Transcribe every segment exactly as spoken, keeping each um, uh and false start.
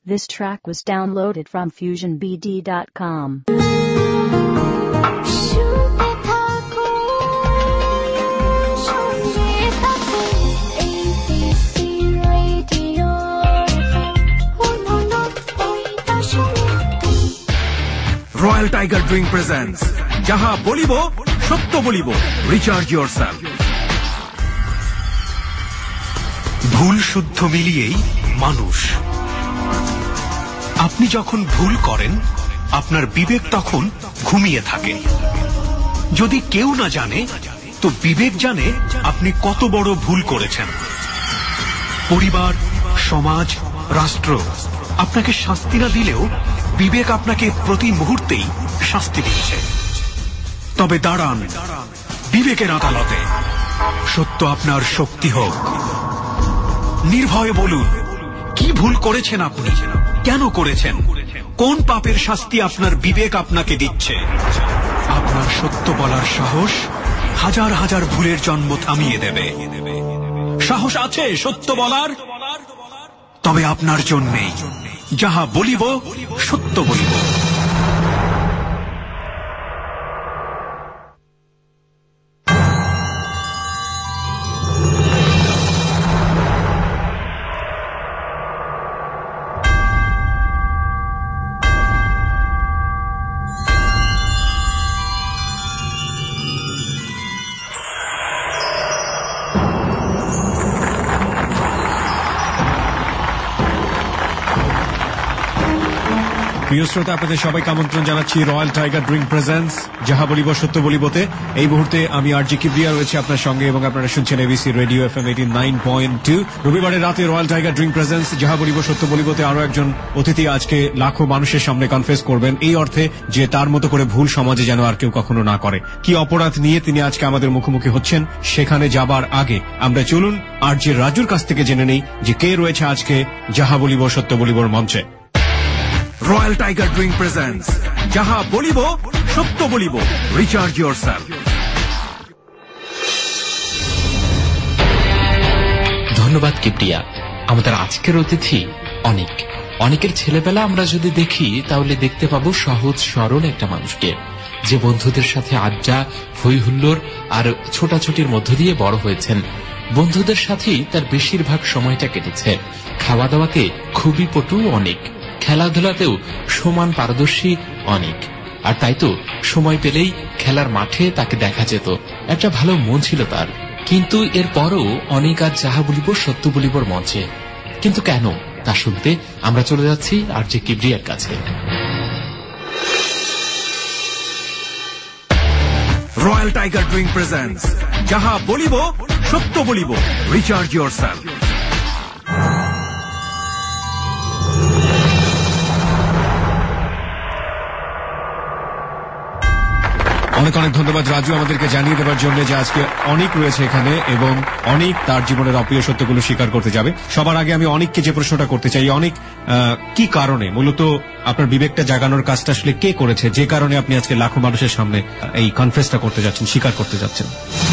This track was downloaded from fusion b d dot com. Royal Tiger Drink presents Jaha Bolibo Sotto Bolibo. Recharge yourself. ভুল শুদ্ধ মিলিয়েই মানুষ। আপনি যখন ভুল করেন আপনার বিবেক তখন ঘুমিয়ে থাকে। যদি কেউ না জানে তো বিবেক জানে আপনি কত বড় ভুল করেছেন। পরিবার, সমাজ, রাষ্ট্র আপনাকে শাস্তি না দিলেও বিবেক আপনাকে প্রতি মুহূর্তেই শাস্তি দিচ্ছে। তবে দাঁড়ান বিবেকের আদালতে, সত্য আপনার শক্তি হোক। নির্ভয়ে বলুন কি ভুল করেছেন আপনি, কেন করেছেন, কোন পাপের শাস্তি আপনার বিবেক আপনাকে দিচ্ছে। আপনার সত্য বলার সাহস হাজার হাজার ভুলের জন্ম থামিয়ে দেবে। সাহস আছে সত্য বলার? তবে আপনার জন্যেই যাহা বলিব সত্য বলিব। প্রিয় শ্রোতা, আপনাদের সবাইকে আমন্ত্রণ জানাচ্ছি রয়্যাল টাইগার ড্রিঙ্ক প্রেজেন্টস যাহা বলিব সত্য বলিবতে। এই মুহূর্তে আমি আরজি কিবরিয়া রয়েছে আপনার সঙ্গে এবং আপনারা শুনছেন ABC radio FM eighty nine point two. রবিবারের রাতে রয়্যাল টাইগার ড্রিঙ্ক প্রেজেন্টস যাহা বলিব সত্য বলিবতে আরো একজন অতিথি আজকে লাখো মানুষের সামনে কনফেস করবেন, এই অর্থে যে তার মতো করে ভুল সমাজে যেন আর কেউ কখনো না করে। কি অপরাধ নিয়ে তিনি আজকে আমাদের মুখোমুখি হচ্ছেন সেখানে যাবার আগে আমরা চলুন আরজি রাজুর কাছ থেকে জেনে নেই যে কে রয়েছে আজকে যাহা বলিব সত্য বলিবর মঞ্চে। Royal Tiger Drink presents Jaha Bolibo Sotto Bolibo. Recharge yourself. ধন্যবাদ কিবরিয়া। আমাদের আজকের অতিথি অনেক অনেকের ছেলেবেলা আমরা যদি দেখি তাহলে দেখতে পাবো সহজ সরল একটা মানুষকে, যে বন্ধুদের সাথে আড্ডা, হই হুল্লোড় আর ছোটাছুটির মধ্য দিয়ে বড় হয়েছেন। বন্ধুদের সাথেই তার বেশিরভাগ সময়টা কেটেছে। খাওয়া দাওয়াতে খুবই পটু অনেক, খেলাধুলাতেও সমান পারদর্শী অনেক। আর তাই তো সময় পেলেই খেলার মাঠে তাকে দেখা যেত। একটা ভালো মন ছিল তার। কিন্তু এরপরও অনেক আজ যাহা বলিব সত্য বলিবর মঞ্চে। কিন্তু কেন তা শুনতে আমরা চলে যাচ্ছি আরজি কিবরিয়ার কাছে। রয়্যাল টাইগার ড্রিঙ্ক প্রেজেন্টস যাহা বলিব সত্য বলিব। Recharge yourself. অনেক অনেক ধন্যবাদ রাজু আমাদেরকে জানিয়ে দেওয়ার জন্য যে আজকে অনেক রয়েছে এখানে এবং অনেক তার জীবনের অপ্রিয় সত্যগুলো স্বীকার করতে যাবে। সবার আগে আমি অনেককে যে প্রশ্নটা করতে চাই, অনেক কি কারণে মূলত আপনার বিবেকটা জাগানোর কাজটা আসলে কে করেছে, যে কারণে আপনি আজকে লাখো মানুষের সামনে এই কনফেসটা করতে যাচ্ছেন, স্বীকার করতে যাচ্ছেন?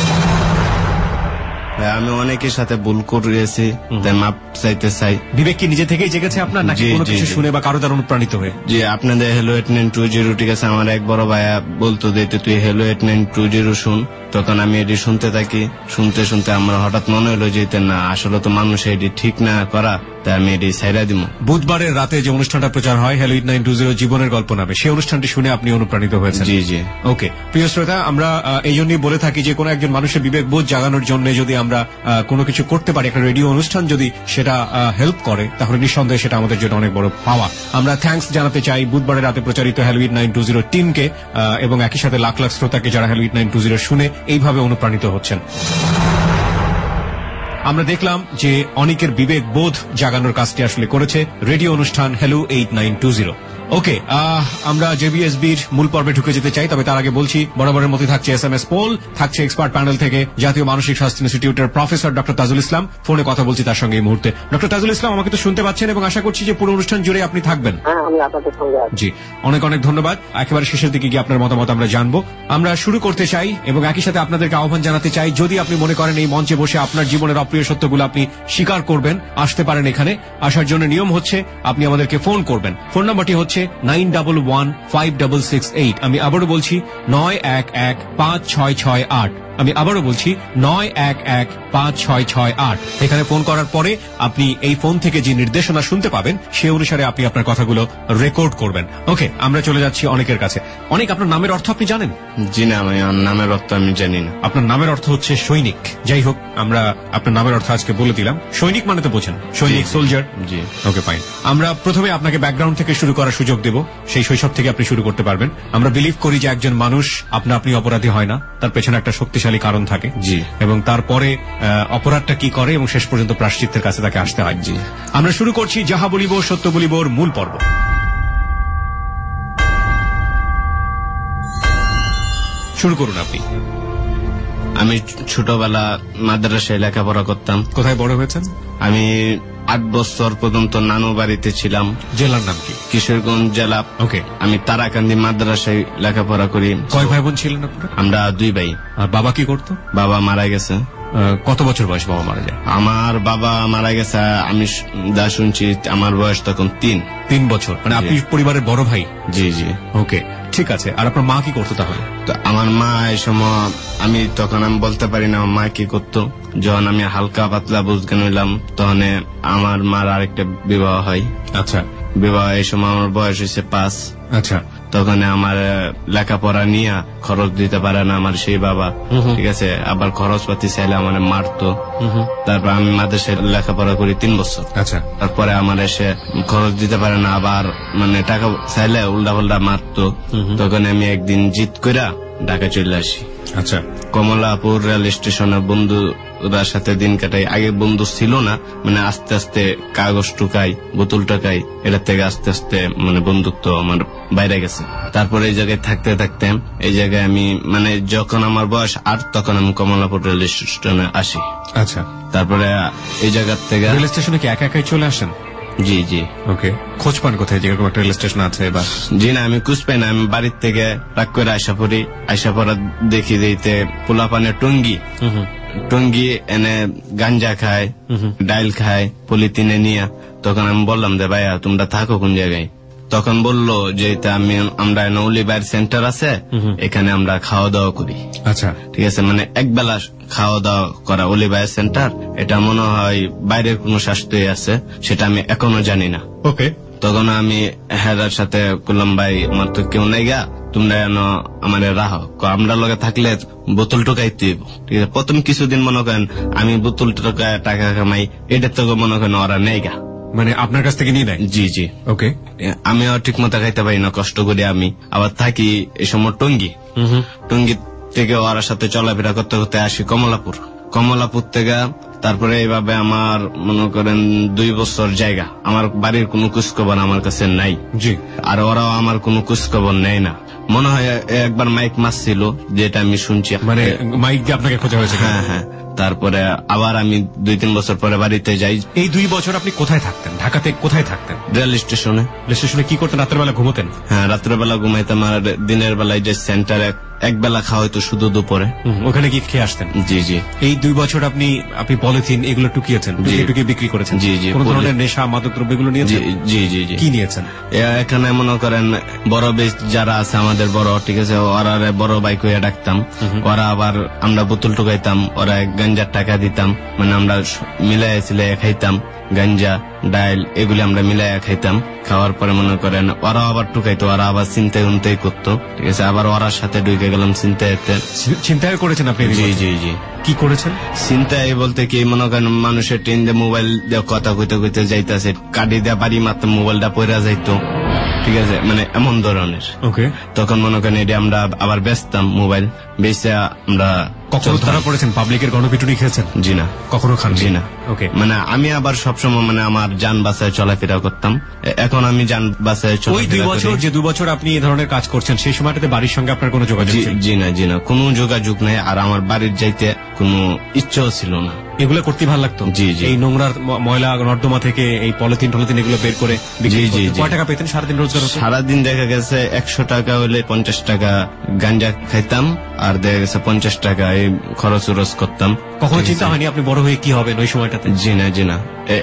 আমি অনেকের সাথে ভুল করেছি, তাই মাপ চাইতে চাই। বিবেক কি নিজে থেকেই জেগেছে আপনার, নাকি কোনো কিছু শুনে বা কারো দ্বারা অনুপ্রাণিত হয়ে? জি, আপনাদের hello eight nine two zero, ঠিক আছে, আমার এক বড় ভাইয়া বলতো দিতে তুই hello eight nine two zero শুন। তখন আমি এটি শুনতে থাকি, শুনতে শুনতে আমার হঠাৎ মনে হলো যে না, আসলে তো মানুষ এটি ঠিক না করা, তাই আমি এটি ছাইড়া দিব। বুধবারের রাতে যে অনুষ্ঠানটা প্রচার হয় hello eight nine two zero জীবনের গল্প নামে, সেই অনুষ্ঠানটি শুনে আপনি অনুপ্রাণিত হয়েছেন? জি জি। ওকে প্রিয় শ্রোতা, আমরা এই জন্যই বলে থাকি যে কোনো একজন মানুষের বিবেক বোধ জাগানোর জন্য যদি আমরা কোনো কিছু করতে পারি, একটা রেডিও অনুষ্ঠান যদি সেটা হেল্প করে, তাহলে নিঃসন্দেহে সেটা আমাদের জন্য অনেক বড় পাওয়া। আমরা থ্যাঙ্কস জানাতে চাই বুধবারের রাতে প্রচারিত hello eight nine two zero টিমকে এবং একই সাথে লাখ লাখ শ্রোতাকে যারা hello eight nine two zero শুনে এইভাবে অনুপ্রাণিত হচ্ছেন। আমরা দেখলাম যে অনেকের বিবেক বোধ জাগানোর কাজটি আসলে করেছে রেডিও অনুষ্ঠান hello eight nine two zero. Okay, আমরা জেবিএসবির মূল পর্বে ঢুকে যেতে চাই, তবে তার আগে বলছি বরাবরের মধ্যে থাকছে এস এম এস পোল, থাকছে এক্সপার্ট প্যানেল থেকে জাতীয় মানসিক স্বাস্থ্য ইনস্টিটিউটের প্রফেসর ডক্টর তাজুল ইসলাম। ফোনে কথা বলছি তার সঙ্গে এই মুহূর্তে। ডক্টর তাজুল ইসলাম, আমাকে তো শুনতে পাচ্ছেন এবং আশা করছি যে পুরো অনুষ্ঠান জুড়ে আপনি থাকবেন। জি, অনেক অনেক ধন্যবাদ। একেবারে শেষের দিকে গিয়ে আপনার মতামত আমরা জানবো। আমরা শুরু করতে চাই এবং একই সাথে আপনাদেরকে আহ্বান জানাতে চাই, যদি আপনি মনে করেন এই মঞ্চে বসে আপনার জীবনের অপ্রিয় সত্যগুলো আপনি স্বীকার করবেন, আসতে পারেন এখানে। আসার জন্য নিয়ম হচ্ছে আপনি আমাদেরকে ফোন করবেন। ফোন নাম্বারটি হচ্ছে nine double one five double six eight. আমি আবারও বলছি নয় এক এক পাঁচ ছয় ছয় আট। আমি আবারও বলছি নয় এক এক পাঁচ ছয় ছয় আট। এখানে ফোন করার পরে আপনি এই ফোন থেকে যে নির্দেশনা শুনতে পাবেন সে অনুসারে আপনি আপনার কথাগুলো রেকর্ড করবেন। ওকে, আমরা চলে যাচ্ছি অনেকের কাছে। অনেক, আপনার নামের অর্থ আপনি জানেন? জি না, আমি নামের অর্থ আমি জানি না। আপনার নামের অর্থ হচ্ছে সৈনিক। যাই হোক, আমরা আপনার নামের অর্থ আজকে বলে দিলাম। সৈনিক মানে তো বোঝেন, সৈনিক, সোলজার। জি, ওকে, ফাইন। আমরা প্রথমে আপনাকে ব্যাকগ্রাউন্ড থেকে শুরু করার সুযোগ দেব, সেই শৈশব থেকে আপনি শুরু করতে পারবেন। আমরা বিলিভ করি যে একজন মানুষ আপনা আপনি অপরাধী হয় না, তার পেছনে একটা শক্তিশালী কারণ থাকে। জি, এবং তারপরে অপরাধটা কি করে এবং শেষ পর্যন্ত প্রায়শ্চিত্তের কাছে তাকে আসতে হয়। জি, আমরা শুরু করছি যাহা বলিব সত্য বলিবর মূল পর্ব। শুরু করুন আপনি। আমি ছোটবেলা মাদ্রাসায় লেখাপড়া করতাম। কোথায় বড় হয়েছেন? আমি আট বছর পর্যন্ত নানু বাড়িতে ছিলাম। জেলার নাম কি? কিশোরগঞ্জ জেলা। ওকে। আমি তারাকান্দি মাদ্রাসায় লেখাপড়া করি। কয় ভাই বোন ছিলেন আপনারা? আমরা দুই ভাই। আর বাবা কি করতো? বাবা মারা গেছে। কত বছর বয়স বাবা মারা যায়? আমার বাবা মারা গেছে, আমি যা শুনছি আমার বয়স তখন তিন তিন বছর। মানে আপনি পরিবারের বড় ভাই? জি জি। ওকে, ঠিক আছে। আর আপনার মা কি করতো তাহলে? তো আমার মা এই সময়, আমি তখন আমি বলতে পারি না আমার মা কি করতো। যখন আমি হালকা পাতলা বুঝজ্ঞান হইলাম তখন আমার মার আরেকটা বিবাহ হয়। আচ্ছা। বিবাহ এই সময় আমার বয়স হয়েছে পাঁচ। আচ্ছা। তখন আমার লেখাপড়া নিয়ে খরচ দিতে পারে না আমার সেই বাবা, ঠিক আছে। আবার খরচ পাতি চাইলে আমার মারতো। তারপর আমি মাদ্রাসায় লেখাপড়া করি তিন বছর। আচ্ছা। তারপরে আমার এসে খরচ দিতে পারে না, আবার মানে টাকা চাইলে উল্টা পাল্টা মারতো। তখন আমি একদিন জিত কইরা ঢাকা চলে আসি। আচ্ছা। কমলাপুর রেল স্টেশনে বন্ধুদের সাথে দিন কাটাই। আগে বন্ধু ছিল না, মানে আস্তে আস্তে কাগজ টুকাই, বোতল টাকাই, এটা থেকে আস্তে আস্তে মানে বন্ধুত্ব আমার বাইরে গেছে। তারপরে এই জায়গায় থাকতে থাকতে এই জায়গায় আমি মানে যখন আমার বয়স আট তখন আমি কমলাপুর রেল স্টেশনে আসি। আচ্ছা। তারপরে এই জায়গার থেকে রেল স্টেশনে কি একা একাই চলে আসেন? জি জি। ওকে, খোঁজ পান কোথায় যেরকম একটা রেল স্টেশন আছে? এবার জি না, আমি খুঁজ পাই না। আমি বাড়ির থেকে রাগ করে আশা পড়ি, আশা পড়া দেখি দিতে পোলা পানের টঙ্গি টঙ্গি এনে গাঞ্জা খায়, ডাইল খায় পলিথিনে নিয়ে। তখন আমি বললাম যে ভাইয়া তোমরা থাকো কোন জায়গায়? তখন বললো যে আমি আমরা নৌলিবাইর সেন্টার আছে, এখানে আমরা খাওয়া দাওয়া করি। আচ্ছা, ঠিক আছে। মানে একবেলা খাওয়া দাওয়া করা অলিবাইর সেন্টার, এটা মনে হয় বাইরের কোন স্বাস্থ্য আছে, সেটা আমি এখনো জানি না। ওকে। তখন আমি হেরার সাথে বললাম ভাই আমার তো কেউ নাই গা, তোমরা এনো আমার রাহ, আমরা লগে থাকলে বোতল টোকাই তুই। ঠিক আছে। প্রথম কিছুদিন মনে করেন আমি বোতল টোকায় টাকা কামাই, এটা তো মনে করেন ওরা নেই গা, মানে আপনার কাছ থেকে নিয়ে নেয়? জি জি। ওকে। আমিও ঠিক মতো খাইতে পারি না, কষ্ট করি। আমি আবার থাকি এই সময় টঙ্গি। টঙ্গি থেকে ওর সাথে চলাফেরা করতে করতে আসি কমলাপুর। কমলাপুর থেকে তারপরে এইভাবে আমার মনে করেন দুই বছর জায়গা, আমার বাড়ির কোনো খোঁজখবর আমার কাছে নাই। জি। আর ওরাও আমার কোনো খোঁজখবর নেয় না। মনে হয় একবার মাইক মারছিল, যেটা আমি শুনছি। মানে মাইক দিয়ে আপনাকে খোঁজা হয়েছে? হ্যাঁ হ্যাঁ। তারপরে আবার আমি দুই তিন বছর পরে বাড়িতে যাই। এই দুই বছর আপনি কোথায় থাকতেন? ঢাকাতে কোথায় থাকতেন? রেল স্টেশনে। রেল স্টেশনে কি করতেন? রাতের বেলা ঘুমোতেন? হ্যাঁ, রাতের বেলা ঘুমাইতাম। আর দিনের বেলায় যে সেন্টারে এক বেলা খাওয়া হয়তো শুধু দুপুরে, ওখানে কি খেয়ে আসতেন? জি জি। এই দুই বছর আপনি আপনি পলিথিন এগুলো টুকিয়েছেন, টুকিয়ে বিক্রি করেছেন? জি জি। কোন ধরনের নেশা মাদক দ্রব্য এগুলো নিয়েছেন? জি জি জি। কি নিয়েছেন? এখানে মনে করেন বড় বেশ যারা আছে আমাদের বড়, ঠিক আছে, ওরা বড় বাইক হয়ে ডাকতাম। ওরা আবার আমরা বোতল টুকাইতাম, ওরা গাঞ্জার টাকা দিতাম, মানে আমরা মিলাই ছিলে খাইতাম। গাঞ্জা ডাইল এগুলি আমরা মিলাইয়া খাইতাম। খাওয়ার পরে মনে করেন ওরা আবার টুকাইতো, ওরা আবার চিন্তায় উন্তাই করতো, ঠিক আছে। আবার ওরার সাথে ঢুকে গেলাম চিন্তাইতে। চিন্তায় করেছেন আপনি? জি জি জি। কি করেছেন? চিন্তায় বলতে কি মনে করেন মানুষের ট্রেন দিয়ে মোবাইল দিয়ে কথা কইতে কইতে যাইতেছে, কাটি দিয়ে বাড়ি মাত্র মোবাইলটা পড়া যাইতো। ঠিক আছে, মানে এমন ধরনের। ওকে, তখন মনে করেন এটা আমরা আবার বেচতাম, মোবাইল বেচে আমরা। কখনো ধরা পড়েছেন পাবলিকের গণপিটুনি খেয়েছেন? জি না, কখনো খান? জি না। ওকে, মানে আমি আবার সবসময় মানে আমার যান বাসায় চলাফেরা করতাম। এখন আমি যান বাসায় ওই দুই বছর যে দু বছর আপনি এই ধরনের কাজ করছেন সেই সময়টাতে বাড়ির সঙ্গে আপনার কোনো যোগাযোগ ছিল? জি না, জি না, কোনো যোগাযোগ নাই। আর আমার বাড়ির যাইতে কোনো ইচ্ছাও ছিল না। এগুলো করতে ভালো লাগতো? জি জি। এই নোংরার ময়লা নর্দমা থেকে এই পলিথিন টলিথিন এগুলো বের করে জি জি। কয় টাকা পেতেন সারাদিন রোজগার? সারাদিন দেখা গেছে একশো টাকা হলে পঞ্চাশ টাকা গাঞ্জা খাইতাম, আর দেখা গেছে পঞ্চাশ টাকা এই খরচ উরচ করতাম। কখনো চিন্তা হয়নি আপনি বড় হয়ে কি হবেন ওই সময়টাতে? জি না, জি না,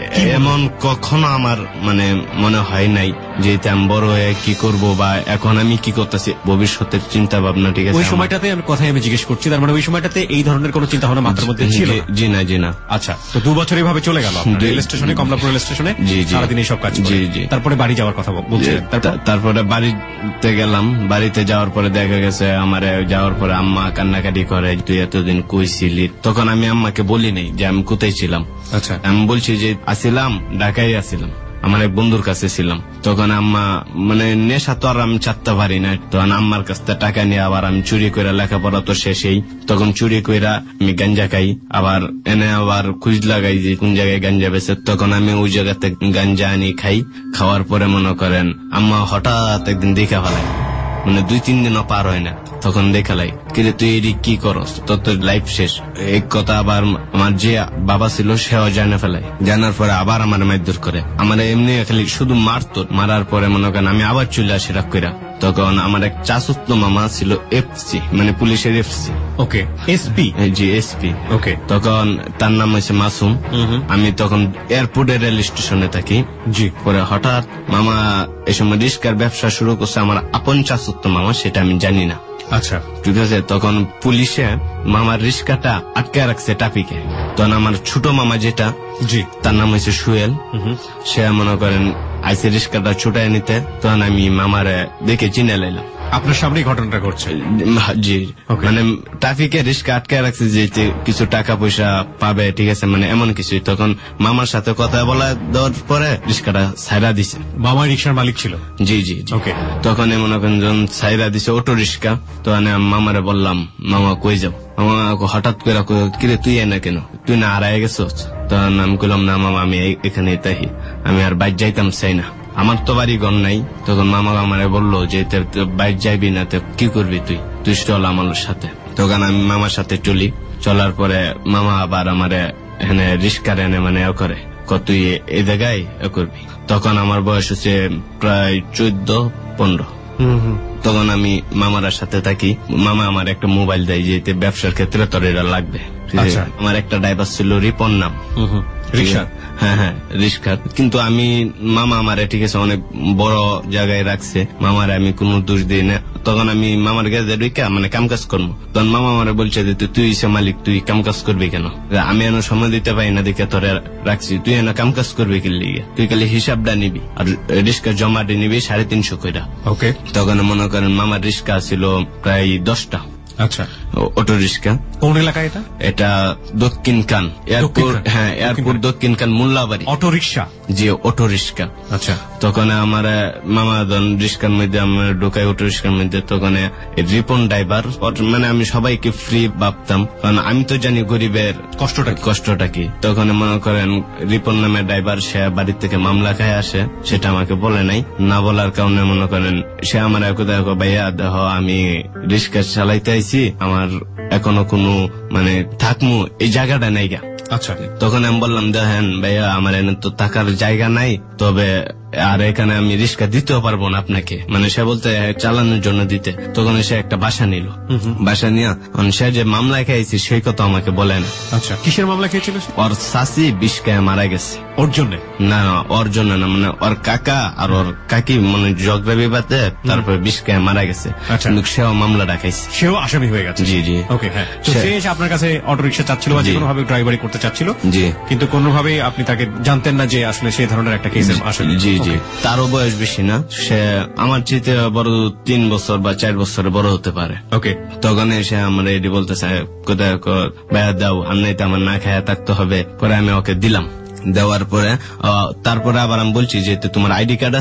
এমন কখনো আমার মানে মনে হয় নাই যে আমি বড় হয়ে কি করব বা এখন আমি কি করতেছি, ভবিষ্যতের চিন্তা ভাবনা। ঠিক আছে, ওই সময়টাতে আমি কথাই আমি জিজ্ঞেস করছি, তার মানে ওই সময়টাতে এই ধরনের কোনো চিন্তা ভাবনা মাথার মধ্যে ছিল? জি না, জি না। আচ্ছা, তো দু বছর এইভাবে চলে গেল রেল স্টেশনে, কমলাপুর রেল স্টেশনে সারাদিন এইসব কাজ। জি জি। তারপরে বাড়ি যাওয়ার কথা বলছিলেন? তারপরে বাড়িতে গেলাম। বাড়িতে যাওয়ার পরে দেখা গেছে আমার যাওয়ার পরে আম্মা কান্নাকাটি করে, তুই এতদিন কই ছিলি? তখন আমি আম্মাকে বলি নাই যে আমি কোথায় ছিলাম। আচ্ছা, আমি বলছি যে আসিলাম ঢাকায়, আসিলাম আমার এক বন্ধুর কাছে ছিলাম। তখন আম্মা মানে নেশা তো আর আমি চাটতে পারি না, তখন আম্মার কাছ থেকে টাকা নিয়ে আবার আমি চুরি করে, লেখাপড়া তো শেষেই, তখন চুরি কইরা আমি গাঞ্জা খাই। আবার এনে আবার খুঁজ লাগাই যে কোন জায়গায় গাঞ্জা বেছে, তখন আমি ওই জায়গাতে গাঞ্জা আনি খাই। খাওয়ার পরে মনে করেন আম্মা হঠাৎ একদিন দেখে ফেলায়, মানে দুই তিন দিনও পার হয় না, তখন দেখালাই কিরে তুই এটি কি করস, তোর তো লাইফ শেষ। এই কথা আবার আমার যে বাবা ছিল সেও জানে ফেলাই, জানার পরে আবার আমার মারধর করে। আমার এমনি খালি শুধু মারতো, মারার পরে মনে করেন আমি আবার চলে আসি রাগ কইরা। তখন আমার এক চাচুতো মামা ছিল এফসি, মানে পুলিশের এফসি। Okay, SP? জি, এসপি। ওকে, তখন তার নাম হচ্ছে মাসুম। আমি তখন এয়ারপোর্টের রেল স্টেশনে থাকি। জি। পরে হঠাৎ মামা এই সময় রিস্কার ব্যবসা শুরু করছে, আমার আপন চাচুতো মামা, সেটা আমি জানি না। আচ্ছা, ঠিক আছে। তখন পুলিশে মামার রিস্কাটা আটকে রাখছে টাপিকে। তখন আমার ছোট মামা যেটা, জি, তার নাম হচ্ছে সুয়েল, সে মনে করেন আইসে রিস্কাটা ছুটাই নিতে। তখন আমি মামারে দেখে চিনে লাইলাম। আপনার সামনেই ঘটনাটা ঘটছে? জি, মানে ট্রাফিকে রিস্কা আটকে রাখছে যে কিছু টাকা পয়সা পাবে, ঠিক আছে, মানে এমন কিছু। তখন মামার সাথে কথা বলা দেওয়ার পরে রিস্কাটা সাইরা দিছে। মামা রিক্সার মালিক ছিল? জি জি। ওকে। তখন মনে করেন যখন সাইরা দিছে অটো রিস্কা, তো আমি মামারে বললাম মামা কই যাও? মামা হঠাৎ করে কিরে তুই এনে কেন, তুই না হারায় গেছস? তখন আমি কইলাম না মামা আমি এখানে তাহি, আমি আর বাইর যাইতাম চাই না, আমার তো বাড়ি ঘর নাই। তখন মামা আমারে বললো যে বাইর যাইবি না তো কি করবি তুই, তুই চল আমার সাথে। তখন আমি মামার সাথে চলি। চলার পরে মামা আবার আমারে এখানে রিস্কার এনে মানে এ করে, কত তুই এই জায়গায় এ করবি। তখন আমার বয়স হচ্ছে প্রায় চোদ্দ পনেরো। তখন আমি মামার সাথে থাকি। মামা আমার একটা মোবাইল দেয় যে ব্যবসার ক্ষেত্রে তোর এটা লাগবে। আমার একটা ড্রাইভার ছিল রিপন নাম, রিক্সা। হ্যাঁ হ্যাঁ, রিক্সা। কিন্তু আমি মামা আমারে ঠিক আছে অনেক বড় জায়গায় রাখছে, মামারে আমি কোন দোষ দিই না। তখন আমি মামার কাছে ঢুকে মানে কাম কাজ করবো। তখন মামা আমারে বলছে যে তুই সে মালিক, তুই কাম কাজ করবি কেন? আমি এনে সময় দিতে পারি না দেখে তোরে রাখছি, তুই এনে কাম কাজ করবি কি লিগে? তুই খালি হিসাবটা নিবি আর রিক্সা জমাটি নিবি সাড়ে তিনশো কইরা। ওকে। তখন মনে করেন মামার রিক্সা ছিল প্রায় দশটা। আচ্ছা, অটো রিক্সা। কোন এলাকা এটা? এটা দক্ষিণ কান এয়ারপোর্ট। হ্যাঁ, airport Dakshin Khan Mollabari. Auto rickshaw? জি, অটো রিক্সা। আচ্ছা। তখন আমার মামা রিক্সার মধ্যে আমার ঢোকাই অটো রিক্সার মধ্যে। তখন রিপন ড্রাইভার, মানে আমি সবাইকে ফ্রি ভাবতাম, কারণ আমি তো জানি গরিবের কষ্টটা কষ্টটা কি। তখন মনে করেন রিপন নামের ড্রাইভার সে বাড়ির থেকে মামলা খায় আসে, সেটা আমাকে বলে নাই। না বলার কারণে মনে করেন সে আমার কোথায় ভাইয়া দেহ আমি রিক্সা চালাইতে আইছি, আমার এখনো কোনো মানে থাকমু এই জায়গাটা নাই গা। আচ্ছা। তখন আমি বললাম দেখেন ভাইয়া আমার এনে তো থাকার জায়গা নাই, তবে আর এখানে আমি রিক্সা দিতেও পারবো না আপনাকে, মানে সে বলতে চালানোর জন্য দিতে। তখন সে একটা বাসা নিল। বাসা নিয়ে সে যে মামলা খেয়েছি সেই কথা আমাকে বলেন। আচ্ছা, কিসের মামলা খেয়েছিল? ওর শাশি বিষ খেয়ে মারা গেছে। ওর জন্য? না না, ওর জন্য না, মানে ওর কাকা আর ওর কাকি মানে ঝগড়া বিবাদে তারপরে বিষ খেয়ে মারা গেছে। কিন্তু সেও মামলা ডাকাইছে, সেও আসামি হয়ে গেছে। জি জি। ওকে। হ্যাঁ, সে এসে আপনার কাছে অটো রিক্সা চাচ্ছিল বা কোনো ভাবে ড্রাইভারি করতে চাচ্ছিল। জি। কিন্তু কোনোভাবেই আপনি তাকে জানতেন না যে আসলে সেই ধরনের একটা কেসের আসামি। জি জি। তারও বয়স বেশি না, সে আমার চেয়ে বড় তিন বছর বা চার বছরের বড় হতে পারে। ওকে। তখন এসে আমার এটি বলতে চায় কোথায় ভাইয়া দাও, আর নাই তো আমার না খায়া থাকতে হবে। পরে আমি ওকে দিলাম। দেওয়ার পরে তারপরে আবার আমি বলছি যে তোমার আইডি কার্ড আছে?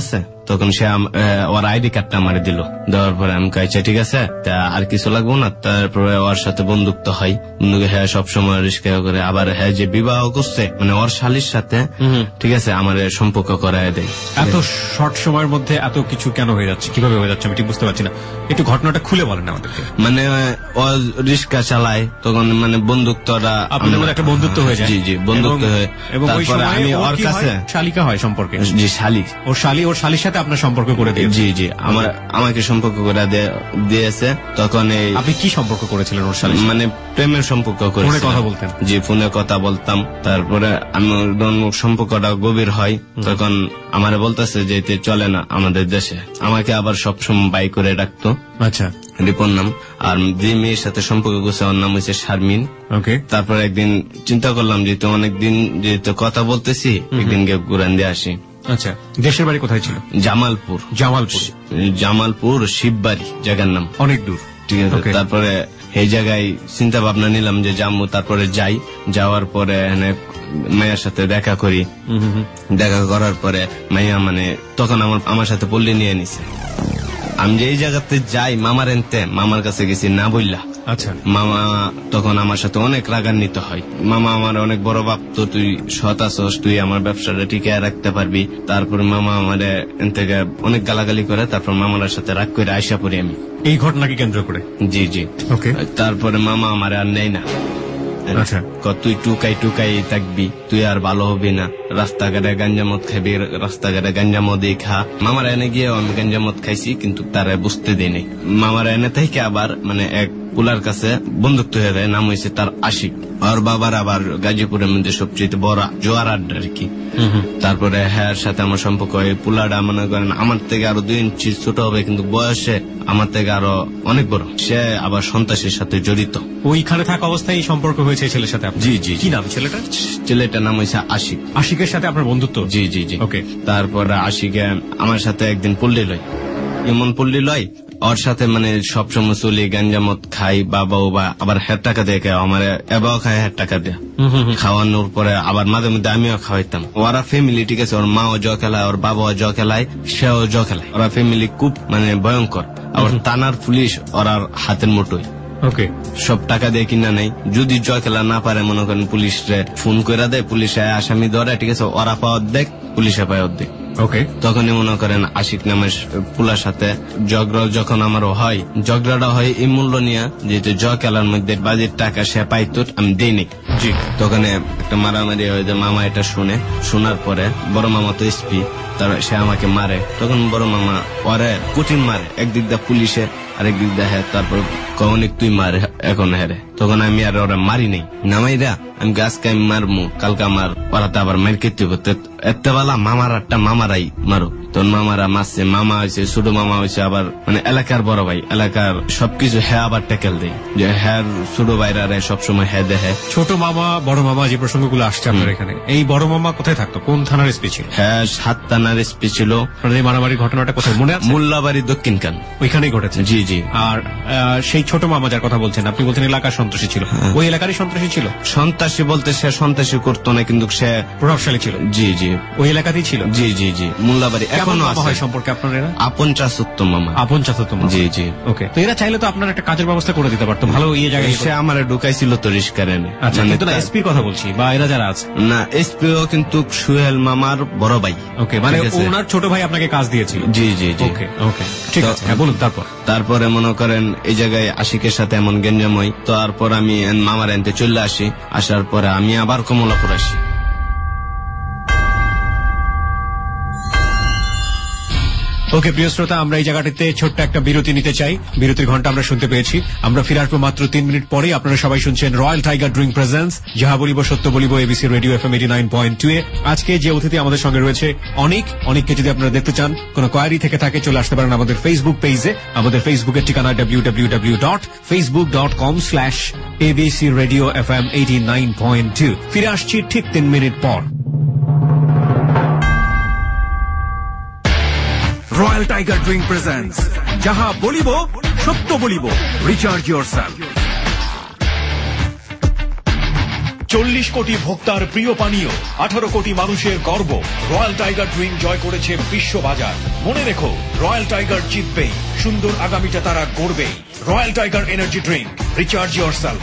তখন সে ওর আইডি কার্ডটা আমারে দিল। দেওয়ার পরে আমি কইছি ঠিক আছে, তা আর কিছু লাগবো না। তারপরে ওর সাথে বন্ধুত্ব হয়, বন্ধুকে হ্যাঁ সবসময় রিস্কা করে। আবার হ্যাঁ যে বিবাহ করছে মানে ওর শালির সাথে, ঠিক আছে, আমার সম্পর্ক করায় দেয়। এত শর্ট সময়ের মধ্যে এত কিছু কেন হয়ে যাচ্ছে, কিভাবে হয়ে যাচ্ছে আমি ঠিক বুঝতে পারছি না, একটু ঘটনাটা খুলে বলেন আমাদেরকে। মানে ও রিস্কা চালায়, তখন মানে বন্ধুত্বটা আপনাদের মধ্যে একটা বন্ধুত্ব হয়ে যায়। জি জি বন্ধুত্ব হয়ে, তারপরে আমি ওর কাছে শালিকা হয় সম্পর্কে। জি শালি, ওর শালি ওর শালির সাথে আপনার সম্পর্ক করে দিয়েছে। জি জি আমার আমাকে সম্পর্ক করে দিয়েছে। তখন এই আপনি কি সম্পর্ক করেছিলেন ওর শালি? মানে প্রেমের সম্পর্ক করে ফোনে কথা বলতেন? জি ফোনে কথা বলতাম। তারপরে আমি সম্পর্কটা গভীর হয়, তখন আমারে বলতেছে যে চলে না আমাদের দেশে। আমাকে আবার সবসময় বাই করে ডাকতো। আচ্ছা, রিপন নাম। আর যে মেয়ের সাথে সম্পর্ক করছে ওর নাম হচ্ছে শারমিন। ওকে। তারপর একদিন চিন্তা করলাম যেহেতু অনেকদিন যেহেতু কথা বলতেছি, একদিন গিয়ে ঘুরান দিয়ে আসি। আচ্ছা, দেশের বাড়ি কোথায় ছিল? জামালপুর। জামালপুর জামালপুর শিববাড়ি জায়গার নাম, অনেক দূর। ঠিক আছে, তারপরে এই জায়গায় চিন্তা ভাবনা নিলাম যে যাবো। তারপরে যাই, যাওয়ার পরে মায়ের সাথে দেখা করি। দেখা করার পরে মাইয়া মানে তখন আমার আমার সাথে পল্লী নিয়ে নিছে। আমি যে এই জায়গাতে যাই মামার এনতে, মামার কাছে গেছি না বললা। আচ্ছা, মামা তখন আমার সাথে অনেক রাগান্বিত হয়। মামা আমার অনেক বড় বাপ, তো তুই সৎ আছস, তুই আমার ব্যবসাটা টিকে রাখতে পারবি। তারপর মামা আমার এন থেকে অনেক গালাগালি করে। তারপর মামার সাথে রাগ করে আইসা পড়ি আমি এই ঘটনাকে কেন্দ্র করে। জি জি ওকে। তারপরে মামা আমার আর নেই না। আচ্ছা, তুই টুকাই টুকাই থাকবি, তুই আর ভালো হবি না। রাস্তাঘাটে গাঞ্জামত খাবি, রাস্তাঘাটে গাঞ্জামদই খা। মামার এনে গিয়ে আমি গাঞ্জামত খাইছি, কিন্তু তারা বুঝতে দেয়নি। মামার এনে থেকে আবার মানে এক পুলার কাছে বন্ধুত্ব হয়ে যায়, নাম হয়েছে তার আশিক। আর বাবার আবার গাজীপুরের মধ্যে সবচেয়ে বড় জোয়ার আড্ডা আর কি। তারপরে হ্যাঁ সাথে আমার সম্পর্ক হয়। পুলাটা মনে করেন আমার থেকে আরো দুই ইঞ্চি ছোট হবে, কিন্তু বয়সে আমার থেকে আরো অনেক বড়। সে আবার সন্ত্রাসের সাথে জড়িত। ওইখানে থাকা অবস্থায় সম্পর্ক হয়েছে ছেলের সাথে? জি জি। কি নাম ছেলেটার? ছেলেটার নাম হয়েছে আশিক। আশিকের সাথে আপনার বন্ধুত্ব? জি জি জি ওকে। তারপরে আশিকে আমার সাথে একদিন পল্লী লয়, এমন পল্লী লয় ওর সাথে মানে সবসময় চলি, গাঞ্জামত খাই। বাবা ও বা আবার হের টাকা দিয়ে খায়, আমার এবাও খায় হের টাকা দেয়া। খাওয়ানোর পরে আবার মাঝে মধ্যে আমিও খাওয়াইতাম। ওরা ফ্যামিলি, ঠিক আছে, ওর মাও জ খেলায়, ওর বাবাও জ খেলায়, সেও জ খেলায়। ওরা ফ্যামিলি খুব মানে ভয়ঙ্কর। আবার থানার পুলিশ ওরার হাতের মুঠোয়। ওকে। সব টাকা দিয়ে কিনা নেই। যদি জয় খেলা না পারে মনে করেন পুলিশে ফোন করে দেয়, পুলিশে আসামি ধরে, ঠিক আছে, ওরা পাওয়ার দেখ, পুলিশে পাওয়ার দেখ। ওকে। তখনই মনে করেন আশিক নামের পুলার সাথে ঝগড়া যখন আমারও হয়, ঝগড়াটা হয় এই মূল্য নিয়ে, যেহেতু জয় খেলার মধ্যে বাজির টাকা সে পাইতো, আমি দিইনি। জি। তখন একটা মারামারি হয় যে মামা এটা শুনে, শোনার পরে বড় মামা তো এসপি, তার সে আমাকে মারে। তখন বড় মামা পরে কঠিন মারে, একদিক দা পুলিশে আরেক দিক দা হ্যাঁ। তারপর অনেক তুই মারে এখন হেরে। তখন আমি আর ওরা মারি নেই, নামাইরা আমি গাছকে আমি মারমু, কালকে আমার ওরাতে আবার মার খেতে হতো। এতে বেলা মামার একটা মামারাই মারো, তোর মামারা মারছে। মামা হয়েছে, ছোট মামা হয়েছে, আবার মানে এলাকার বড় ভাই, এলাকার সবকিছু হ্যাঁ আবার ট্যাকেল দেয়, যে হ্যাঁ ছোট ভাইরা সবসময় হ্যাঁ দেখে। ছোট মামা বড় মামা যে প্রসঙ্গগুলো আসছে আপনার এখানে, এই বড় মামা কোথায় থাকতো, কোন থানার এসপি ছিল? হ্যাঁ সাত থানার এসপি ছিল। এই মারামারির ঘটনাটা কোথায় মনে আছে? মোল্লাবাড়ি দক্ষিণ কান, ওইখানেই ঘটেছে। জি জি। আর সেই ছোট মামা যার কথা বলছেন আপনি, বলছেন এলাকার সন্ত্রাসী ছিল, ওই এলাকারই সন্ত্রাসী ছিল? সন্ত্রাসী বলতে সে সন্ত্রাসী করতো না, কিন্তু সে প্রভাবশালী ছিল। জি জি। ওই এলাকাতেই ছিল? জি জি জি। মোল্লাবাড়ি এখনো আছে সম্পর্কে আপনার? এরা আপন চাচুত্ব মামা। আপন চাচুত্ব মামা। জি জি। ওকে। তো এরা চাইলে তো আপনার একটা কাজের ব্যবস্থা করে দিতে পারতো, ভালো ইয়ে জায়গায়। সে আমার ঢুকাইছিল তো রিস্কার এনে। আচ্ছা, কিন্তু না এসপির কথা বলছি, বা এরা যারা আছে না, এসপিও কিন্তু সুহেল মামার বড় ভাই। ওকে, মানে ওনার ছোট ভাই আপনাকে কাজ দিয়েছিল? জি জি জি। ওকে ওকে, ঠিক আছে, হ্যাঁ বলুন। তারপর তারপরে মনে করেন এই জায়গায় আশিকের সাথে এমন গেঞ্জাম হয়, তারপর আমি মামার এনতে চলে আসি। আসার পরে আমি আবার কমলাপুর আসি। ওকে প্রিয় শ্রোতা, আমরা এই জায়গাটিতে ছোট্ট একটা বিরতি নিতে চাই। বিরতির ঘন্টা আমরা শুনতে পেয়েছি। আমরা ফিরে আসবো মাত্র তিন মিনিট পরে। আপনারা সবাই শুনছেন রয়্যাল টাইগার ড্রিঙ্ক প্রেজেন্স, যাহা বলিব সত্য বলিব, ABC radio FM eighty nine point two এ। আজকে যে অতিথি আমাদের সঙ্গে রয়েছে অনেক, অনেককে যদি আপনারা দেখতে চান, কোন কোয়ারি থেকে থাকে, চলে আসতে পারেন আমাদের ফেসবুক পেজে। আমাদের ফেসবুকের ঠিকানা W W W dot Facebook dot com slash ABC radio FM eighty nine point two. ফিরে আসছি ঠিক তিন মিনিট পর। রয়্যাল টাইগার ড্রিঙ্ক প্রেজেন্স, যাহা বলিব সত্য বলিব, রিচার্জ ইয়োরসেলফ। চল্লিশ কোটি ভোক্তার প্রিয় পানীয়, আঠারো কোটি মানুষের গর্ব, রয়্যাল টাইগার ড্রিঙ্ক জয় করেছে বিশ্ববাজার। মনে রেখো, রয়্যাল টাইগার জিতবেই, সুন্দর আগামীটা তারা গড়বেই। Royal tiger energy drink, recharge yourself.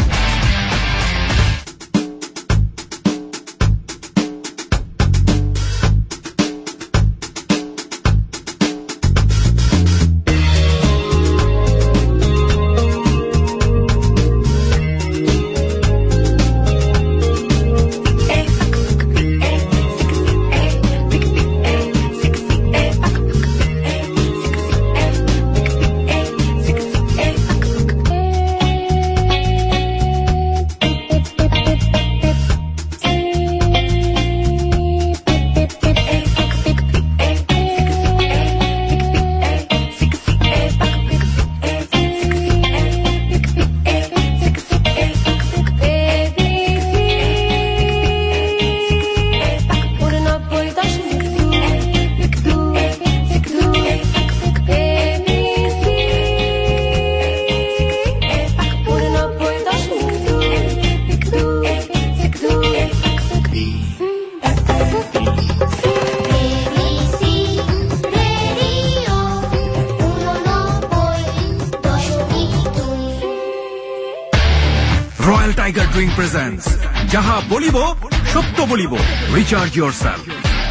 Royal tiger drink presents যাহা বলিব সত্য বলিব, রিচার্জ ইয়োরসেলফ।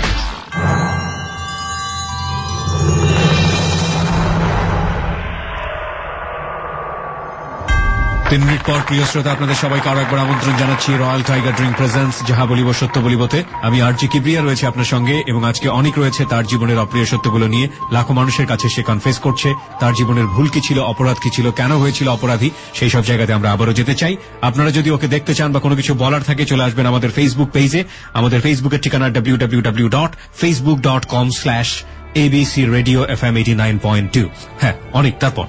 তিন মিনিট পর প্রিয় শ্রোতা, আপনাদের সবাইকে আরো একবার আমন্ত্রণ জানাচ্ছি রয়্যাল টাইগার ড্রিঙ্ক প্রেজেন্টস যাহা বলিব সত্য বলিবতে। আমি আরজি কিবরিয়া রয়েছে আপনার সঙ্গে, এবং আজকে অনেক রয়েছে তার জীবনের অপ্রিয় সত্যগুলো নিয়ে। লাখো মানুষের কাছে সে কনফেস করছে তার জীবনের ভুল কি ছিল, অপরাধ কি ছিল, কেন হয়েছিল অপরাধী, সেই সব জায়গাতে আমরা আবারও যেতে চাই। আপনারা যদি ওকে দেখতে চান বা কোনো কিছু বলার থাকে, চলে আসবেন আমাদের ফেসবুক পেজে। আমাদের ফেসবুকের ঠিকানা W W W dot Facebook dot com slash ABC radio F M eighty nine point two. হ্যাঁ, অনেক। তারপর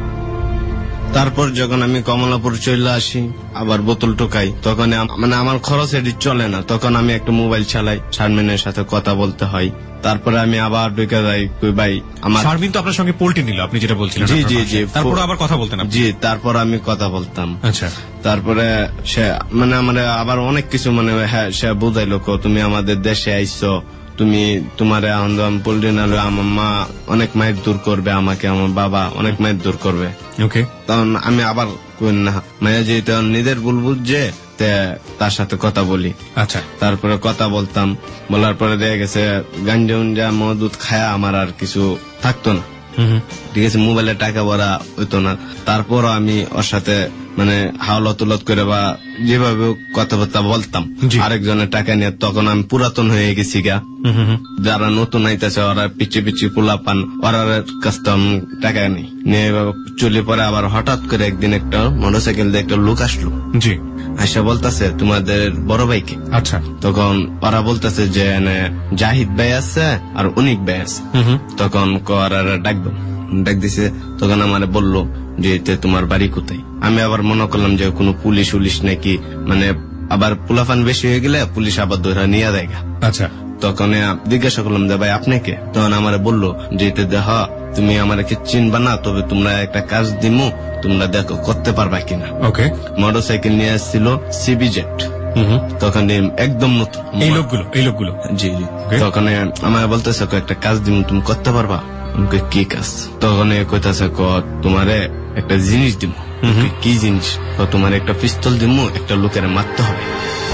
তারপর যখন আমি কমলাপুর চলে আসি, আবার বোতল টোকাই, তখন মানে আমার খরচ এটি চলে না। তখন আমি একটা মোবাইল চালাই, শারমিনের সাথে কথা বলতে হয়। তারপরে আমি আবার ঢুকে যাই, ভাই আমার শারমিন তো আপনার সঙ্গে পোল্টি নিল, আপনি যেটা বলছিলেন। জি জি জি। তারপর আবার কথা বলতেন? জি, তারপর আমি কথা বলতাম। আচ্ছা। তারপরে সে মানে আমার আবার অনেক কিছু মানে হ্যাঁ সে বুঝাইলো, তুমি আমাদের দেশে আইসো, তুমি তোমার পোল্ট্রি নালে আমার মা অনেক মায়ের দূর করবে, আমাকে আমার বাবা অনেক মায়ের দূর করবে। ওকে। তখন আমি আবার না মায়া যে নিজের ভুল বুঝছে, তার সাথে কথা বলি। আচ্ছা। তারপরে কথা বলতাম, বলার পরে দেখা গেছে গাঞ্জা উঞ্জা মদুদ খায়া আমার আর কিছু থাকতো না। ঠিক আছে, মোবাইলে টাকা ভরা হইতো না। তারপরও আমি ওর সাথে মানে হাওলত উলত করে বা যেভাবে কথাবার্তা বলতাম আরেকজনের টাকা নিয়ে। তখন আমি পুরাতন হয়ে গেছি গা, যারা নতুন আইতেছে ওরা পিছিয়ে পিছিয়ে পোলা পান, ওরা কাছ থেকে টাকা নেই নিয়ে চলে পরে। আবার হঠাৎ করে একদিন একটা মোটরসাইকেল দিয়ে একটা লোক আসলো। জি। আইসা বলতেছে তোমাদের বড় ভাইকে। আচ্ছা। তখন ওরা বলতেছে যে জাহিদ ভাই আছে আর অনিক ভাই আছে। তখন ওরা ডাকবো, ডাক দিছে। তখন আমার বললো যে তোমার বাড়ি কোথায়। আমি আবার মনে করলাম যে কোনো পুলিশ উলিশ নাকি, মানে আবার পোলাফান বেশি হয়ে গেলে পুলিশ আবার ধরে নিয়ে দেয়। আচ্ছা। তখন জিজ্ঞাসা করলাম যে ভাই আপনি কে। তখন আমার বললো যে দেখ তুমি আমাকে চিনবা না, তবে তোমরা একটা কাজ দিমু, তোমরা দেখো করতে পারবা কিনা। ওকে। মোটর সাইকেল নিয়ে আসছিল সিবি জেট। তখন একদম নতুন এই লোকগুলো এই লোকগুলো জি জি। তখন আমার বলতেছে একটা কাজ দিমু, তুমি করতে পারবা। কি কাজ? তখন কইতাছে তোমারে একটা জিনিস দিব। কি জিনিস? তোমার একটা পিস্তল দিমু, একটা লোকের মারতে হবে।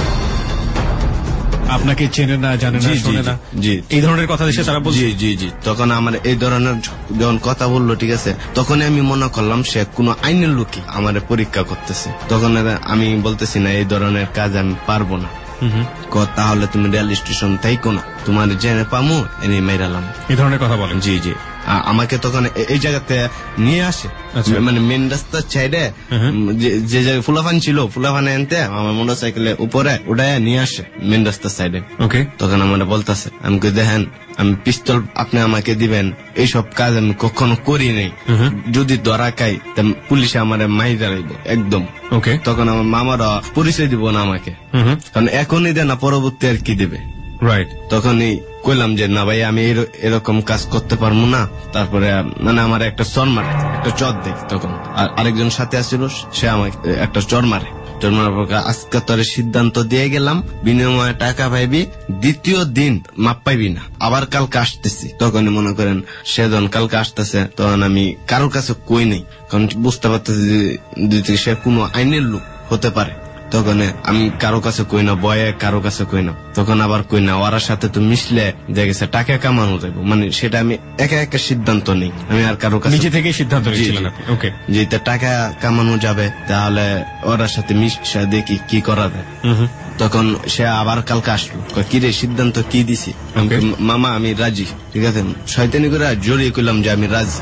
আপনাকে চেনে না, জানে না, শোনে না, জি এই ধরনের কথা দেশে তারা বলছে। জি জি জি। তখন আমার এই ধরনের যখন কথা বললো, ঠিক আছে, তখন আমি মনে করলাম সে কোনো আইনের লোকই আমার পরীক্ষা করতেছে। তখন আমি বলতেছি না এই ধরনের কাজ আমি পারবো না। তাহলে তুমি রেল স্টেশন থাইকো না, তোমার জেনে পামু এনে মেরালাম, এই ধরনের কথা বলেন। জি জি। আমাকে তখন এই জায়গাতে নিয়ে আসে, মানে মেন রাস্তার সাইডে যে জায়গায় ফুলাফান ছিল, ফুলাফানে আনতে আমার মোটর সাইকেলে উপরে উঠায় নিয়ে আসে মেন রাস্তার সাইডে। ওকে। তখন আমার বলতেছে, আমি দেখেন আমি পিস্তল আপনি আমাকে দিবেন, এইসব কাজ আমি কখনো করি নাই, যদি ধরা খাই পুলিশে আমার মাই দাঁড়াইব একদম। ওকে। তখন আমার মামারা পরিচয় দিব না আমাকে, কারণ এখনই দেয় না, পরবর্তী আর কি দেবে। রাইট। তখনই কইলাম যে না ভাই আমি এরকম কাজ করতে পারবো না। তারপরে মানে আমার একটা চর মারে, একটা চর দেয়। তখন আরেকজন সাথে আসছিল, সে আমাকে একটা চর মারে। আজকে তোর সিদ্ধান্ত দিয়ে গেলাম, বিনিময়ে টাকা পাইবি, দ্বিতীয় দিন মাপ পাইবি না, আবার কালকে আসতেছি। তখন মনে করেন সেজন কালকে আসতেছে, তখন আমি কারোর কাছে কই নেই, কারণ বুঝতে পারতেছি যে সে কোনো আইনের লোক হতে পারে। তখন আমি কারো কাছে কই না, বয়ে কারো কাছে কই না। তখন আবার কই না, ওর সাথে তো মিশলে দেখেছে টাকা কামানো যাবে, মানে সেটা আমি একা একা সিদ্ধান্ত নেই। আমি আর কারো কাছে নিজে থেকে সিদ্ধান্ত নিয়েছিলেন ওকে, যে টাকা কামানো যাবে তাহলে ওর সাথে মিশা দেখি কি করা যায়। তখন সে আবার কালকে আসলো, কি রে সিদ্ধান্ত কি দিছি? মামা আমি রাজি। ঠিক আছে, শয়তানি করে জড়িয়ে করলাম যে আমি রাজি।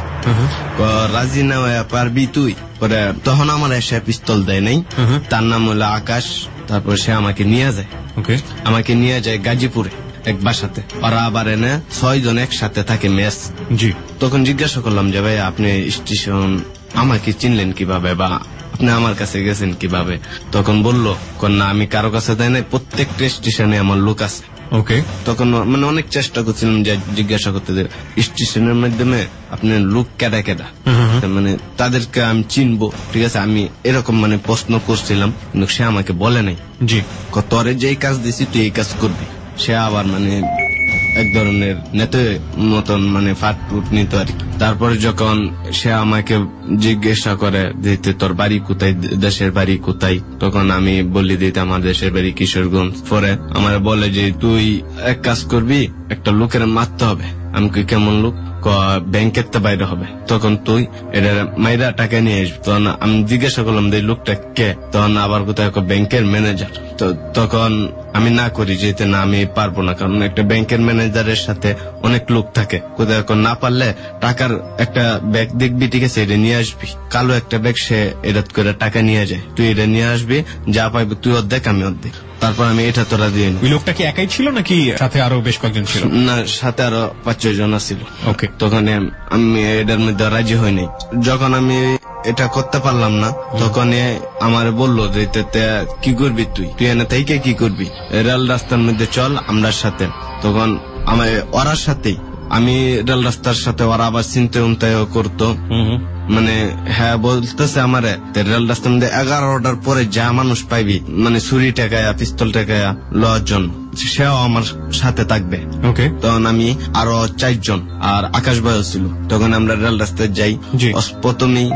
রাজি না পারবি তুই? পরে তখন আমার এসে পিস্তল দেয় নাই, তার নাম হলো আকাশ। তারপর সে আমাকে নিয়ে যায়, আমাকে নিয়ে যায় গাজীপুরে এক বাসাতে। ওরা আবার এনে ছয় জন একসাথে থাকে মেস। জি, তখন জিজ্ঞাসা করলাম যে ভাই আপনি স্টেশন আমাকে চিনলেন কিভাবে, বা আপনি আমার কাছে গেছেন কিভাবে? তখন বললো না আমি কারো কাছে দেয় নাই, প্রত্যেকটা স্টেশনে আমার লোক আছে। ওকে, তখন মানে অনেক চেষ্টা করছিলাম যে জিজ্ঞাসা করতে, যে স্টেশনের মাধ্যমে আপনার লোক কেডা কেডা, মানে তাদেরকে আমি চিনবো। ঠিক আছে, আমি এরকম মানে প্রশ্ন করছিলাম, কিন্তু সে আমাকে বলে নাই। জি, তোরে যেই কাজ দিছি তুই এই কাজ করবি। সে আবার মানে এক ধরনের নেতে মতন মানে ফাটফুট নিত আর কি। তারপরে যখন সে আমাকে জিজ্ঞাসা করে দিতে তোর বাড়ি কোথায়, দেশের বাড়ি কোথায়, তখন আমি বলি দিতে আমার দেশের বাড়ি কিশোরগঞ্জ। পরে আমার বলে যে তুই এক কাজ করবি, একটা লোকের মারতে হবে। আমি কি কেমন লোক? ব্যাংকের তো বাইরে হবে। তখন তুই এটা মাইরা টাকা নিয়ে আসবি। তখন আমি জিজ্ঞাসা করলাম যে লোকটা কে? তখন আবার কোথায় ব্যাংকের ম্যানেজার। তো তখন আমি না করি যেতে, না আমি পারবো না, কারণ একটা ব্যাংকের ম্যানেজারের সাথে অনেক লোক থাকে। কোথায় না পারলে টাকার একটা ব্যাগ দেখবি, ঠিক আছে, এটা নিয়ে আসবি, কালো একটা ব্যাগ, সে এটা করে টাকা নিয়ে যায়, তুই এটা নিয়ে আসবি, যা পাইবি তুই অর্ধেক আমি অর্ধেক। তারপর আমি এটা তোরা দিয়ে নি। ওই লোকটা কি একাই ছিল নাকি সাথে আরো বেশ কয়েকজন ছিল? না, সাথে আরো পাঁচ ছয় জন ছিল। ওকে, তখন আমি এটার মধ্যে রাজি হইনি। যখন আমি এটা করতে পারলাম না, তখন আমার বললো যে কি করবি তুই, তুই এনে থেকে কি করবি, রেল রাস্তার মধ্যে চল আমরা সাথে। তখন আমার ওরার সাথেই আমি রেল রাস্তার সাথে, ওরা আবার চিন্তা উন্তায় করতো, মানে হ্যাঁ বলতেছে আমারে রেল রাস্তার মধ্যে এগারোটার পরে যা মানুষ পাইবি, মানে ছুরি টেকায়া পিস্তল টেকায়া লওয়ার জন্য, সেও আমার সাথে থাকবে। ওকে, তখন আমি আরো চারজন আর আকাশ ভাইও ছিল। তখন আমরা রেল রাস্তায় যাই। প্রথমেই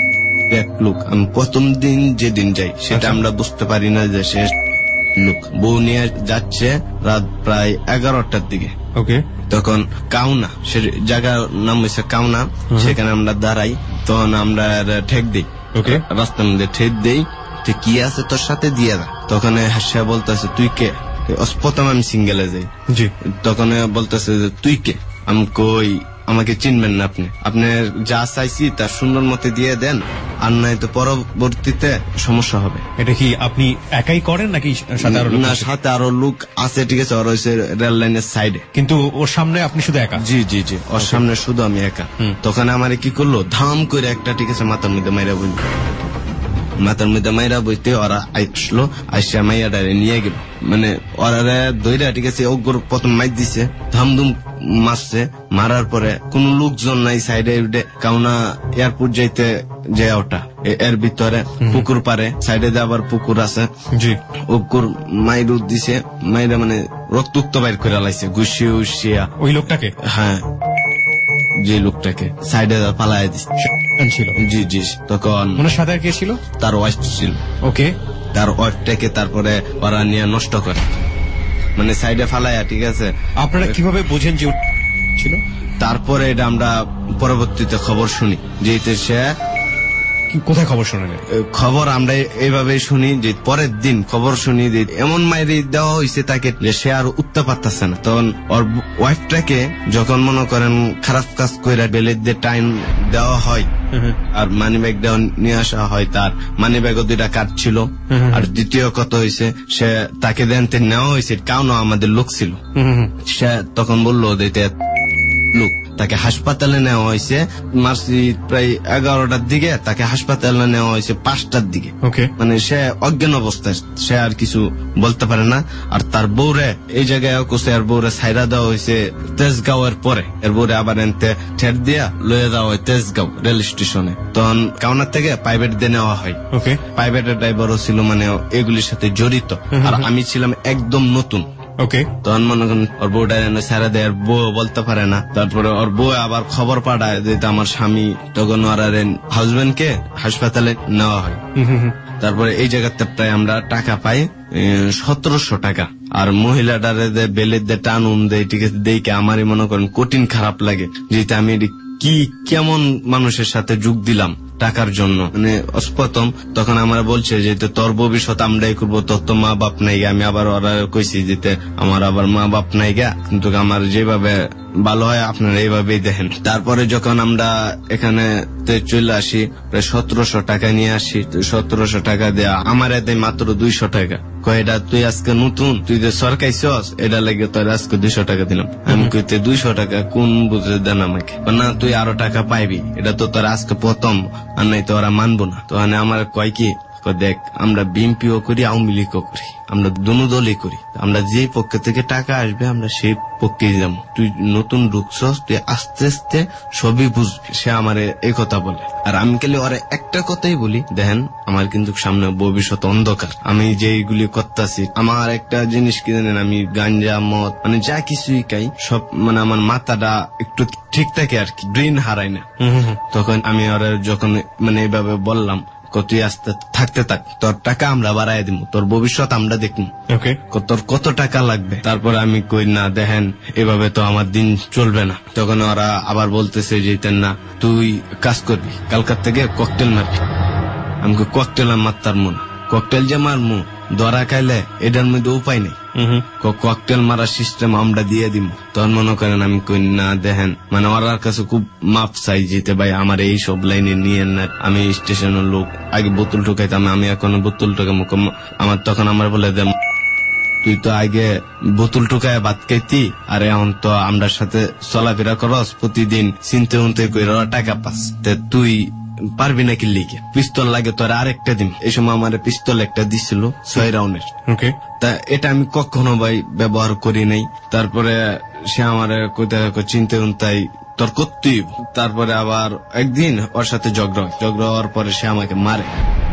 এক লোক, আমি প্রথম দিন যেদিন যাই সেটা আমরা বুঝতে পারি না যে সে লোক। বউ নিয়ে যাচ্ছে রাত প্রায় এগারোটার দিকে। ওকে, তখন কাউনা, সে জায়গার নাম হয়েছে কাউনা, সেখানে আমরা দাঁড়াই। তখন আমরা ঠেক দিই, রাস্তার মধ্যে ঠেক দিই, তুই কি আছে তোর সাথে দিয়ে দা। তখন সে বলতেছে তুই কে? প্রথম আমি সিঙ্গেলে যাই। তখন বলতেছে তুই কে? আমি কই আমাকে চিনবেন না আপনি, আপনি যা চাইছি তার সুন্দর মতে দিয়ে দেন, আর নাই তো পরবর্তীতে সমস্যা হবে। এটা কি আপনি একাই করেন নাকি সাথে আরো? না, সাথে আরো লোক আছে। ঠিক আছে, ওর হয়েছে রেল লাইনের সাইডে, কিন্তু ওর সামনে আপনি শুধু একা? জি জি জি, ওর সামনে শুধু আমি একা। তখন আমার কি করলো, ধাম করে একটা, ঠিক আছে, মাথার মধ্যে মাইরা বই, মাথার মধ্যে মাইরা বইতে ওরা আসলো, আইসা মাইয়াটা নিয়ে গেল, মানে ওরা দইরা, ঠিক আছে, ওগুর প্রথম মাইর দিছে, ধামধুম মারছে। মারার পরে কোন লোকজন নাই সাইডে, কাউনা এয়ারপোর্ট যাইতে যে ওটা এর ভিতরে পুকুর পারে, সাইডে আবার পুকুর আছে। জি, ওগুর মাইর দিছে, মাইরা মানে রক্তুক্ত বাইর করে লাইছে ঘুষিয়ে উষিয়া। ওই লোকটাকে? হ্যাঁ, যে লোকটাকে সাইডে পালায় দিচ্ছে ছিল। জি জি, তখন মানে সাথে কে ছিল? তার ওয়াইফ ছিল। ওকে, তার ওয়াইফটাকে তারপরে ওরা নিয়ে নষ্ট করে, মানে সাইডে ফালায়া। ঠিক আছে, আপনারা কিভাবে বোঝেন যে ছিল? তারপরে এটা আমরা পরবর্তীতে খবর শুনি যে সে কোথায় খবর শুনেন? খবর আমরা এইভাবে শুনি যে পরের দিন খবর শুনি যে এমন মাইরে দেওয়া হয়েছে তাকে যে সে আর উঠতে পারতেছে না। তখন ওর ওয়াইফটাকে যখন মনে করেন খারাপ কাজ করে বেলেদের টাইম দেওয়া হয় আর মানি ব্যাগ দেওয়া নিয়ে আসা হয়, তার মানি ব্যাগও দুইটা কাট ছিল। আর দ্বিতীয় কথা হয়েছে সে তাকে দেনতে নেওয়া হয়েছে, কাউন আমাদের লোক ছিল। সে তখন বললো দিতে লোক তাকে হাসপাতালে নেওয়া হয়েছে মার্চি প্রায় এগারোটার দিকে, তাকে হাসপাতালে নেওয়া হয়েছে পাঁচটার দিকে। ওকে, মানে সে অজ্ঞান অবস্থায়, সে আর কিছু বলতে পারে না। আর তার বউরে এই জায়গায় কোসে আর বউরে সাইরা দেওয়া হয়েছে তেজগাঁওয়ের পরে, এর বউরে আবার এনতে ঠের দিয়া লয়ে যাওয়া হয় তেজগাঁও রেল স্টেশনে। তখন কাউনার থেকে প্রাইভেট দিয়ে নেওয়া হয়। ওকে, প্রাইভেটের ড্রাইভারও ছিল মানে এগুলির সাথে জড়িত, আর আমি ছিলাম একদম নতুন। ওকে, তখন মনে করেন ওর বউটা সারা দেয়, বউ বলতে পারে না। তারপরে ওর বউ আবার খবর পাঠায় যে আমার স্বামী, তখন ওর হাজবেন্ড কে হাসপাতালে নেওয়া হয়। তারপরে এই জায়গাতে প্রায় আমরা টাকা পাই সতেরোশো টাকা। আর মহিলাটারে বেলের দিয়ে টানুন দেয়, ঠিক আছে, দেখে আমারই মনে করেন কঠিন খারাপ লাগে, যেহেতু আমি কি কেমন মানুষের সাথে যোগ দিলাম টাকার জন্য। মানে অস্পতম তখন আমরা বলছে যে তোর ভবিষ্যৎ আমরাই করবো, তোর তো মা বাপ নাই গা। আমি আবার ওরা কইছি যেতে আমার আবার মা বাপ নাই গা, কিন্তু আমার যেভাবে ভালো হয় আপনারা এইভাবেই দেখেন। তারপরে যখন আমরা এখানে চলে আসি, প্রায় সতেরোশো টাকা নিয়ে আসি। সতেরোশো টাকা দেয়া আমার এতে মাত্র দুইশো টাকা। কয়টা তুই আজকে নতুন, তুই যে সরকাইছস, এটা লাগে তোর আজকে দুইশো টাকা দিলাম। আমি কইতে দুইশো টাকা কোন বুঝে দেন আমাকে? না তুই আরো টাকা পাইবি, এটা তো তোর আজকে প্রথম, আর নাই তো ওরা মানবো না। তো আমার কয় কি, দেখ আমরা বিএনপিও করি, আওয়ামী লীগও করি, আমরা দুনো দলই করি। আমরা যে পক্ষ থেকে টাকা আসবে আমরা সেই পক্ষে যাবো। তুই নতুন ঢুকছস, তুই আস্তে আস্তে সবই বুঝবি। সে আমার এই কথা বলে। আর আমি খালি ওরা একটা কথাই বলি, দেখেন আমার কিন্তু সামনে ভবিষ্যৎ অন্ধকার। আমি যেইগুলি করতেছি, আমার একটা জিনিস কি জানেন, আমি গাঞ্জা মদ মানে যা কিছুই খাই সব, মানে আমার মাথাটা একটু ঠিক থাকে আর কি, ব্রেন হারাই না। তখন আমি ওরা যখন মানে এইভাবে বললাম, তুই আসতে থাকতে থাক, তোর টাকা আমরা বাড়াই দিব, তোর ভবিষ্যৎ আমরা দেখব, তোর কত টাকা লাগবে। তারপরে আমি কই না দেখেন এভাবে তো আমার দিন চলবে না। তখন ওরা আবার বলতেছে যে না তুই কাজ করবি, কালকার থেকে ককটেল মারবি। আমি ককটেল মারতার মন, ককটেল যে মারমু ধরা খাইলে এটার মধ্যে উপায় নেই, ককটেল মারার সিস্টেম আমরা দিয়ে দিব। তখন মনে করেন আমি কই না দেখেন, মানে ওরার কাছে খুব মাপ চাই যেতে ভাই আমার এই সব লাইনে নিয়ে না। আমি স্টেশনের লোক, আগে বোতল ঠুকাইতাম, আমি এখন বোতল ঠুকে আমার। তখন আমার বলে দে তুই তো আগে বোতল টুকায় ভাত খাইতি, আর এখন তো আমরার সাথে চলাফেরা করস প্রতিদিন, চিনতে উনতে করে টাকা পাস, তুই পারবি নাকি লিখে? পিস্তল লাগে তোর আরেকটা দিন। এই সময় আমার পিস্তল একটা দিছিল ছয় রাউন্ডের। তা এটা আমি কখনো ভাই ব্যবহার করি নাই। তারপরে সে আমার চিনতে উনতাই তোর করতেই। তারপরে আবার একদিন ওর সাথে ঝগড়া হয়, ঝগড়া হওয়ার পরে সে আমাকে মারে।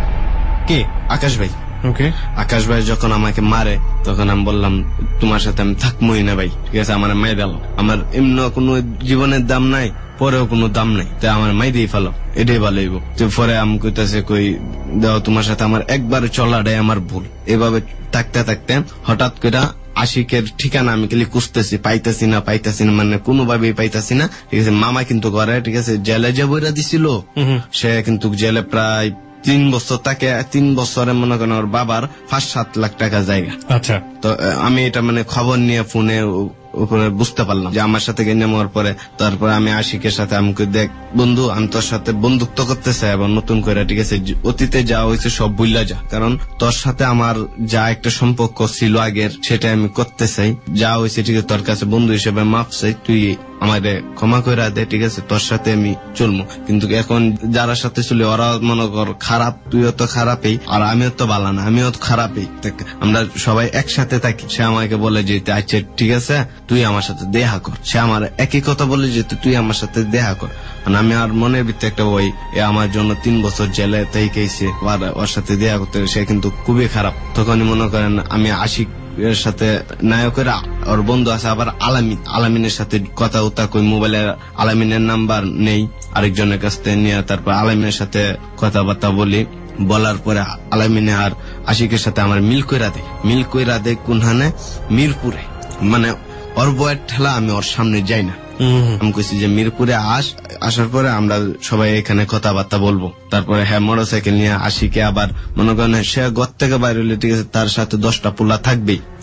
কে? আকাশ ভাই। আকাশ ভাই যখন আমাকে মারে তখন আমি বললাম তোমার সাথে আমি থাকবোই না ভাই, ঠিক আছে, আমার মাই দিল। আমার এমনি কোনো জীবনের দাম নাই, পরেও কোনো দাম নাই, তাই আমার মাই দিয়ে ফেলো, এটাই ভালো হইব। তো পরে আমি কইতাছে কই দাও তোমার সাথে আমার একবার চলাটাই আমার ভুল। এভাবে থাকতে থাকতে হঠাৎ করে আশিকের ঠিকানা আমি খালি খুঁজতেছি, পাইতাছি না পাইতাছি না মানে কোনোভাবেই পাইতাছি না, ঠিক আছে। মামা কিন্তু করে, ঠিক আছে, জেলে যে বইরা দিছিল, সে কিন্তু জেলে প্রায় তিন বছর তাকে, তিন বছরে মনে করেন ওর বাবার পাঁচ সাত লাখ টাকা জায়গা। আচ্ছা, তো আমি এটা মানে খবর নিয়ে ফোনে উপরে বুঝতে পারলাম যে আমার সাথে গেঞ্জাম হওয়ার পরে। তারপরে আমি আশিকের সাথে আমাকে দেখ বন্ধু, আমি তোর সাথে বন্ধুত্ব করতে চাই এবং নতুন করে, ঠিক আছে, অতীতে যা হয়েছে সব ভুলা যা, কারণ তোর সাথে আমার যা একটা সম্পর্ক ছিল আগের সেটা আমি করতে চাই। যা হয়েছে ঠিক আছে, তোর কাছে বন্ধু হিসেবে মাপ চাই, তুই আমাদের ক্ষমা করে দে, ঠিক আছে, তোর সাথে আমি চলবো। কিন্তু এখন যারা সাথে চলি ওরা মনে কর খারাপ, তুইও তো খারাপই আর আমিও তো ভালো না, আমিও তো খারাপই, আমরা সবাই একসাথে থাকি। সে আমাকে বলে যে আচ্ছা ঠিক আছে তুই আমার সাথে দেখা কর। সে আমার একই কথা বলে যে তুই আমার সাথে দেখা কর। আমি আর মনের ভিতরে একটা ওই আমার জন্য তিন বছর জেলে থেকেছে, ওর সাথে দেখা করতে, সে কিন্তু খুবই খারাপ। তখনই মনে করেন আমি আশিক এর সাথে নায়কের ওর বন্ধু আছে আবার আলামিন, আলামিনের সাথে কথা উতা কই, মোবাইলে আলামিনের নাম্বার নেই, আরেকজনের কাছ থেকে নিয়ে তারপর আলামিনের সাথে কথাবার্তা বলি। বলার পরে আলামিনে আর আশিকের সাথে আমার মিল কইরা দেয়, মিল কইরা দেয় কোনখানে মিরপুরে, মানে ওর বয়ের ঠেলা আমি ওর সামনে যাই না। আমি কইছি যে মিরপুরে আস, আসার পরে আমরা সবাই এখানে কথাবার্তা বলবো। তারপরে হ্যাঁ মোটর সাইকেল নিয়ে আশিকে আবার মনে করেন সে ঘর থেকে বাইরে হলে, ঠিক আছে, তার সাথে দশটা পোলা থাকবেই,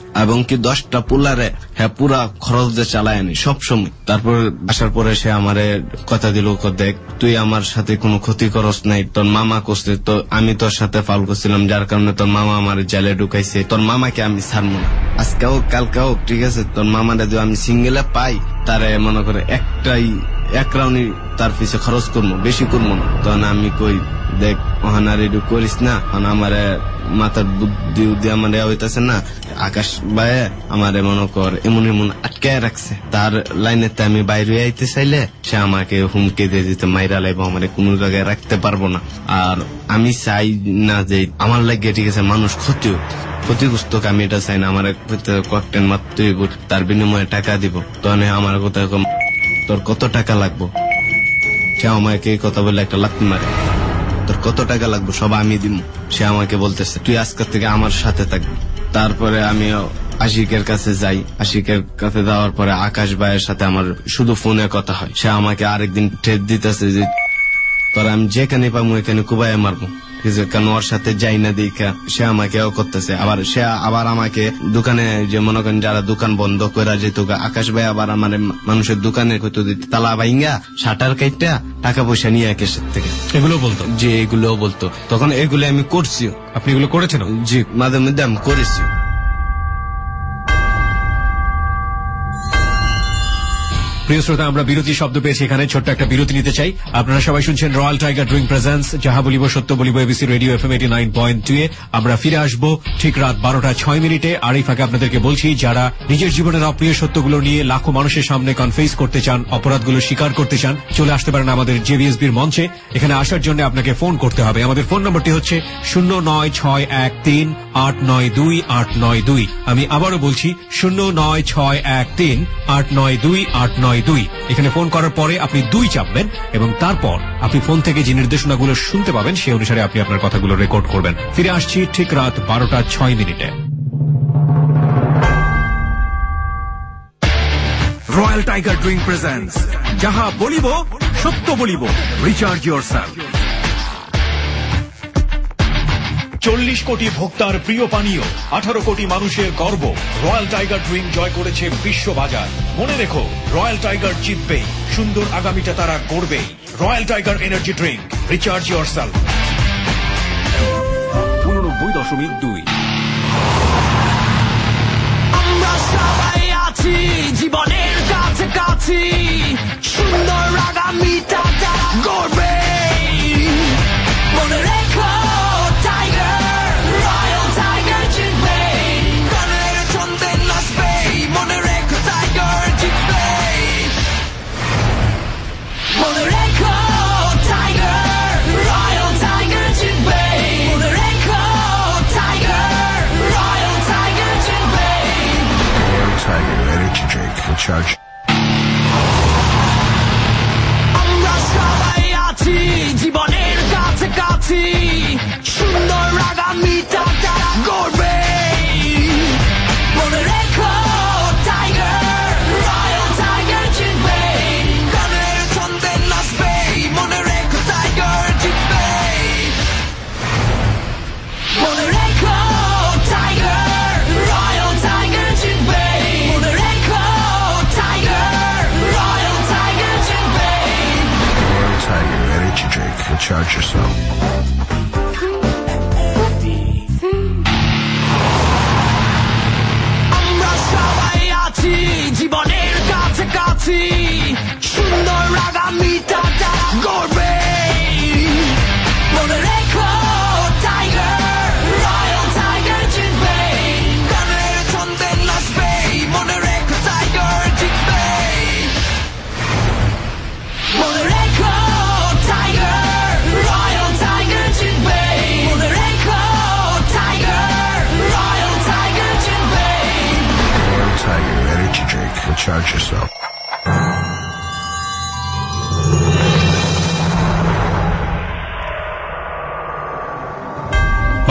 এবং কি দশটা পুলারে হ্যাঁ পুরা খরচ দিয়ে চালায়নি সবসময়। তারপর আসার পরে সে আমারে কথা দিল, দেখ তুই আমার সাথে কোনো ক্ষতি করস নাই, তোর মামা করছে, তো আমি তোর সাথে ফাউল করছিলাম যার কারণে তোর মামা আমার জেলে ঢুকাইছে, তোর মামাকে আমি ছাড়বো না, আজকে হোক কালকে হোক, ঠিক আছে তোর মামাটা যদি আমি সিঙ্গেলে পাই তারে মনে করে একটাই এক রাউন্ডই তার পিছে খরচ করবো, বেশি করবো না। তখন আমি কই দেখ ওখানে রেডি করিস না, আমার মাথার বুদ্ধি উদ্ধি আমার হইতেছে না, আকাশ ভাইয়ে আমার মনে কর এমন এমন আটকায় রাখছে, তার লাইনেতে আমি বাইরে আইতে চাইলে সে আমাকে হুমকি দিয়ে দিতে মাইরা লাইব, আমার কোনো জায়গায় রাখতে পারবো না। আর আমি চাই না যে আমার লাগে ঠিক আছে মানুষ ক্ষতি ক্ষতিগ্রস্ত, আমি এটা চাই না, আমার ককটেল মারতে তার বিনিময়ে টাকা দিব। তখন আমার কথা তোর কত টাকা লাগবো, সে আমাকে এই কথা বলে একটা লাথি মারে, তোর কত টাকা লাগবে সব আমি দিব। সে আমাকে বলতেছে তুই আজকের থেকে আমার সাথে থাকবি। তারপরে আমি আশিকের কাছে যাই, আশিকের কাছে যাওয়ার পরে আকাশ ভাইয়ের সাথে আমার শুধু ফোনে কথা হয়। সে আমাকে আরেকদিন ঠেট দিতেছে যে তোর আমি যেখানে পাবো এখানে কুবাইয়া মারবো, কেন ওর সাথে যাই না দেখা সে আমাকে করতেছে। আবার সে আবার আমাকে দোকানে যে মনে করেন যারা দোকান বন্ধ করে যেত, আকাশ ভাই আবার আমার মানুষের দোকানে হয়তো তালা ভাইঙ্গা শাটার কাইটা টাকা পয়সা নিয়ে একের থেকে এগুলো বলতো, যে এগুলো বলতো। তখন এগুলো আমি করছি। আপনি এগুলো করেছেন? জি, মাঝে মধ্যে আমি করেছি। প্রিয় শ্রোতা, আমরা বিরতি শব্দ পেয়েছি, এখানে ছোট্ট একটা বিরতি নিতে চাই। আপনারা সবাই শুনছেন রয়্যাল টাইগার ড্রিঙ্ক প্রেজেন্স যাহা বলিব সত্য বলিব ABC radio FM eighty nine point two এ। আমরা ফিরে আসবো ঠিক রাত বারোটা ছয় মিনিটে। আর এই ফাঁকে আপনাদেরকে বলছি, যারা নিজের জীবনের অপ্রিয় সত্যগুলো নিয়ে লাখো মানুষের সামনে কনফেস করতে চান, অপরাধগুলো স্বীকার করতে চান, চলে আসতে পারেন আমাদের জেভিএসবির মঞ্চে। এখানে আসার জন্য আপনাকে ফোন করতে হবে। আমাদের ফোন নম্বরটি হচ্ছে শূন্য নয় ছয় এক তিন আট নয় দুই আট নয় দুই। আমি আবারও বলছি শূন্য নয় ছয় এক তিন আট নয় দুই আট নয় দুই। এখানে ফোন করার পরে আপনি দুই চাপবেন এবং তারপর আপনি ফোন থেকে যে নির্দেশনাগুলো শুনতে পাবেন সেই অনুসারে আপনি আপনার কথাগুলো রেকর্ড করবেন। ফিরে আসছি ঠিক রাত বারোটা ছয় মিনিটে। রয়্যাল টাইগার ড্রিঙ্ক প্রেজেন্টস যাহা বলিব সত্য বলিব, রিচার্জ ইয়োরসেলফ। চল্লিশ কোটি ভোক্তার প্রিয় পানীয়, আঠারো কোটি মানুষের গর্ব, রয়্যাল টাইগার ড্রিঙ্ক জয় করেছে বিশ্ববাজার। মনে রেখো, রয়্যাল টাইগার জিতবেই, সুন্দর আগামীটা তারা গড়বেই। Royal tiger energy drink, recharge yourself. উননব্বই দশমিক দুই। আমরা সবাই আছি জীবনের কাছে কাছি, সুন্দর আগামীটা তারা গড়বে। মনে রেখো Charge. আমরা সবাই আছি জীবনের কাছে কাছি, সুন্দর আগামীটা তারা গড়বে। মনে রেখো টাইগার, রয়্যাল টাইগার জিতবে, গানের ছন্দে নাচবে। মনে রেখো টাইগার জিতবে, মনে রেখো টাইগার, রয়্যাল টাইগার জিতবে। মনে রেখো Tiger Energy Drink. Recharge yourself. আমরা সবাই আছি জীবনের কাছে কাছি, সুন্দর আগামীটা তারা গড়বে। মনে রেখো টাইগার, রয়্যাল টাইগার জিতবে, গানের ছন্দে নাচবে। মনে রেখো টাইগার জিতবে, মনে রেখো টাইগার, রয়্যাল টাইগার জিতবে। মনে রেখো টাইগার, রয়্যাল টাইগার জিতবে। Royal Tiger Energy Drink. Recharge yourself.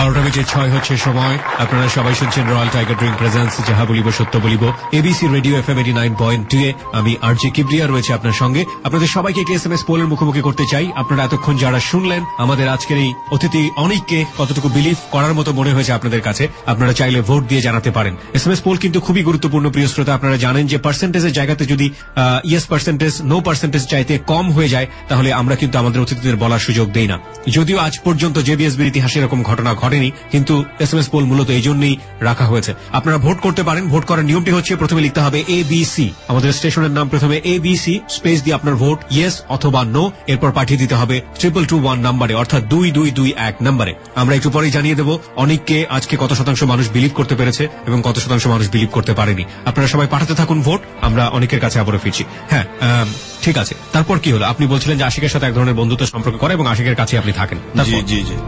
বারোটা বেজে ছয় হচ্ছে সময়। আপনারা সবাই শুনছেন রয়্যাল টাইগার ড্রিঙ্ক প্রেজেন্স যাহা বলিব সত্য বলিব, ABC radio FM eighty nine point two এ। আমি আরজি কিবরিয়া রয়েছে আপনার সঙ্গে। আপনাদের সবাইকে একটি এসএমএস পোলের মুখোমুখি করতে চাই। আপনারা এতক্ষণ যারা শুনলেন আমাদের আজকের এই অতিথি অনেককে কতটুকু বিলিভ করার মতো মনে হয়েছে আপনাদের কাছে, আপনারা চাইলে ভোট দিয়ে জানাতে পারেন। এসএমএস পোল কিন্তু খুবই গুরুত্বপূর্ণ প্রিয় শ্রোতা। আপনারা জানেন যে পার্সেন্টেজের জায়গাতে যদি ইয়েস পার্সেন্টেজ নো পার্সেন্টেজ চাইতে কম হয়ে যায় তাহলে আমরা কিন্তু আমাদের অতিথিদের বলার সুযোগ দেই না। যদিও আজ পর্যন্ত জেবিএসবির ইতিহাসে এরকম ঘটনা ঘটেনি, কিন্তু এসএমএস পোল মূলত এই জন্যই রাখা হয়েছে। আপনারা ভোট করতে পারেন। ভোট করার নিয়মটি হচ্ছে প্রথমে লিখতে হবে এবিসি, আমাদের স্টেশনের নাম প্রথমে এবিসি, স্পেস দিয়ে আপনার ভোট ইয়েস অথবা নো, এরপর পাঠিয়ে দিতে হবে ট্রিপল টু ওয়ান নাম্বারে, অর্থাৎ দুই দুই দুই এক নাম্বারে। আমরা একটু পরেই জানিয়ে দেবো অনেককে আজকে কত শতাংশ মানুষ বিলিভ করতে পেরেছে এবং কত শতাংশ মানুষ বিলিভ করতে পারেনি। আপনারা সবাই পাঠাতে থাকুন ভোট, আমরা অনেকের কাছে আবারও ফিরছি। হ্যাঁ, ঠিক আছে। তারপর কি হলো? আপনি বলছিলেন যে আশিকের সাথে এক ধরনের বন্ধুত্ব সম্পর্ক করে এবং আশিকের কাছে আপনি থাকেন। জি জি জি।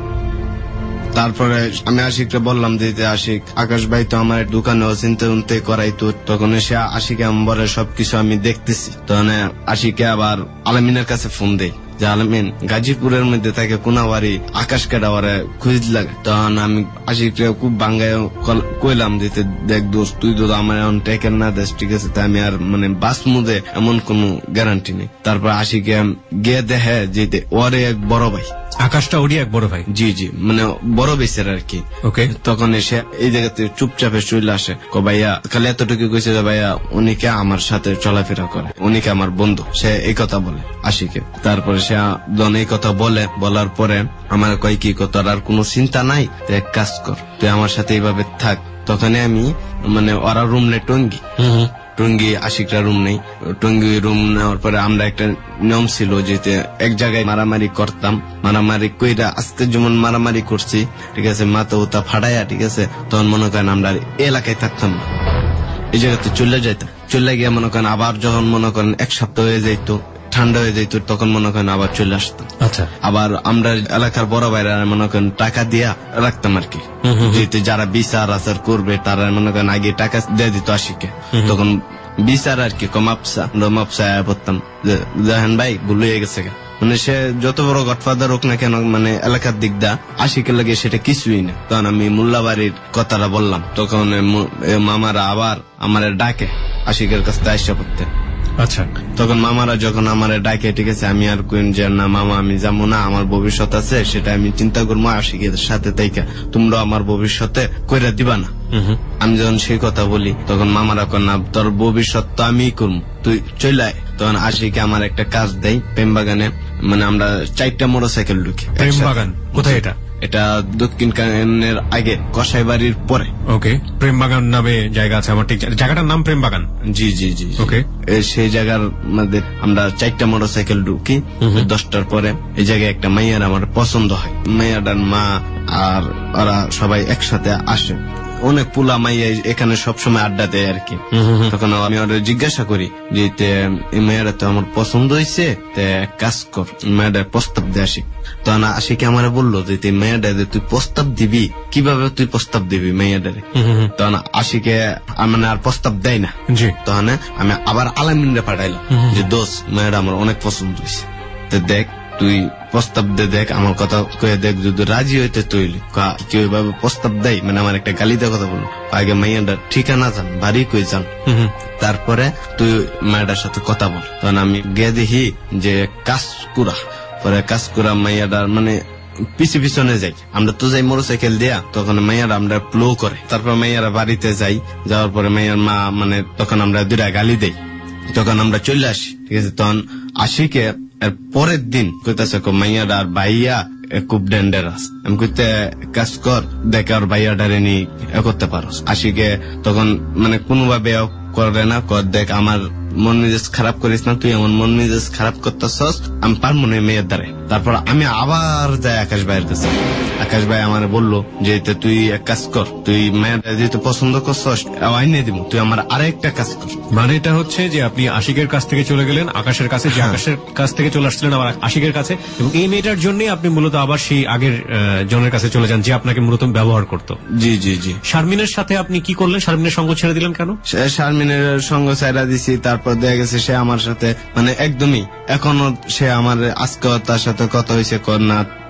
তারপরে আমি আশিককে বললাম দিতে, আশিক আকাশ ভাই তো আমার দোকানেও চিনতে উনতে করাইতো, তখন এসে আশিকে বলে সবকিছু আমি দেখতেছি। তখন আশিকে আবার আলামিনের কাছে ফোন দেই যে আলামিন গাজীপুরের মধ্যে থাকে কোনাবাড়ি আকাশ কেটাবারে খুঁজ লাগে। তখন আমি আশিককে খুব বাঙ্গায় কইলাম দিতে, দেখ দোস্ত তুই তো আমার এখন টেকের না দেশ, ঠিক আছে, তাই আমি আর মানে বাস মুদে এমন কোনো গ্যারান্টি নেই। তারপর আশিকে গিয়ে দেখে যেতে ওরে এক বড় ভাই, আকাশটা ওরই এক বড় ভাই। জি জি, মানে বড় বেসের আর কি। ওকে। তখন এসে এই জায়গাতে চুপচাপে চলে আসে, ক ভাইয়া খালি এতটুকু কইছে যে ভাইয়া উনিকে আমার সাথে চলাফেরা করে, উনিকে আমার বন্ধু, সে এই কথা বলে আশিকে। তারপরে সে যখন এই কথা বলে, বলার পরে আমার কয় কি তোর আর কোনো চিন্তা নাই, তুই এক কাজ কর, তুই আমার সাথে এইভাবে থাক। তখন আমি মানে ওরা রুম নেই টঙ্গি, টঙ্গি আশিকটা রুম নেই, টঙ্গি রুম নেওয়ার পরে আমরা একটা নিয়ম ছিল যেতে এক জায়গায় মারামারি করতাম, মারামারি কইরা আজকে যেমন মারামারি করছি, ঠিক আছে, মাথা উতা ফাটাইয়া, ঠিক আছে, তখন মনে করেন আমরা এলাকায় থাকতাম না, এই জায়গাতে চলে যাইতাম। চলে গিয়ে মনে করেন আবার যখন মনে করেন এক সপ্তাহ হয়ে যাইতো, ঠান্ডা হয়ে যাইতো, তখন মনে করেন আবার চলে আসতাম। আচ্ছা। আবার আমরা এলাকার বড় ভাইরা মনে করেন টাকা দিয়া রাখতাম আর কি, যেহেতু যারা বিচার আচার করবে তারা মনে করেন আগে টাকা দিয়ে দিত আশিকে, তখন বিচার আর কি কমাপসা মাপসা পড়তাম যে জাহান ভাই ভুল হয়ে গেছে। মানে সে যত বড় গডফাদার হোক না কেন, মানে এলাকার দিক দা আশিকে লাগে সেটা কিছুই না। তখন আমি মোল্লাবাড়ির কথাটা বললাম, তখন মামারা আবার আমার ডাকে আশিকের কাছে আইসা পড়তে। আচ্ছা। তখন মামারা যখন আমার ডাকে, ঠিক আছে, আমি আর কইন যে না মামা আমি যাবো না, আমার ভবিষ্যৎ আছে, সেটা আমি চিন্তা করবো আশিকের সাথে তাইকা, তোমরা আমার ভবিষ্যতে কইরা দিবা না। আমি যখন সেই কথা বলি তখন মামারা কন না, তোর ভবিষ্যৎ তো আমি করবো, তুই চলে আয়। তখন আশিকে আমার একটা কাজ দেয় প্রেম বাগানে, মানে আমরা চারটা মোটরসাইকেল ঢুকি। প্রেম বাগান কোথায় এটা? এটা দক্ষিণ কানের আগে কসাই বাড়ির পরে। ওকে। প্রেম বাগান নামে জায়গা আছে আমার, ঠিক জায়গাটার নাম প্রেম বাগান। জি জি জি। ওকে। সেই জায়গার মধ্যে আমরা চারটা মোটরসাইকেল ঢুকি দশটার পরে। এই জায়গায় একটা মাইয়ার আমার পছন্দ হয়, মাইয়াটার মা আর ওরা সবাই একসাথে আসে, অনেক পুলা মাইয়া এখানে সবসময় আড্ডা দেয় আর কি। তখন আমি ওরা জিজ্ঞাসা করি যে এই মেয়েরা তো আমার পছন্দ হয়েছে, কাজ কর, মেয়েটার প্রস্তাব দিয়ে আসি। তখন আশিকে আমার বললো যে তুই মেয়েটারে তুই প্রস্তাব দিবি, কিভাবে তুই প্রস্তাব দিবি মেয়েটারে? তখন আশিকে মানে আর প্রস্তাব দেয় না। তখন আমি আবার আলামিনরে পাঠাইলাম যে দোষ মেয়েটা আমার অনেক পছন্দ হয়েছে, তো দেখ তুই প্রস্তাব দে, দেখ আমার কথা কয়ে দেখ, যদি রাজি হইতে তৈরি কেউ এভাবে প্রস্তাব দেয়, মানে আমার একটা গালি দেওয়ার কথা বললো, আগে মাইয়াটার ঠিকানা জান, বাড়ি কই জান, তারপরে তুই মায়েটার সাথে কথা বল। তখন আমি গিয়ে দেখি যে কাজকুড়া, পরে কাজকুড়া মাইয়াটার মানে পিছু পিছনে যাই, আমরা তো যাই মোটরসাইকেল দিয়া, তখন মাইয়ারা আমরা প্লো করে, তারপর মাইয়ারা বাড়িতে যাই, যাওয়ার পরে মাইয়ার মা মানে তখন আমরা দুটা গালি দেই, তখন আমরা চলে আসি, ঠিক আছে। তখন আশিকে এর পরের দিন কইতাছে মাইয়াডা আর ভাইয়া খুব ডেঞ্জারাস, আমি কইতে কাজ কর, দেখে আর ভাইয়াডারে নি করতে পারো। আশিকে তখন মানে কোনোভাবে করে না, কর দেখ আমার মন মেজাজ খারাপ করিস না, তুই আমার মন মেজাজ খারাপ করতেছস, আমি পারবো না মেয়ের দ্বারে। তারপর আমি আবার যাই আকাশ ভাইয়ের কাছে, আকাশ ভাই আমার বললো যে তুই এক কাজ কর, তুই মেয়েটা যেহেতু পছন্দ করছস আইনে দিব, তুই আমার আরেকটা কাজ কর। মানে এটা হচ্ছে যে আপনি আশিকের কাছ থেকে চলে গেলেন আকাশের কাছে, যে আকাশের কাছ থেকে চলে আসছিলেন আবার আশিকের কাছে, এবং এই মেয়েটার জন্যই আপনি মূলত আবার সেই আগের জনের কাছে চলে যান যে আপনাকে মূলত ব্যবহার করতো। জি জি জি। শারমিনের সাথে আপনি কি করলেন? শারমিনের সঙ্গ ছেড়ে দিলেন কেন? শারমিনের সঙ্গ ছেড়ে দিছি, তারপর দেখা গেছে সে আমার সাথে মানে একদমই এখনো সে আমার আজকে তার সাথে কথা হয়েছে কর না,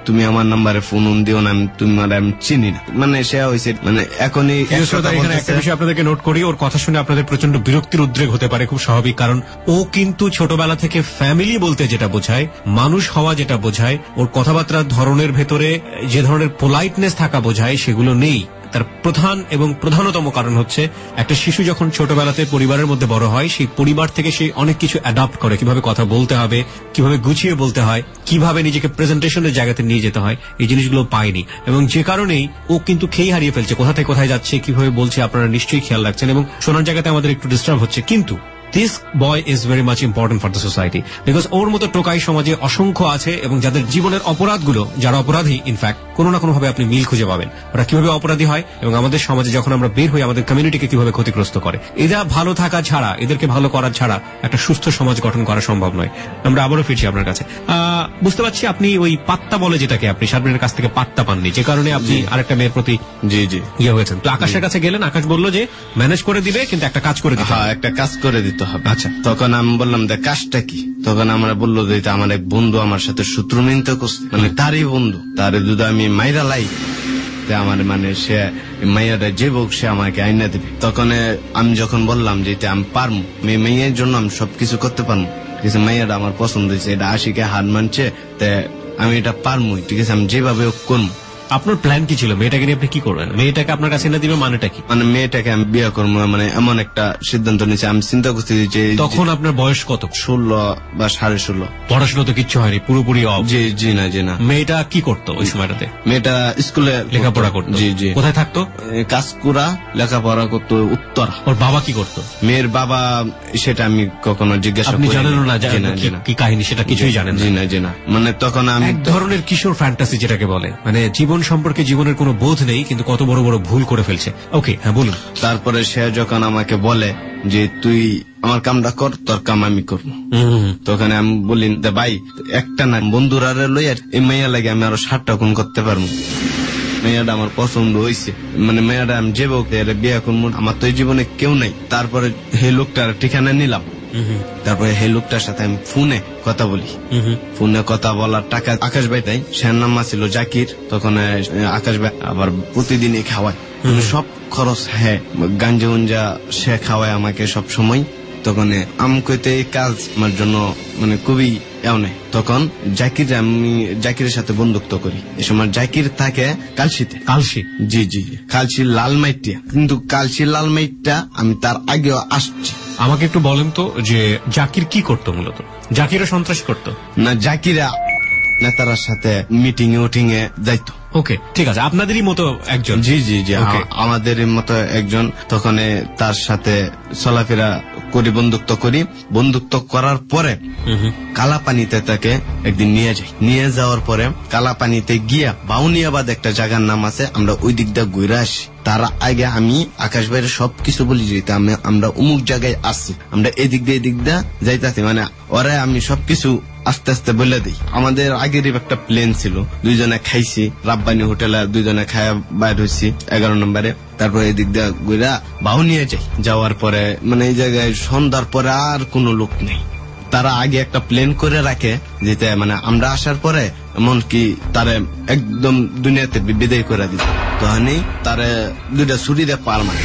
তুমি আমার নাম্বারে ফোন দিও না, তুমি আমি চিনি না। মানে সে হয়েছে মানে এখনই এখানে একটা বিষয় আপনাদেরকে নোট করি, ওর কথা শুনে আপনাদের প্রচন্ড বিরক্তির উদ্রেক হতে পারে, খুব স্বাভাবিক, কারণ ও কিন্তু ছোটবেলা থেকে ফ্যামিলি বলতে যেটা বোঝায়, মানুষ হওয়া যেটা বোঝায়, ওর কথাবার্তার ধরনের ভেতরে যে ধরনের পোলাইটনেস থাকা বোঝায় সেগুলো নেই। তার প্রধান এবং প্রধানতম কারণ হচ্ছে একটা শিশু যখন ছোটবেলাতে পরিবারের মধ্যে বড় হয়, সেই পরিবার থেকে সে অনেক কিছু অ্যাডাপ্ট করে, কিভাবে কথা বলতে হবে, কিভাবে গুছিয়ে বলতে হয়, কিভাবে নিজেকে প্রেজেন্টেশনের জায়গাতে নিয়ে যেতে হয়, এই জিনিসগুলো পায়নি, এবং যে কারণেই ও কিন্তু খেয়ে হারিয়ে ফেলছে কোথা থেকে কোথায় যাচ্ছে, কিভাবে বলছে আপনারা নিশ্চয়ই খেয়াল রাখছেন, এবং শোনার জায়গাতে আমাদের একটু ডিস্টার্ব হচ্ছে। কিন্তু this boy is very much important for the society because ওর মতো টোকাই সমাজে অসংখ্য আছে, এবং যাদের জীবনের অপরাধগুলো, যারা অপরাধী ইনফ্যাক্ট কোনো না কোনো ভাবে আপনি মিল খুঁজে পাবেন ওরা কিভাবে অপরাধী হয়, এবং আমাদের সমাজে যখন আমরা বের হই আমাদের কমিউনিটিকে কিভাবে ক্ষতিগ্রস্ত করে। এরা ভালো থাকা ছাড়া, এদেরকে ভালো করা ছাড়া একটা সুস্থ সমাজ গঠন করা সম্ভব নয়। আমরা আবারও ফিরছি আপনার কাছে। আহ, বুঝতে পারছি আপনি ওই পাত্তা বলে যেটাকে, আপনি শারমিনের কাছ থেকে পাত্তা পাননি, যে কারণে আপনি আরেকটা মেয়ের প্রতি জি জি ইয়ে হয়েছেন। তো আকাশের কাছে গেলেন, আকাশ বলল যে ম্যানেজ করে দিবে কিন্তু একটা কাজ করে দিতে হবে। হ্যাঁ, একটা কাজ করে দিতে হবে। আচ্ছা, তখন আমি বললাম যে কাজটা কি? তখন আমরা বললো যে আমার এক বন্ধু আমার সাথে শত্রু মিনতে করছে, মানে তারই বন্ধু, তার যদি আমি মাইরা লাই আমার মানে সে মাইয়াটা যে হোক সে আমাকে আইনা দেবে। তখন আমি যখন বললাম যে আমি পারবো, মেয়ে মেয়ের জন্য আমি সবকিছু করতে পারবো, ঠিক আছে, মাইয়াটা আমার পছন্দ হয়েছে, এটা আশিকে হার মানছে, তে আমি এটা পারবো, ঠিক আছে, আমি যেভাবে করবো। আপনার প্ল্যান কি ছিল? মেয়েটাকে নিয়ে আপনি কি করবেন? মেয়েটাকে আপনার কাছে এনে দিবে মানেটা কি? মানে মেয়েটাকে আমি বিয়ে করবো, মানে এমন একটা সিদ্ধান্ত নিয়েছি। আমি চিন্তা করছি যে তখন আপনার বয়স কত? ষোলো বা সাড়ে ষোলো। পড়াশোনা তো কিচ্ছু হয়নি, পুরোপুরি অফ? জি জি না জি না। মেয়েটা কি করতো ওই সময়টাতে? মেয়েটা স্কুলে লেখাপড়া করতো? জি জি। কোথায় থাকতো? কাজকুড়া, লেখাপড়া করতো উত্তরা। ওর বাবা কি করতো? মেয়ের বাবা সেটা আমি কখনো জিজ্ঞাসা আপনি জানেন না কি কাহিনী, সেটা কিছুই জানেন জি না জি না। মানে তখন আমি এক ধরনের কিশোর ফ্যান্টাসি যেটাকে বলে, মানে জীবন সম্পর্কে জীবনের কোনো বোধ নেই কিন্তু কত বড় বড় ভুল করে ফেলছে। ওকে, হ্যাঁ বলুন। তারপরে সে যখন আমাকে বলে যে তুই আমার কামটা কর, তোর কাম আমি করবো, তখন আমি বলি ভাই একটা না বন্ধুরা লইয়া এই মেয়া লাগে আমি আরো ষাটটা কোন করতে পারবো। মেয়াটা আমার পছন্দ হয়েছে, মানে মেয়াটা আমি যে হোক বিয়ে করবো, আমার তো এই জীবনে কেউ নাই। তারপরে সেই লোকটার ঠিকানা নিলাম, তারপরে সেই লোকটার সাথে আমি ফোনে কথা বলি, ফোনে কথা বলার টাকা আকাশ ভাই তাই, সে নাম ছিল জাকির। তখন আকাশ ভাই আবার প্রতিদিনই খাওয়ায়, সব খরচ হ্যাঁ, গাঞ্জা উঞ্জা সে খাওয়ায় আমাকে সব সময়। তখন আমাকে এই কাজ আমার জন্য মানে খুবই এও নেই। তখন জাকির আমি জাকিরের সাথে বন্ধুত্ব করি। এ সময় জাকির থাকে কালশিতে। কালশি? জি জি, কালশি লালমাইটিয়া। কিন্তু কালশি লালমাইটটা আমি তার আগেও আসছি। আমাকে একটু বলেন তো যে জাকির কি করতো মূলত? জাকিরও সন্ত্রাস করতো? না, জাকিরা নেতারার সাথে মিটিং এ উটিং এ যাইতো। ওকে, ঠিক আছে, আপনাদেরই মতো একজন? জি জি জি, আমাদেরই মতো একজন। তখন তার সাথে চলাফেরা করি, বন্ধুত্ব করি। বন্ধুত্ব করার পরে কালাপানিতে তাকে একদিন নিয়ে যাই। নিয়ে যাওয়ার পরে কালাপানিতে গিয়া বাউনিয়াবাদ একটা জায়গার নাম আছে, আমরা ওই দিক দিয়ে ঘুরে আসি। তার আগে আমি আকাশ ভাইয়ের সবকিছু বলি যে আমরা অমুক জায়গায় আসছি, আমরা এদিক দিয়ে এদিক দিয়ে যাইতাছি, মানে ওরা আমি সবকিছু আস্তে আস্তে বলে দিই। আমাদের আগের একটা প্লেন ছিল, দুইজনে খাইছি রাব্বানি হোটেলে, দুইজনে খায়া বাইর হয়েছি এগারো নম্বরে। তারপরে এদিক দিয়ে ঘুরা বাউ নিয়ে যাই। যাওয়ার পরে মানে এই জায়গায় সন্ধ্যার পরে আর কোনো লোক নেই। তারা আগে একটা প্লেন করে রাখে যেতে, মানে আমরা আসার পরে এমনকি তারা একদম দুনিয়াতে বিদায় করে দিত। তখনই তারা দুইটা ছুরি দিয়ে পার মারে।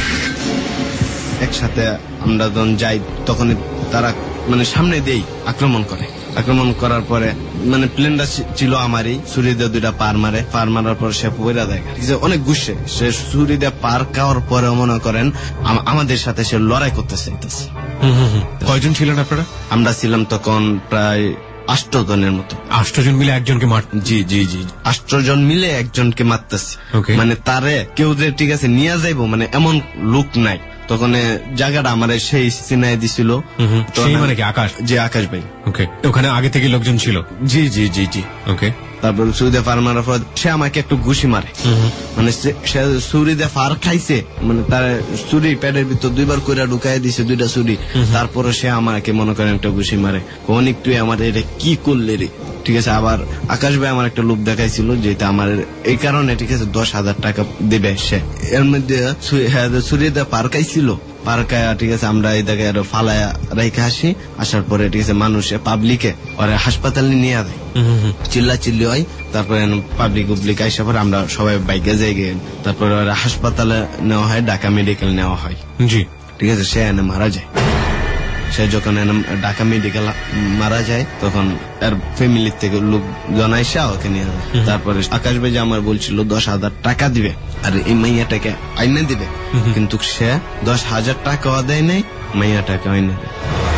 একসাথে আমরা যখন যাই তখন তারা মানে সামনে দিয়েই আক্রমণ করে। আক্রমণ করার পরে মানে প্লেনটা ছিল আমারই, ছুরি দিয়ে দুইটা পার মারে। পার মারার পর সে পয়রা দেয়, অনেক গুছে। সে ছুরি দিয়ে পার খাওয়ার পরে মনে করেন আমাদের সাথে সে লড়াই করতে চাইতেছে। কয়জন ছিলেন আপনারা? আমরা ছিলাম তখন প্রায় আষ্ট জনের মতো। আষ্ট জন মিলে একজনকে মার? জি জি জি, আষ্ট জন মিলে একজনকে মারতেছি। মানে তারে কেউ যে ঠিক আছে নিয়ে যাইবো মানে এমন লোক নাই। তখন জায়গাটা আমার সেই চিনাই দিছিল। মানে কি আকাশ? যে আকাশ ভাই। ওকে, ওখানে আগে থেকে লোকজন ছিল? জি জি জি জি। ওকে, তারপর সুরিদে ফার মারার পর সে আমাকে একটু ঘুষি মারে। মানে সে সুরিদে ফার খাইছে, মানে তার চুরি প্যাডের ভিতর দুইবার করে ঢুকাই দিছে দুইটা চুরি। তারপরে সে আমাকে মনে করেন একটা ঘুষি মারে। অনেক তুই আমার এটা কি করলে রে, ঠিক আছে। আবার আকাশ ভাই আমার একটা লোক দেখাইছিল যেটা আমার এই কারণে ঠিক আছে দশ হাজার টাকা দেবে সে। এর মধ্যে সুরিদে পার খাইছিল, পার্কায় ঠিক আছে আমরা এই জায়গায় আরো ফালায়া রেখে আসি, আসার পরে ঠিক আছে মানুষে পাবলিকে ওরা হাসপাতালে নিয়ে যায়, চিল্লা চিল্লি হয়, তারপরে পাবলিক উবলিক আসার পরে আমরা সবাই বাইকে যাই গিয়ে তারপরে ওরা হাসপাতালে নেওয়া হয়, ঢাকা মেডিকেল নেওয়া হয়। জি ঠিক আছে, সে এনে মারা যায়। সে যখন ঢাকা মেডিকেল মারা যায় তখন এর ফ্যামিলির থেকে লোক জানাইসা ওকে নিয়ে যায়। তারপরে আকাশ ভাই যে আমার বলছিল দশ হাজার টাকা দিবে আর এই মাইয়াটাকে আইনে দিবে, কিন্তু সে দশ হাজার টাকাও দেয় নাই, মাইয়াটাকে আইনে দেয়।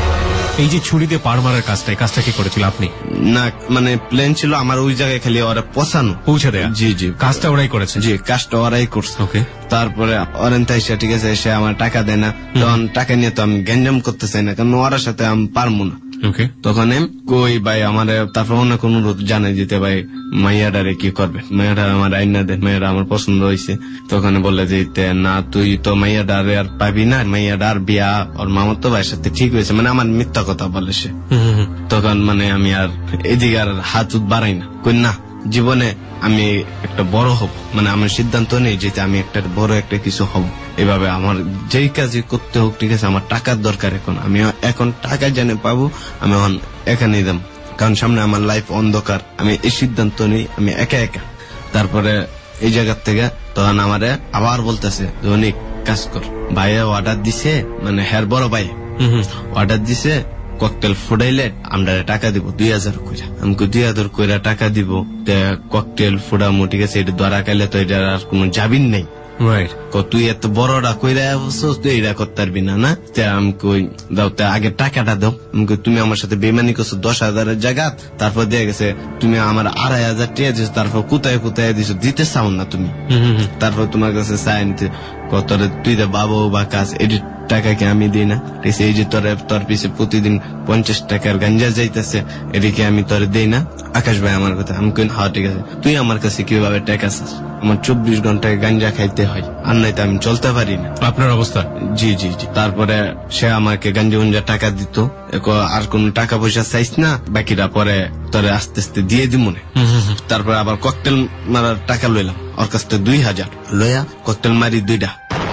এই যে ছুরি দিয়ে পার মারার কাজটা, এই কাজটা কি করেছিল আপনি? না মানে প্ল্যান ছিল আমার ওই জায়গায় খালি ওরা পৌঁছানো, পৌঁছে দেয়। জি জি, কাজটা ওরাই করেছে। জি, কাজটা ওরাই করছে। ওকে, তারপরে অরেন্তা এসে ঠিক আছে সে আমার টাকা দেয় না, তখন টাকা নিয়ে তো আমি গ্যাঞ্জাম করতে চাই না, কারণ ওর সাথে আমি পারবো না। তখন কই ভাই আমার, তারপর অনেক অনুরোধ জানাই যেতে ভাই মাইয়াডারে কি করবে, মাইয়াডার আমার আইনা দেয়, মাইয়াডা আমার পছন্দ হয়েছে। তখন বলে যে না তুই তো মাইয়াডারে আর পাবি না, মাইয়াডার বিয়া ওর মামাতো ভাইয়ের সাথে ঠিক হয়েছে, মানে আমার মিথ্যা কথা বলে সে। তখন মানে আমি আর এদিকে আর হাত উত বাড়াই না, কই না জীবনে আমি একটা বড় হব, মানে আমার সিদ্ধান্ত নেই যে আমি একটা বড় একটা কিছু হব। এভাবে আমার যেই কাজই করতে হোক ঠিক আছে, আমার টাকার দরকার এখন, আমি এখন টাকা জানে পাবো, আমি এখন এখানেই দাম, কারণ সামনে আমার লাইফ অন্ধকার, আমি এই সিদ্ধান্ত নেই আমি একা একা। তারপরে এই জায়গার থেকে তখন আমারে আবার বলতেছে অনেক কাজ কর, ভাইয়া অর্ডার দিছে, মানে হ্যার বড় ভাই অর্ডার দিছে ককটেল ফুটাইলে আমরা টাকা দিব দুই হাজার কইরা, আমাকে দুই হাজার কইরা টাকা দিব, ককটেল ফুটামো ঠিক আছে, এটা ধরা খাইলে তো এটা আর কোন জামিন নেই। তুই এত বড়টা কইরা বসছিস, তুই এটা করতে পারবি না, না আমি কই দাও তা আগে টাকাটা দাও। আমি কই তুমি আমার সাথে বেমানি করছো দশ হাজারের জায়গা, তারপর দিয়ে গেছে তুমি আমার আড়াই হাজার টিয়া দিছো, তারপর কোথায় কোথায় দিছো, দিতে চাও না তুমি, তারপর তোমার কাছে চাই নিতে কত তুই তো বাবু বা কাজ এডিট টাকা কি আমি দিই না, ঠিক আছে, এই যে তোর তোর পিছে প্রতিদিন পঞ্চাশ টাকার গাঞ্জা যাইতেছে, এদিকে আমি তোর দেই না। আকাশ ভাই আমার কথা, আমি কই হ্যাঁ ঠিক আছে, তুই আমার কাছে কিভাবে টাকা চাস, আমার চব্বিশ ঘন্টায় গাঞ্জা খাইতে হয়, আর নাই তো আমি চলতে পারি না। আপনার অবস্থা? জি জি জি। তারপরে সে আমাকে গাঞ্জা গুঞ্জা টাকা দিত, আর কোন টাকা পয়সা চাইস না, বাকিরা পরে তোরে আস্তে আস্তে দিয়ে দিব মনে। তারপরে আবার ককটেল মারার টাকা লইলাম ওর কাছ থেকে দুই হাজার লইয়া ককটেল মারি দুইটা।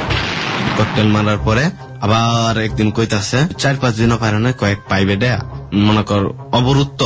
ককটেল মারার পরে আবার একদিন কইতাছে চার পাঁচ দিনও পারে না, কয়েক পাইবে দে, মনে কর অবরুদ্ধ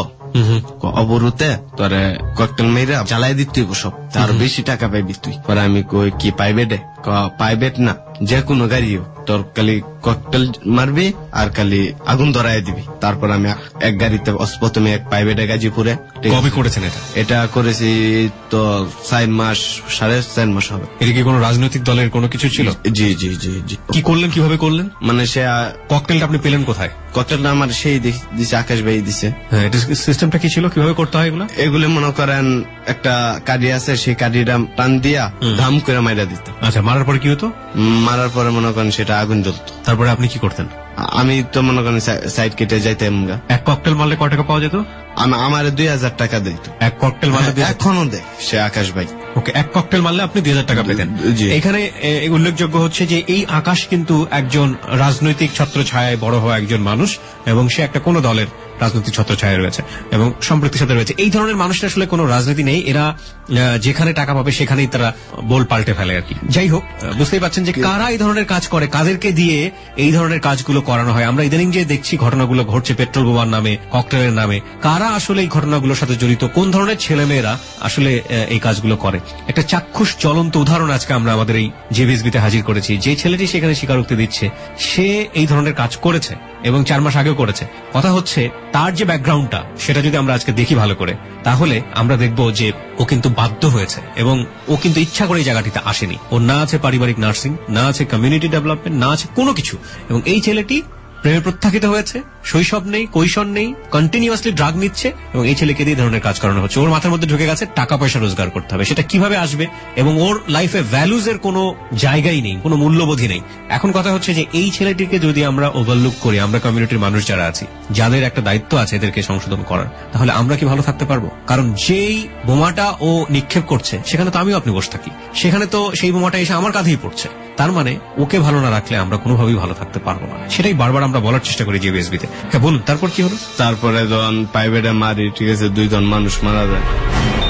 অবরুতে তোরে ককটেল মেয়েরা জ্বালাই দিত সব, তার বেশি টাকা পাইবি তুই। পরে আমি কই কি পাইবে দে, পাইবেট না যে কোনো গাড়িও তোর খালি ককটেল মারবি আর খালি আগুন ধরাই দিবি। তারপর আমি এক গাড়িতে প্রথমে এক প্রাইভেটে গাজীপুরে। কবে করেছেন এটা? এটা করেছি তো চার মাস সাড়ে চার মাস হবে। এটা কি কোনো রাজনৈতিক দলের কোনো কিছু ছিল? জি জি জি জি। কি করলেন, কিভাবে করলেন? মানে সে ককটেলটা আপনি পেলেন কোথায়? ককটেলটা আমার সেই দিছে, আকাশ ভাই দিছে। হ্যাঁ, এটা সিস্টেমটা কি ছিল, কিভাবে করতে হয় এগুলো? এগুলো মনে করেন একটা কাঠি আছে, সেই কাঠিটা টান দিয়া ধাম করে মাইরা দিত। আচ্ছা, মারার পরে কি হতো? মারার পরে মনে করেন সেটা আগুন জ্বলতো। তারপরে আপনি কি করতেন? আমি তো মনে করেন সাইড কেটে যাইতাম। এক ককটেল মারলে কয় টাকা পাওয়া যেত? আমার দুই হাজার টাকা দিত। এক ককটেল মারলে এখনো দেয় সে আকাশ ভাই। ওকে, এক ককটেল মারলে আপনি দুই হাজার টাকা পেতেন। এখানে উল্লেখযোগ্য হচ্ছে যে এই আকাশ কিন্তু একজন রাজনৈতিক ছত্র ছায়ায় বড় হওয়া একজন মানুষ, এবং সে একটা কোন দলের রাজনৈতিক ছত্র ছায়া রয়েছে এবং সম্পৃক্তির সাথে রয়েছে। এই ধরনের মানুষের আসলে কোনো রাজনীতি নেই, এরা যেখানে টাকা পাবে সেখানেই তারা বোল পাল্টে ফেলে আর কি। যাই হোক, বুঝতেই পারছেন যে কারা এই ধরনের কাজ করে, কাদেরকে দিয়ে এই ধরনের কাজগুলো করানো হয়। আমরা ইদানিং যে দেখছি ঘটনাগুলো ঘটছে পেট্রোল বোমার নামে, ককটেলের নামে, কারা আসলে এই ঘটনাগুলোর সাথে জড়িত, কোন ধরনের ছেলেমেয়েরা আসলে এই কাজগুলো করে। একটা চাক্ষুষ জ্বলন্ত উদাহরণ আজকে আমরা আমাদের এই জেভিএসবিতে হাজির করেছি। যে ছেলেটি সেখানে স্বীকারোক্তি দিচ্ছে সে এই ধরনের কাজ করেছে এবং চার মাস আগেও করেছে। কথা হচ্ছে তার যে ব্যাকগ্রাউন্ডটা সেটা যদি আমরা আজকে দেখি ভালো করে, তাহলে আমরা দেখব যে ও কিন্তু বাধ্য হয়েছে এবং ও কিন্তু ইচ্ছা করে এই জায়গাটিতে আসেনি। ও না আছে পারিবারিক নার্সিং, না আছে কমিউনিটি ডেভেলপমেন্ট, না আছে কোনো কিছু, এবং এই ছেলেটি প্রেমে প্রত্যাখিত হয়েছে, শৈশব নেই, কৈশোর নেই, কন্টিনিউয়াসলি ড্রাগ নিচ্ছে, এবং এই ছেলেকে দিয়ে ধরনের কাজ করানো হচ্ছে। ওর মাথার মধ্যে ঢুকে গেছে টাকা পয়সা রোজগার করতে হবে, সেটা কিভাবে আসবে, এবং ওর লাইফে ভ্যালুজ এর কোনো জায়গাই নেই, কোনো মূল্যবোধই নেই। এখন কথা হচ্ছে যে এই ছেলেটিকে যদি আমরা ওভারলুক করি, আমরা কমিউনিটির মানুষ যারা আছি, যাদের একটা দায়িত্ব আছে এদেরকে সংশোধন করার, তাহলে আমরা কি ভালো থাকতে পারবো? কারণ যেই বোমাটা ও নিক্ষেপ করছে সেখানে তো আমিও আপনি বসে থাকি, সেখানে তো সেই বোমাটা এসে আমার কাঁধেই পড়ছে। তার মানে ওকে ভালো না রাখলে আমরা কোনোভাবেই ভালো থাকতে পারবো না। সেটাই বারবার আমরা বলার চেষ্টা করি জেভিএসবিতে। হ্যাঁ বলুন, তারপর কি হলো? তারপরে যখন প্রাইভেটে মারি, ঠিক আছে, দুইজন মানুষ মারা যায়।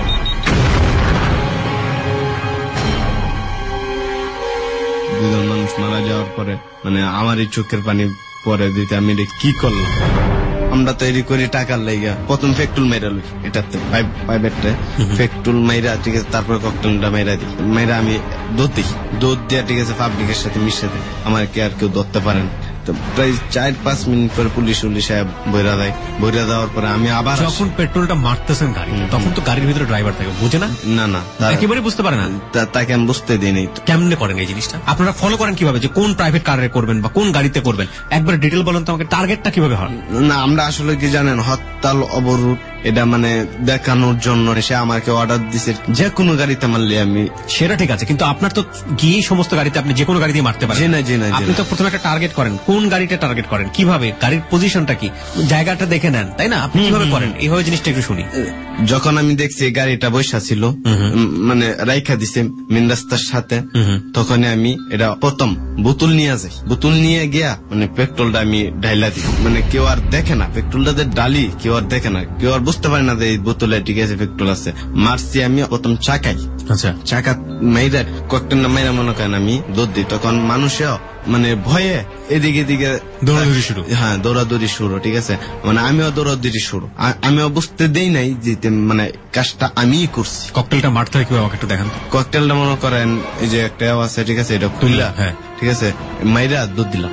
দুইজন মানুষ মারা যাওয়ার পরে মানে আমারই চোখের পানি পরে দিতে আমি এটা কি করলাম। আমরা তৈরি করি টাকার লাইগা, প্রথম ফেকটুল মাইরা লই, এটাতে পাইপেটে ফেকটুল মাইরা, ঠিক আছে, তারপরে ককটেলটা মাইরা দিই, মাইরা আমি দুধ দিই, দুধ দিয়ে, ঠিক আছে, পাবলিকের সাথে মিশে দিই, আমার কে আর কেউ ধরতে পারেন। তো প্রায় চার পাঁচ মিনিট পরে পুলিশ উলিশ বইরা দেয়, বইরা দেওয়ার পরে আমি আবার যখন পেট্রোলটা মারতেছেন গাড়ি, তখন তো গাড়ির ভিতরে ড্রাইভার থাকে, বুঝে না? না না, একেবারে বুঝতে পারে না, তাকে আমি বুঝতে দিই নাই। কেমনে করেন এই জিনিসটা? আপনারা ফলো করেন কিভাবে যে কোন প্রাইভেট কারে করবেন বা কোন গাড়িতে করবেন? একবার ডিটেল বলেন তো আমাকে, টার্গেটটা কিভাবে হয়? না, আমরা আসলে কি জানেন, হরতাল অবরোধ এটা মানে দেখানোর জন্য সে আমাকে অর্ডার দিছে যে কোনো গাড়িতে মারলে আমি। সেটা ঠিক আছে, কিন্তু আপনার তো গিয়ে সমস্ত গাড়িতে আপনি যে কোনো গাড়ি দিয়ে মারতে পারেন। আপনি তো প্রথমে একটা টার্গেট করেন, কোন গাড়িটা টার্গেট করেন, কিভাবে, গাড়ির পজিশনটা কি, জায়গাটা দেখে নেন, তাই না? আপনি কিভাবে করেন এইভাবে জিনিসটা একটু শুনি। যখন আমি দেখছি গাড়িটা বৈশা ছিল, মানে রাইখা দিছে মেন রাস্তার সাথে, তখন আমি এটা প্রথম বোতল নিয়ে যাই, বোতল নিয়ে গিয়া মানে পেট্রোলটা আমি ঢাইলা দিই, মানে কেউ আর দেখে না, পেট্রোলটা যে ডালি কেউ আর দেখে না, কেউ আর বুঝতে পারে না যে এই বোতলে, ঠিক আছে, পেট্রোল আছে। মারছি আমি প্রথম চাকাই, আচ্ছা, চাকা মাইরা কয়েকটা মাইরা মনে করেন আমি দৌড় দিই, তখন মানুষেও মানে ভয়ে এদিকে এদিকে দৌড়াদৌড়ি শুরু, হ্যাঁ দৌড়াদৌড়ি শুরু, ঠিক আছে, মানে আমিও দৌড়াদৌড়ি শুরু, আমিও বুঝতে দেই নাই যে মানে কাজটা আমিই করছি। ককটেলটা মারতে হয় কিভাবে আমাকে একটু দেখান। ককটেলটা মনে করেন এই যে একটা আছে, ঠিক আছে, এটা খুললা, হ্যাঁ, ঠিক আছে, মাইরা দুধ দিলাম।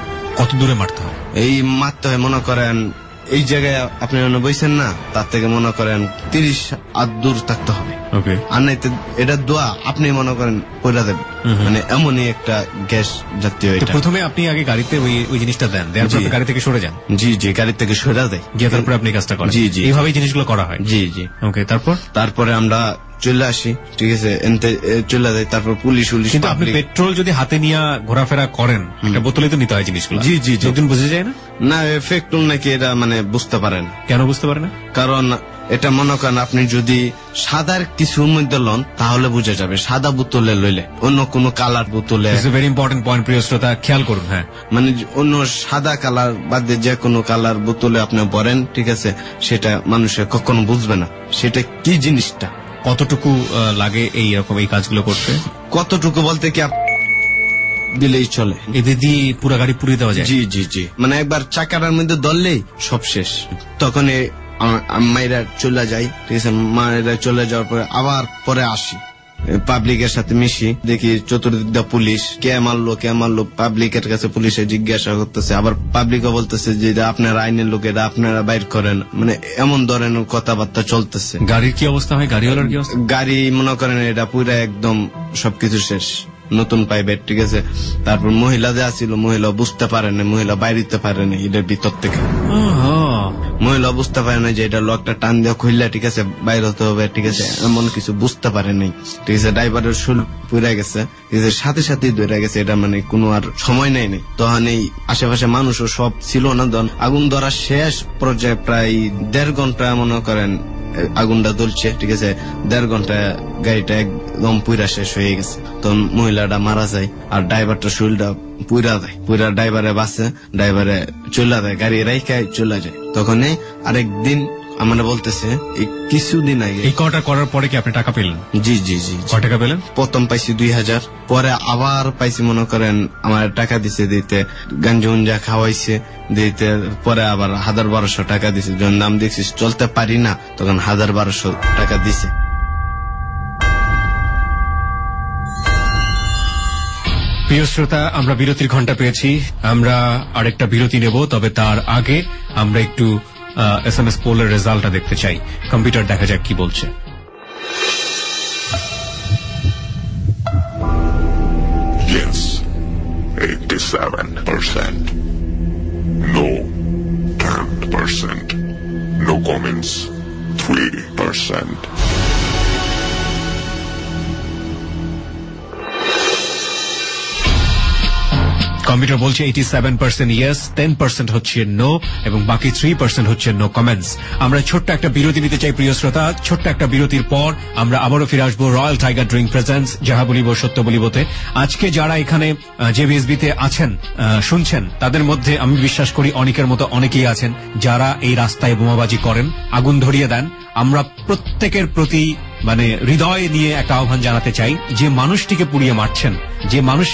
কত দূরে মারতে হয়? এই মারতে হয় মনে করেন এই জায়গায় আপনি বইছেন না, তার থেকে মনে করেন তিরিশ আট দূর থাকতে হবে, আর নাই এটা দোয়া আপনি মনে করেন পয়লা দেবেন, মানে এমনই একটা গ্যাস জাতীয়। প্রথমে আপনি আগে গাড়িতে ওই ওই জিনিসটা দেন, দেওয়ার পর গাড়ি থেকে সরে যান। জি জি, গাড়ি থেকে সরে দেয়, গিয়ে তারপরে আপনি কাজটা করেন। জি জি, এইভাবেই জিনিসগুলো করা হয়। জি জি, ওকে। তারপর তারপরে আমরা চলে আসি, ঠিক আছে, এনতে চলে যায়, তারপর পুলিশ উলিশ। কিন্তু আপনি পেট্রোল যদি হাতে নিয়ে ঘোরাফেরা করেন, একটা বোতলে তো নিতে হয় জিনিসগুলো। জি জি, একদিন বুঝে যায় না? না, পেট্রোল নাকি এটা মানে বুঝতে পারেন। কেন বুঝতে পারে না? কারণ এটা মনে করেন আপনি যদি সাদার কিছুর মধ্যে লন তাহলে বুঝে যাবে, সাদা বোতলে লইলে, অন্য কোন কালার বোতলে। ভেরি ইম্পর্টেন্ট পয়েন্ট, প্রিয় শ্রোতা, খেয়াল করুন। হ্যাঁ, মানে অন্য সাদা কালার বাদে যে কোনো কালার বোতলে আপনি ভরেন, ঠিক আছে, সেটা মানুষের কখনো বুঝবে না সেটা কি জিনিসটা। কতটুকু লাগে এই রকম এই কাজগুলো করতে? কতটুকু বলতে কি দিলেই চলে, এদের দিয়ে পুরো গাড়ি পুড়িয়ে দেওয়া যায়। জি জি জি, মানে একবার চাকাটার মধ্যে ধরলেই সব শেষ। তখন মায়েরা চলে যাই, ঠিক আছে, মায়েরা চলে যাওয়ার পরে আবার পরে আসি, পাবলিকের সাথে মিশি, দেখি চতুর্দিক দিয়ে পুলিশ, কে মারলো কে মারলো, পাবলিকের কাছে পুলিশে জিজ্ঞাসা করতেছে, আবার পাবলিকও বলতেছে যে আপনারা আইনের লোক, এটা আপনারা বাইর করেন, মানে এমন ধরনের কথাবার্তা চলতেছে। গাড়ির কি অবস্থা হয়? গাড়িওয়ালার কি অবস্থা? গাড়ি মনে করেন এটা পুরা একদম সবকিছু শেষ, নতুন পাইবেট, ঠিক আছে। তারপর মহিলা যে আসছিল, মহিলা বুঝতে পারে না, মহিলা বাইরিতে পারে না এটার ভিতর থেকে, মহিলা বুঝতে পারে না যে এটা লকটা টান দিয়ে খুললে, ঠিক আছে, বাইরে হতে হবে, ঠিক আছে, এমন কিছু বুঝতে পারে নাই, ঠিক আছে। ড্রাইভারের শুল পুড়ে গেছে, ঠিক আছে, সাথে সাথেই ধরে গেছে, এটা মানে কোনো আর সময় নেই নেই। তখন এই আশেপাশে মানুষও সব ছিল না, আগুন ধরা শেষ পর্যায়ে প্রায় দেড় ঘন্টা মনে করেন আগুনটা জ্বলছে, ঠিক আছে, দেড় ঘন্টা গাড়িটা একদম পুরা শেষ হয়ে গেছে। তখন মহিলাটা মারা যায় আর ড্রাইভারটা শরীরটা পুরা যায়, পুরা ড্রাইভারে বাসে, ড্রাইভারে চলে যায়, গাড়ি রাইখায় চলে যায়। তখন আরেকদিন আমরা বলতেছে এই কিছুদিন আগে এই কটা করার পরে কি আপনি টাকা পেলেন? জি জি জি। কয় টাকা পেলেন? প্রথম পাইছি দুই হাজার, পরে আবার পাইছি মনে করেন আমার টাকা দিছে দিতে, গাঞ্জা উঞ্জা খাওয়াইছে দিতে, পরে আবার হাজার বারোশো টাকা দিছে। যখন নাম দেখছি চলতে পারি না, তখন হাজার বারোশো টাকা দিছে। প্রিয় শ্রোতা, আমরা বিরতির ঘন্টা পেয়েছি, আমরা আরেকটা বিরতি নেব, তবে তার আগে আমরা একটু এস এম এস পোলের রেজাল্টটা দেখতে চাই। কম্পিউটার দেখা যাক কি বলছে। Yes, eighty-seven percent. No, ten percent. No comments, three percent. Computer বলছে eighty seven percent yes, ten percent হচ্ছে নো এবং বাকি থ্রি পার্সেন্ট হচ্ছে নো কমেন্টস। আমরা ছোট্ট একটা বিরতি নিতে চাই প্রিয় শ্রোতা। ছোট্ট একটা বিরতির পর আমরা আবারও ফিরে আসবো রয়্যাল টাইগার ড্রিঙ্ক প্রেজেন্স যাহা বলিব সত্য বলিবতে। আজকে যারা এখানে জেভিএসবিতে আছেন শুনছেন, তাদের মধ্যে আমি বিশ্বাস করি অনেকের মতো অনেকেই আছেন যারা এই রাস্তায় বোমাবাজি করেন, আগুন ধরিয়ে দেন। আমরা প্রত্যেকের প্রতি মানে হৃদয় নিয়ে একটা আহ্বান জানাতে চাই, যে মানুষটিকে পুড়িয়ে মারছেন, যে মানুষের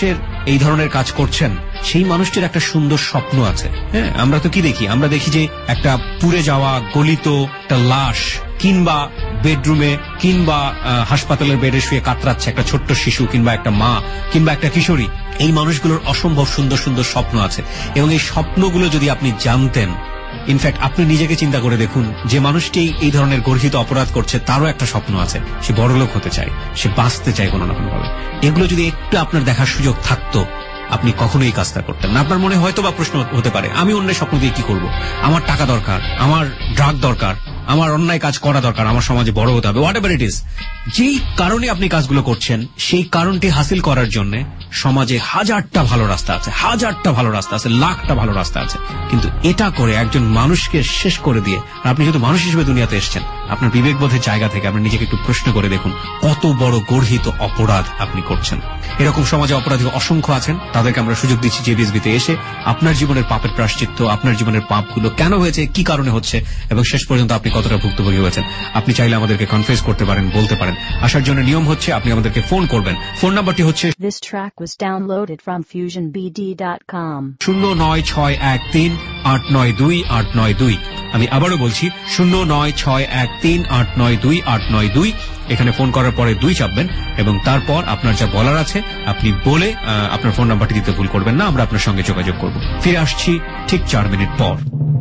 এই ধরনের কাজ করছেন সেই মানুষটির একটা সুন্দর স্বপ্ন আছে। হ্যাঁ, আমরা তো কি দেখি, আমরা দেখি যে একটা পুড়ে যাওয়া গলিত একটা লাশ, কিংবা বেডরুমে কিংবা হাসপাতালের বেডে শুয়ে কাতরাচ্ছে একটা ছোট্ট শিশু, কিংবা একটা মা, কিংবা একটা কিশোরী। এই মানুষগুলোর অসম্ভব সুন্দর সুন্দর স্বপ্ন আছে, এবং এই স্বপ্নগুলো যদি আপনি জানতেন, ইনফ্যাক্ট আপনি নিজেকে চিন্তা করে দেখুন, যে মানুষটি এই ধরনের গর্হিত অপরাধ করছে তারও একটা স্বপ্ন আছে, সে বড়লোক হতে চায়, সে বাঁচতে চায় কোনো না কোনো ভাবে। এগুলো যদি একটু আপনার দেখার সুযোগ থাকতো, আপনি কখনোই কাজটা করতেন না। আপনার মনে হয়তো বা প্রশ্ন হতে পারে, আমি অন্যের স্বপ্ন দিয়ে কি করব, আমার টাকা দরকার, আমার ড্রাগ দরকার, আমার অন্যায় কাজ করা দরকার, আমার সমাজে বড় হতে হবে, হোয়াট এভার ইট ইজ। যেই কারণে আপনি কাজগুলো করছেন, সেই কারণটি হাসিল করার জন্য সমাজে হাজারটা ভালো রাস্তা আছে, হাজারটা ভালো রাস্তা আছে, লাখটা ভালো রাস্তা আছে। কিন্তু এটা করে একজন মানুষকে শেষ করে দিয়ে, আর আপনি যেহেতু মানুষ হিসেবে দুনিয়াতে এসেছেন, আপনার বিবেকবোধের জায়গা থেকে আপনি নিজেকে একটু প্রশ্ন করে দেখুন, কত বড় গর্হিত অপরাধ আপনি করছেন। এরকম সমাজে অপরাধী অসংখ্য আছেন, তাদেরকে আমরা সুযোগ দিচ্ছি যে বিএসবিতে এসে আপনার জীবনের পাপের প্রায়শ্চিত্ত, আপনার জীবনের পাপগুলো কেন হয়েছে, কি কারণে হচ্ছে, এবং শেষ পর্যন্ত আপনি কতটা ভুক্তভোগী হয়েছেন। আপনি চাইলে আমাদেরকে কনফেস করতে পারেন, বলতে পারেন। আসার জন্য নিয়ম হচ্ছে আপনি আমাদেরকে ফোন করবেন। ফোন নাম্বারটি হচ্ছে This track was downloaded from fusion b d dot com. শূন্য নয় ছয় এক তিন আট নয় দুই আট নয় দুই। আমি আবারও বলছি শূন্য নয় ছয় এক তিন আট নয় দুই আট নয় দুই। এখানে ফোন করার পরে দুই চাপবেন, এবং তারপর আপনার যা বলার আছে আপনি বলে আপনার ফোন নাম্বারটি দিতে ভুল করবেন না। আমরা আপনার সঙ্গে যোগাযোগ করব। ফিরে আসছি ঠিক চার মিনিট পর।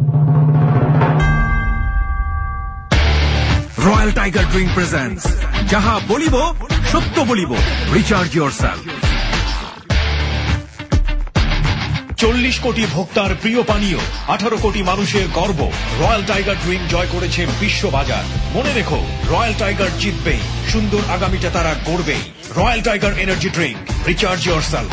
রয়্যাল টাইগার ড্রিঙ্ক প্রেজেন্টস যাহা বলিব সত্য বলিব, রিচার্জ ইয়োরসেলফ। চল্লিশ কোটি ভোক্তার প্রিয় পানীয়, আঠারো কোটি মানুষের গর্ব, রয়্যাল টাইগার ড্রিঙ্ক জয় করেছে বিশ্ববাজার। মনে রেখো, রয়্যাল টাইগার জিতবেই, সুন্দর আগামীটা তারা গড়বেই। Royal tiger energy drink, recharge yourself.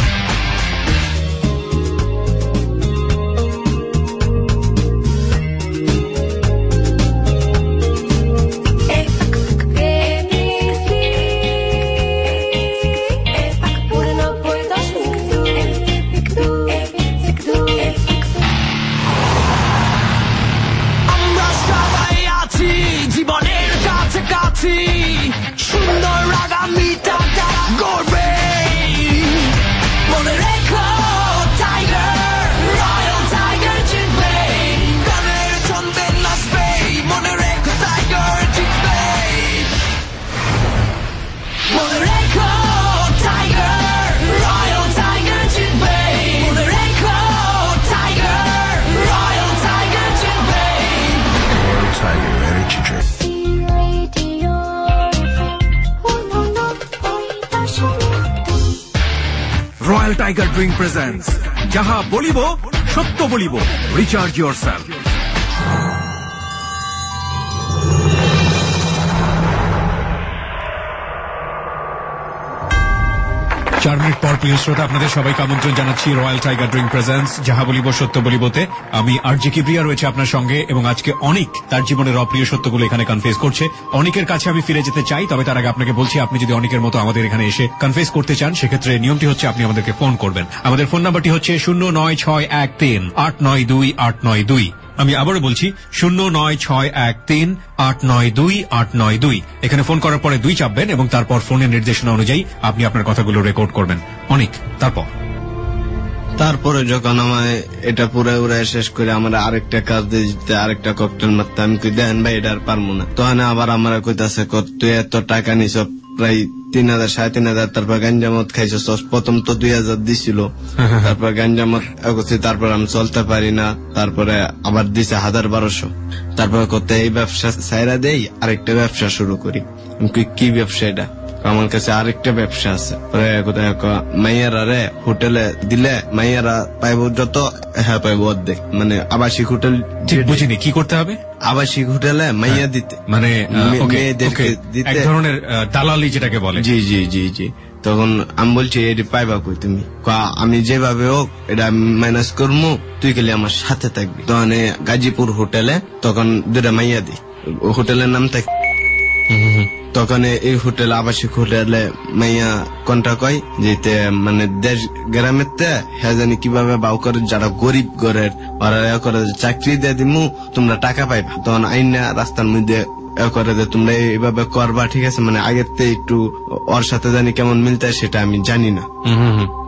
জীবনের কাছাকাছি সুন্দর আগামীটা তারা গড়বে। মনে রেখো, টাইগার, রয়্যাল টাইগার জিতবে, গানের ছন্দে নাচবে। মনে রেখো, টাইগার জিতবে। মনে রেখো, টাইগার, রয়্যাল টাইগার জিতবে। মনে রেখো, টাইগার, রয়্যাল টাইগার জিতবে। Royal Tiger Energy Drink. Royal tiger drink presents যাহা বলিব সত্য বলিব, রিচার্জ ইয়োরসেলফ। চার মিনিট পর প্রিয় শ্রোতা, আপনাদের সবাইকে আমন্ত্রণ জানাচ্ছি রয়্যাল টাইগার ড্রিঙ্ক প্রেজেন্টস যাহা বলিব সত্য বলিবতে। আমি আরজি কিবরিয়া রয়েছে আপনার সঙ্গে, এবং আজকে অনেক তার জীবনের অপ্রিয় সত্যগুলো এখানে কনফেস করছে। অনেকের কাছে আমি ফিরে যেতে চাই, তবে তার আগে আপনাকে বলছি, আপনি যদি অনেকের মতো আমাদের এখানে এসে কনফেস করতে চান, সেক্ষেত্রে নিয়মটি হচ্ছে আপনি আমাদেরকে ফোন করবেন। আমাদের ফোন নাম্বারটি হচ্ছে শূন্য নয় ছয় এক তিন আট নয় দুই আট নয় দুই। আমি আবারও বলছি শূন্য নয় ছয় এক তিন আট নয় দুই আট নয় দুই। এখানে ফোন করার পরে দুই চাপবেন, এবং তারপর ফোনের নির্দেশনা অনুযায়ী আপনি আপনার কথাগুলো রেকর্ড করবেন। অনেক তারপর তারপরে যখন আমায় এটা পুরো উড়ায় শেষ করে আমার আরেকটা কাজ দিয়ে দিতে, আরেকটা ককটেল মারতে, আমি কই দেন ভাই এটা আর পারবো না। তখন আবার আমার কইতাছে, তুই এত টাকা নিছ প্রায় তিন হাজার সাড়ে তিন হাজার, তারপর গাঞ্জামত খাইছো, প্রথম তো দুই হাজার দিছিল, তারপর গাঞ্জামত করছি, তারপর আমি চলতে পারি না, তারপরে আবার দিছে হাজার বারোশো। তারপর করতে এই ব্যবসা সাইরা দেই, আরেকটা ব্যবসা শুরু করি। আমি কই কি ব্যবসা এটা? আমার কাছে আরেকটা ব্যবসা আছে। মাইয়ারা রে হোটেলে দিলে মাইয়ারা পাইব যত, হ্যাঁ পাইব অর্ধেক। মানে আবাসিক হোটেল, ঠিক বুঝিনি কি করতে হবে। আবাসিক হোটেলে মাইয়া দিতে, মানে মেয়েদেরকে দিতে, এক ধরনের দালালি যেটাকে বলে। জি জি জি জি। তখন আমি বলছি এটি পাইবা কই তুমি? আমি যেভাবে হোক এটা ম্যানেজ করবো, তুই গেলে আমার সাথে থাকবি। তখন গাজীপুর হোটেলে তখন দুটা মাইয়া দি, হোটেলের নাম থাক। তখন এই হোটেল, আবাসিক হোটেলে মাইয়া কোনটা কয় যেতে, মানে দেশ গ্রামের হ্যাঁ জানি কিভাবে বাউ করে, যারা গরিব ঘরের ওরা করে চাকরি দিয়ে দিমু, তোমরা টাকা পাইবা। তখন আইনা রাস্তার মধ্যে করে যে তোমরা এইভাবে করবা, ঠিক আছে। মানে আগের থেকে একটু ওর সাথে জানি কেমন মিলতে, সেটা আমি জানি না।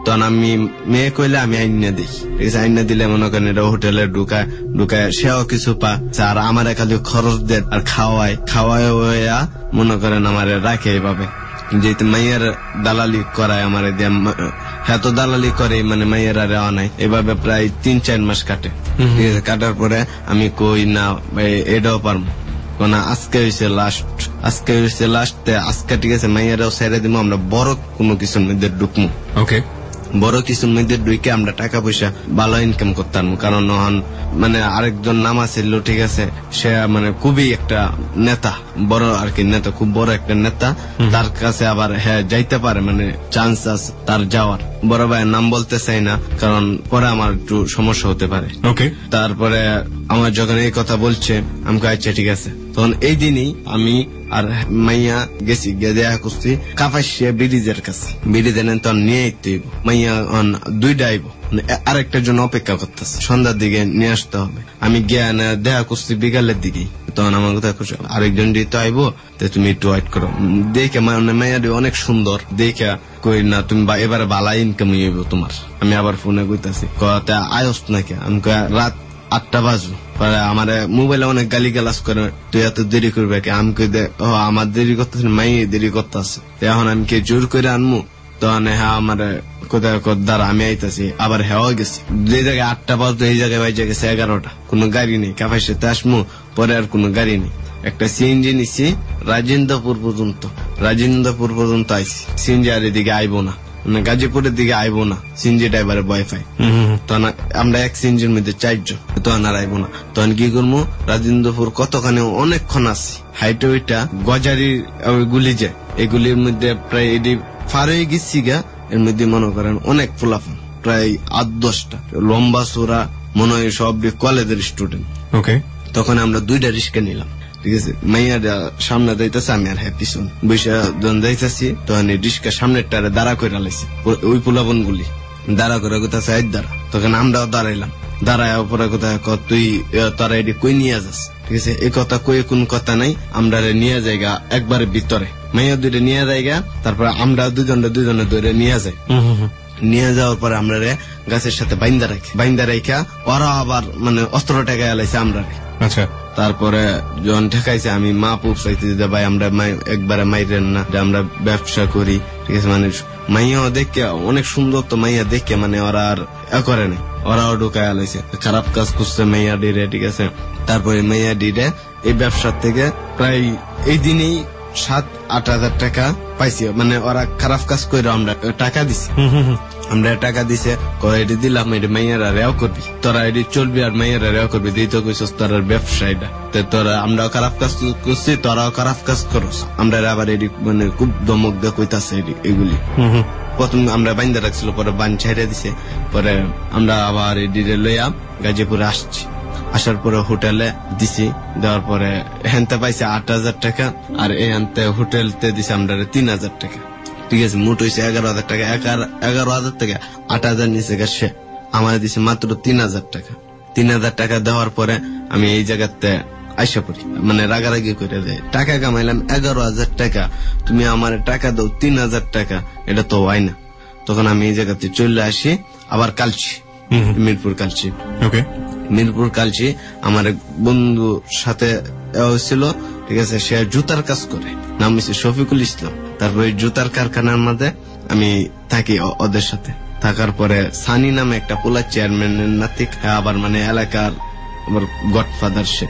তখন আমি মেয়ে কইলে আমি আইনা দিই, ঠিক আছে। আইনা দিলে মনে করেন এটা হোটেলে ঢুকায় ঢুকায় সেও কিছু পা, আর আমার খালি খরচ দেয় আর খাওয়ায় খাওয়ায় হইয়া মনে করেন আমার রাখে এইভাবে, যেহেতু মাইয়ার দালালি করায় আমার দিয়ে, হ্যাঁ তো দালালি করে মানে মাইয়ার আর রেওয়া নাই। এভাবে প্রায় তিন চার মাস কাটে, ঠিক আছে। কাটার পরে আমি কই না এটাও পারবো না, আজকে হয়েছে লাস্ট, আজকে হয়েছে লাস্ট, আজকে ঠিক আছে মাইয়ারাও ছেড়ে দিব, আমরা বড় কোনো কিছুর মধ্যে ঢুকবো। ওকে, বড় কিছুর মধ্যে ঢুকে আমরা টাকা পয়সা ভালো ইনকাম করতাম, কারণ মানে আরেকজন নাম আছিল, ঠিক আছে, সে মানে খুবই একটা নেতা, বড় আর কি নেতা, খুব বড় একটা নেতা, তার কাছে আবার হ্যাঁ যাইতে পারে, মানে চান্স আছে তার যাওয়ার। বড় ভাইয়ের নাম বলতে চাই না, কারণ পরে আমার একটু সমস্যা হতে পারে। ওকে, তারপরে আমার যখন এই কথা বলছে আমি আচ্ছা ঠিক আছে, তখন এই দিনই আমি আর মাইয়া গেছি, গিয়ে দেখা করছি কাপাসিয়া ব্রিজের কাছে। ব্রিজে নেন তখন নিয়ে আইতে মাইয়া দুইটা আইব, আরেকটার জন্য অপেক্ষা করতেছে, সন্ধ্যার দিকে নিয়ে আসতে হবে। আমি গিয়ে দেখা করছি বিকালের দিকে, তখন আমার কথা করছে আরেকজন দিতে আইবো, তুমি একটু ওয়েট করো। দেখে মাইয়া অনেক সুন্দর, দেখে কই না তুমি এবারে ভালো ইনকাম হইব তোমার। আমি আবার ফোনে কইতাছি, কথা আয়স নাকি, আমি রাত আটটা বাজবো, আমার মোবাইলে অনেক গালি গালাজ করে, তুই এত দেরি করবে কি? আমি কই দে আমার দেরি করতেছে, মাই দেরি করতেছে, এখন আমি কি জোর করে আনমু? তখন হ্যাঁ আমার কোথায় দ্বারা আমি আইতাছি, আবার হ্যাঁ গেছি, যে জায়গায় আটটা বাজতো এই জায়গায় বাইজে গেছে এগারোটা, কোনো গাড়ি নেই। কাফার সাথে আসমু, পরে আর কোনো গাড়ি নেই। একটা সিএনজি নিছি রাজেন্দ্রপুর পর্যন্ত, রাজেন্দ্রপুর পর্যন্ত আইসি, সিএনজি আর এদিকে আইবো না, মানে গাজীপুরের দিকে আইবো না, সিএনজি ড্রাইভারের ভয় পাই। তখন আমরা এক সিএনজির মধ্যে চারজন, তখন আর আইবো না। তখন কি করবো, রাজেন্দ্রপুর কতখানি অনেকক্ষণ আসছি, হাইটে ওইটা গজারির গুলি যায়, এগুলির মধ্যে প্রায় এটি ফার হয়ে গেছি গা। এর মধ্যে মনে করেন অনেক ফুলাফান, প্রায় আট দশটা লম্বা চোরা, মনে হয় সব কলেজের স্টুডেন্ট। ওকে, তখন আমরা দুইটা রিক্সা নিলাম, ঠিক আছে। মাইয়া সামনে যাইতেছে, আমি আর হ্যাঁ পিছন বৈশা যখন যাইতেছি, তখন রিক্সা সামনের টারে দাঁড়া করে লাইছে, ওই পোলাবন গুলি দাঁড়া করে কোথায় সাইড দাঁড়া। তখন আমরাও দাঁড়াইলাম, দাঁড়ায় পরে কোথায় তুই তারা এটি কই নিয়ে যাস, ঠিক আছে। এই কথা কই কোন কথা নাই, আমরা নিয়ে যাইগা একবারে ভিতরে, মাইয়া দুইটা নিয়ে যাইগা, তারপরে আমরা দুজনে দুজনে ধরে নিয়ে যাই। নিয়ে যাওয়ার পরে আমরা গাছের সাথে বাইন্দা রাখি, বাইন্দা রেখা ওরা আবার মানে অস্ত্র টেকা এলাইছে আমরা। আচ্ছা, তারপরে যখন ঠেকাইছে আমি মা পুপ চাইতে যে ভাই আমরা একবারে মাইরেন না, যে আমরা ব্যবসা করি, ঠিক আছে। মানে মাইয়া দেখে অনেক সুন্দর, তো মাইয়া দেখে মানে ওরা আর এ করে নাই, ওরাও ঢুকায় আলাইছে, খারাপ কাজ করছে মাইয়া ডিরে, ঠিক আছে। তারপরে মাইয়া ডিরে এই ব্যবসার থেকে প্রায় এই দিনেই সাত আট হাজার টাকা পাইছি, মানে ওরা খারাপ কাজ করে আমরা টাকা দিছি, আমরা টাকা দিছে, এটি দিলাম, এটি মাইয়ারা রেও করবি, তোরা এটি চলবি আর মাইয়ারা রেও করবি, দিই তো কইস তোর ব্যবসা এটা, তোরা আমরাও খারাপ কাজ করছি, তোরাও খারাপ কাজ করস। আমরা আবার এটি মানে খুব ধমক দিয়ে কইতাছে এগুলি। প্রথম আমরা বাইন্দা রাখছিল, পরে বান ছেড়ে দিছে, পরে আমরা আবার এটি লইয়া গাজীপুরে আসছি। আসার পরে হোটেলে দিছি, দেওয়ার পরে হেনতে পাইছে আট হাজার টাকা, আর এখানতে হোটেলতে দিছে আমরা তিন হাজার টাকা, ঠিক আছে। মোট হয়েছে এগারো হাজার টাকা, এগারো হাজার টাকা আট হাজার নিচে গেছে, আমার দিছে মাত্র তিন হাজার টাকা। তিন হাজার টাকা দেওয়ার পরে আমি এই জায়গাতে আইসা পড়ি, মানে রাগারাগি করে দেয়, টাকা কামাইলাম এগারো হাজার টাকা, তুমি আমার টাকা দাও তিন হাজার টাকা, এটা তো হয় না। তখন আমি এই জায়গাতে চলে আসি, আবার কালচি, মিরপুর কালচি। ওকে, মিরপুর কালচি আমার এক বন্ধুর সাথে ছিল, ঠিক আছে। সে জুতার কাজ করে, নাম হচ্ছে শফিকুল ইসলাম। তারপরে জুতার কারখানার মধ্যে আমি থাকি ওদের সাথে। থাকার পরে সানি নামে একটা পোলা চেয়ারম্যানের নাতিক, আবার মানে এলাকার আমার গডফাদার, সে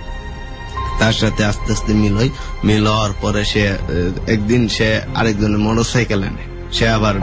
তার সাথে আস্তে আস্তে মিল হয়। মিল হওয়ার পরে সে একদিন সে আরেকজনের মোটর সাইকেল আনে, সে আবার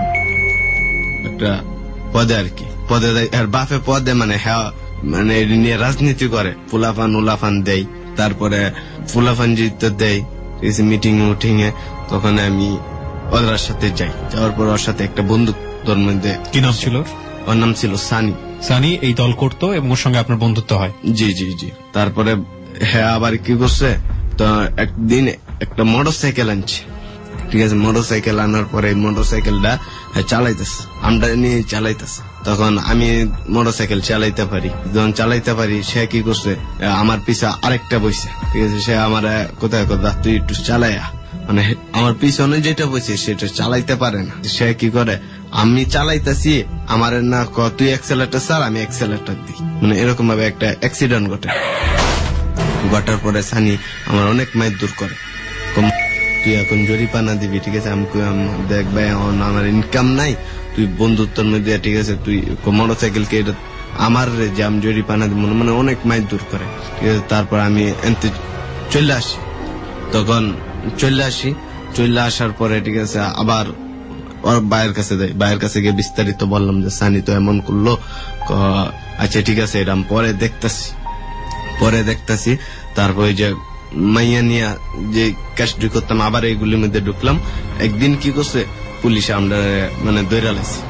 একটা পদে আর কি পদে আর বাপে পদে মানে হ্যাঁ মানে নিয়ে রাজনীতি করে, ফুলাফান উলাফান দেয়, তারপরে ফুলাফান জিতে দেয় মিটিং উঠিং এ। তখন আমি ওদের সাথে যাই, যাওয়ার পর ওর সাথে একটা বন্ধুত্বর মধ্যে। কি নাম ছিল ওর? নাম ছিল সানি। সানি এই দল করতো এবং ওর সঙ্গে আপনার বন্ধুত্ব হয়? জি জি জি। তারপরে হ্যাঁ আবার কি করছে, তো একদিন একটা মোটর সাইকেল আনছে, ঠিক আছে। মোটর সাইকেল আনার পরে মোটর সাইকেলটা চালাইতেছে, আমরা নিয়ে চালাইতেছে। তখন আমি মোটর সাইকেল চালাইতে পারি, যখন চালাইতে পারি সে কি করছে, আমার পিছা আরেকটা বইছে, ঠিক আছে। সে আমার কোথায় কোথায় তুই একটু চালাইয়া, মানে আমার পিছনে যেটা বসে সেটা চালাইতে পারে না। সে কি করে, আমি চালাইতেছি, আমার না ক তুই এক্সেলেটার স্যার, আমি এক্সেলেটার দিই, মানে এরকম ভাবে একটা অ্যাক্সিডেন্ট ঘটে। ঘটার পরে সানি আমার অনেক মাইর দূর করে, তুই এখন জরিপানা দিবি, ঠিক আছে। আমি দেখ ভাই আমার ইনকাম নাই, তুই বন্ধুত্বের মধ্যে, ঠিক আছে, তুই মোটর সাইকেলকে এটা আমার যে আমি জরিপানা দিব, মানে অনেক মাইর দূর করে, ঠিক আছে। তারপর আমি এনতে চলে আসি, তখন চলে আসি চলে আসার পরে, ঠিক আছে, আবার ওর ভাইয়ের কাছে যাই, ভাইয়ের কাছে গিয়ে বিস্তারিত বললাম যে সানি তো এমন করলো। আচ্ছা ঠিক আছে, এটা আমি পরে দেখতেছি পরে দেখতেছি তারপরে যে মাইয়া নিয়া যে কাজটি করতাম, আবার এইগুলির মধ্যে ঢুকলাম। একদিন কি করছে পুলিশ আমরা মানে দৈরা লাইছে,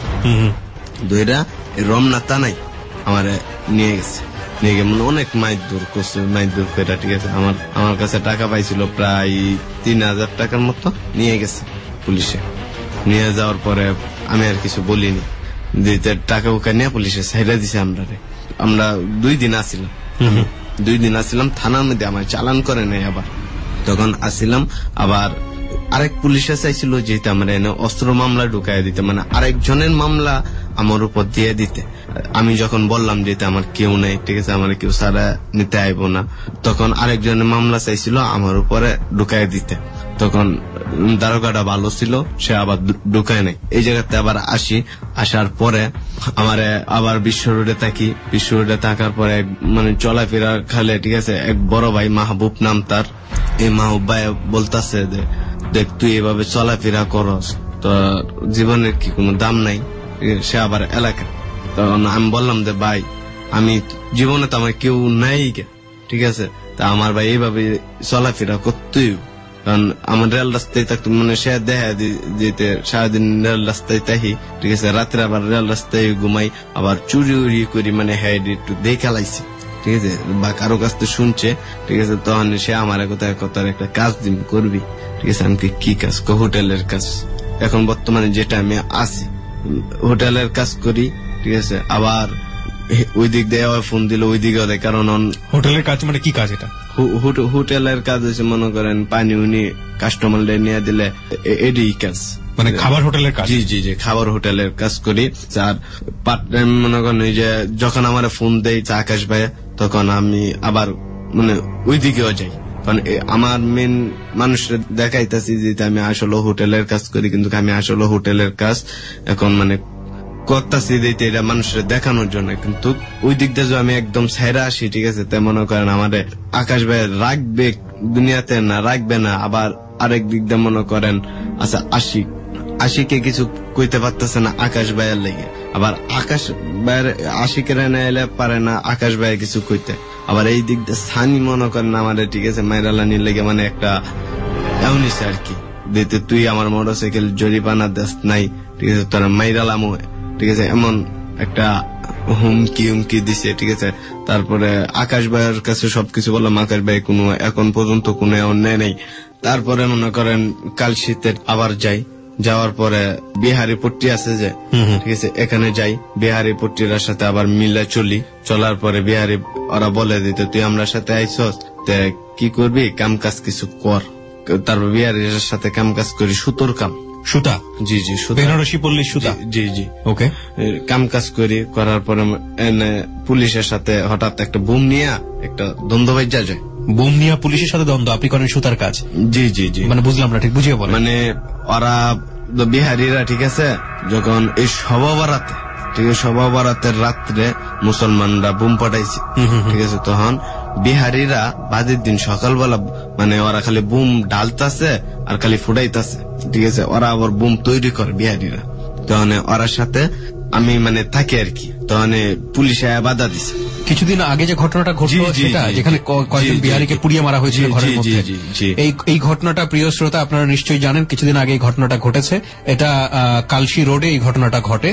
দৈরা রমনা টানাই আমার নিয়ে গেছে, নিয়ে গিয়ে মানে অনেক মাইর দূর করছে, মাইর দূর করে, ঠিক আছে। আমার আমার কাছে টাকা পাইছিল প্রায় তিন হাজার টাকার মতো, নিয়ে গেছে পুলিশে। নিয়ে যাওয়ার পরে আমি আর কিছু বলিনি, যে টাকা উকা নিয়ে পুলিশে সাইডা দিছে আমরা। আমরা দুই দিন আসিলাম, দুই দিন আসিলাম থানার মধ্যে, আমার চালান করে নাই। আবার তখন আসিলাম, আবার আরেক পুলিশে চাইছিল যেহেতু আমরা এনে অস্ত্র মামলা ঢুকাই দিতে, মানে আরেকজনের মামলা আমার উপর দিয়ে দিতে। আমি যখন বললাম যে আমার কেউ নেই, ঠিক আছে, আমার কেউ সারা নিতে আইব না, তখন আরেকজনের মামলা চাইছিল আমার উপরে ঢুকাই দিতে। তখন দারোগাটা ভালো ছিল, সে আবার ঢুকায় নাই। এই জায়গাতে আবার আসি, আসার পরে আমার আবার বিশ্ব রোডে থাকি, বিশ্ব রোডে থাকার পরে মানে চলাফেরা খালে, ঠিক আছে, এক বড় ভাই মাহবুব নাম তার, এই মাহবুব ভাই বলতেছে যে দেখ তুই এভাবে চলাফেরা করস তো জীবনের কি কোনো দাম নাই। সে আবার এলাকা, তখন আমি বললাম যে ভাই আমি জীবনে তো আমার কেউ নাই, ঠিক আছে, তা আমার ভাই এইভাবে চলাফেরা করতেই, কারণ আমার রেল রাস্তায় থাকতো, মানে সে দেখা যেতে সারাদিন রেল রাস্তায় থাকি, ঠিক আছে, রাত্রে আবার রেল রাস্তায় ঘুমাই, আবার চুরি উড়ি করি, মানে হ্যাঁ একটু দেখা লাইছে, ঠিক আছে, বা কারো কাছ থেকে শুনছে, ঠিক আছে। তখন সে আমার কোথায় কোথায় একটা কাজ দিন করবি, ঠিক আছে। আমি কি কাজ? হোটেলের কাজ, এখন বর্তমানে যেটা আমি আছি হোটেলের কাজ করি, ঠিক আছে। আবার ওই দিক দিয়ে ফোন দিল, ওই দিকে দেয়, কারণ হোটেলের কাজ মানে কি কাজ এটা? হোটেলের কাজ হচ্ছে মনে করেন পানি উনি কাস্টমার নিয়ে দিলে এডি কাজ, মানে খাবার হোটেলের কাজ। জি জি জি খাবার হোটেলের কাজ করি। আর পার্ট টাইম মনে করেন ওই যে যখন আমার ফোন দেয় আকাশ ভাই, তখন আমি আবার মানে ওই দিকেও যাই, কারণ আমার মেন মানুষের দেখাইতেছি যে আমি আসলে হোটেলের কাজ করি, কিন্তু আমি আসলে হোটেলের কাজ এখন মানে করতেছি দিতে এটা মানুষের দেখানোর জন্য, কিন্তু ওই দিক দিয়ে আমি একদম ছাইরা আসি, ঠিক আছে। তাই মনে করেন আমাদের আকাশ ভাই রাখবে দুনিয়াতে না রাখবে না, আবার আরেক দিক দিয়ে মনে করেন আচ্ছা আশিক আশিকে কিছু কইতে পারতেছে না আকাশ ভাইয়ের লেগে, আবার আকাশ ভাইয়ের আশিকের না এলে পারে না আকাশ ভাইয়ের কিছু কইতে, আবার এই দিক দিয়ে সানি মনে করেন আমাদের, ঠিক আছে, মাইরালানির লেগে মানে একটা এমনই আর কি দিতে, তুই আমার মোটর সাইকেল জরিপানা দেশ নাই, ঠিক আছে, তোরা মাইরালামো, ঠিক আছে, এমন একটা হুমকি হুমকি দিছে, ঠিক আছে। তারপরে আকাশ ভাইয়ের কাছে সবকিছু বললাম, আকাশ ভাই কোনো এখন পর্যন্ত কোনো অন্যায় নেই। তারপরে মনে করেন কাল শীতের আবার যাই, যাওয়ার পরে বিহারি পট্টি আছে যে, ঠিক আছে, এখানে যাই, বিহারি পট্টির সাথে আবার মিলে চলি। চলার পরে বিহারি ওরা বলে দিতে তুই আমরা সাথে আইসস, কি করবি কাম কাজ কিছু কর। তারপর বিহারির সাথে কাম কাজ করি, সুতোর কাম, সুতা, জি জি বেনারসি পল্লী সুতা, জি জি ওকে, কাম কাজ করি। করার পরে পুলিশের সাথে হঠাৎ একটা বুম নিয়ে একটা দ্বন্দ্ব বাইজা যায়। বুম নিয়ে পুলিশের সাথে দ্বন্দ্ব, আপনি করেন সুতার কাজ? জি জি জি মানে বুঝলাম না ঠিক, বুঝিয়ে বলেন। মানে ওরা বিহারিরা, ঠিক আছে, যখন এই সভা বারাতে, ঠিক আছে, সভা বারাতের রাত্রে মুসলমানরা বুম পাঠাইছে, ঠিক আছে, তখন বিহারিরা বাদের দিন সকালবেলা মানে ওরা খালি বুম ডালতাছে আর খালি ফুটাইতাছে, ঠিক আছে, ওরা আবার বুম তৈরি করে বিহারিরা। তখন ওরার সাথে আমি মানে থাকি আর কি, তখন পুলিশে বাধা দিছে। কিছুদিন আগে যে ঘটনাটা ঘটলো সেটা, যেখানে কয়েকজন বিহারিকে পুড়িয়ে মারা হয়েছিল ঘরের মধ্যে, এই ঘটনাটা প্রিয় শ্রোতা আপনারা নিশ্চয়ই জানেন, কিছুদিন আগে এই ঘটনাটা ঘটেছে। এটা কালশি রোডে এই ঘটনাটা ঘটে।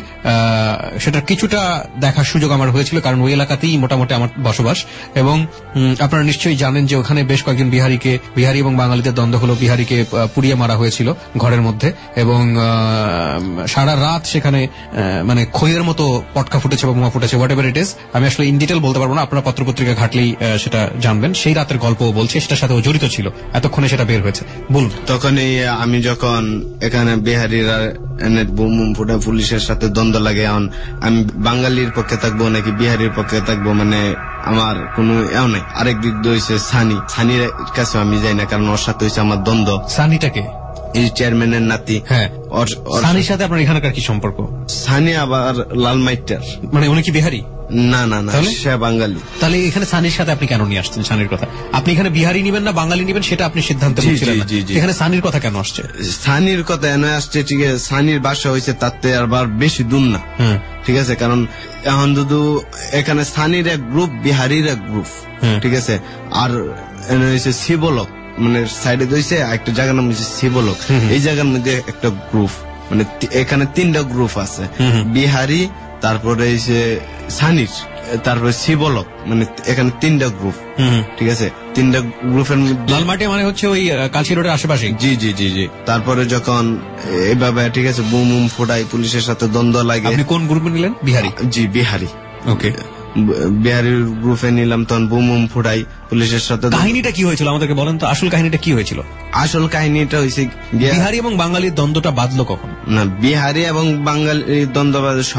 সেটা কিছুটা দেখার সুযোগ আমার হয়েছিল, কারণ ওই এলাকাতেই মোটামুটি আমার বসবাস, এবং আপনারা নিশ্চয়ই জানেন যে ওখানে বেশ কয়েকজন বিহারিকে, বিহারি এবং বাঙালিদের দ্বন্দ্ব হলো, বিহারিকে পুড়িয়ে মারা হয়েছিল ঘরের মধ্যে, এবং সারা রাত সেখানে মানে খইয়ের মতো পটকা ফুটেছে বা বোমা ফুটেছে, হোয়াট এভার ইট ইজ, আমি আসলে ইন ডিটেল বলতে পারবো না, আপনারা পত্রপত্রিকা ঘাটলেই সেটা জানবেন। সেই রাতের গল্প বলছে, সেটার সাথে ও জড়িত ছিল, এতক্ষণে সেটা বের হয়েছে। বলুন। তখন এই আমি যখন এখানে বিহারিরা এনে বুম বুম ফুটে পুলিশের সাথে দ্বন্দ্ব লাগে, এখন আমি বাঙালির পক্ষে থাকবো নাকি বিহারির পক্ষে থাকবো, মানে আমার কোনো এও নাই। আরেক দিক দিয়ে হয়েছে সানি, সানির কাছে আমি যাই না, কারণ ওর সাথে হয়েছে আমার দ্বন্দ্ব। সানিটাকে এই চেয়ারম্যানের নাতি। হ্যাঁ, সানির সাথে আপনার এখানকার কি সম্পর্ক? সানি আবার লালমাইটার, মানে উনি কি বিহারি? না না না, সে বাঙালি। তাহলে এখানে সানির সাথে আপনি কেন নিয়ে আসছেন? সানির কথা আপনি এখানে বিহারি নিবেন না বাঙালি নিবেন সেটা আপনি সিদ্ধান্ত নিচ্ছিলেন, এখানে সানির কথা কেন আসছে? সানির কথা এনে আসছে, ঠিক আছে, সানির বাসা হয়েছে তাতে আবার বেশি দূর না, ঠিক আছে, কারণ এখন শুধু এখানে সানির এক গ্রুপ, বিহারির এক গ্রুপ, ঠিক আছে, আর এনে হয়েছে শিবলক, মানে সাইডে দিয়েছে একটা জায়গার নাম হচ্ছে শিবলক, এই জায়গার মধ্যে একটা গ্রুপ, মানে এখানে তিনটা গ্রুপ আছে, বিহারি, তারপরে হচ্ছে সানির, তারপরে শিবলক, মানে এখানে তিনটা গ্রুপ, ঠিক আছে, তিনটা গ্রুপের মধ্যে। লালমাটি মানে হচ্ছে ওই কালচি রোডের আশেপাশে। জি জি জি জি। তারপরে যখন এইভাবে, ঠিক আছে, বুম বুম ফোটাই, পুলিশের সাথে দ্বন্দ্ব লাগে। আপনি কোন গ্রুপে নিলেন? বিহারি? জি বিহারি। ওকে, বিহারির গ্রুপে নিলাম, তখন বুম বুম ফুটাই, পুলিশের সাথে। কাহিনীটা কি হয়েছিল আমাদেরকে বলেন তো, আসল কাহিনীটা কি হয়েছিল? আসল কাহিনীটা হয়েছে বিহারি এবং বাঙালির দ্বন্দ্বটা বাঁধলো কখন? না, বিহারি এবং বাঙালির দ্বন্দ্ব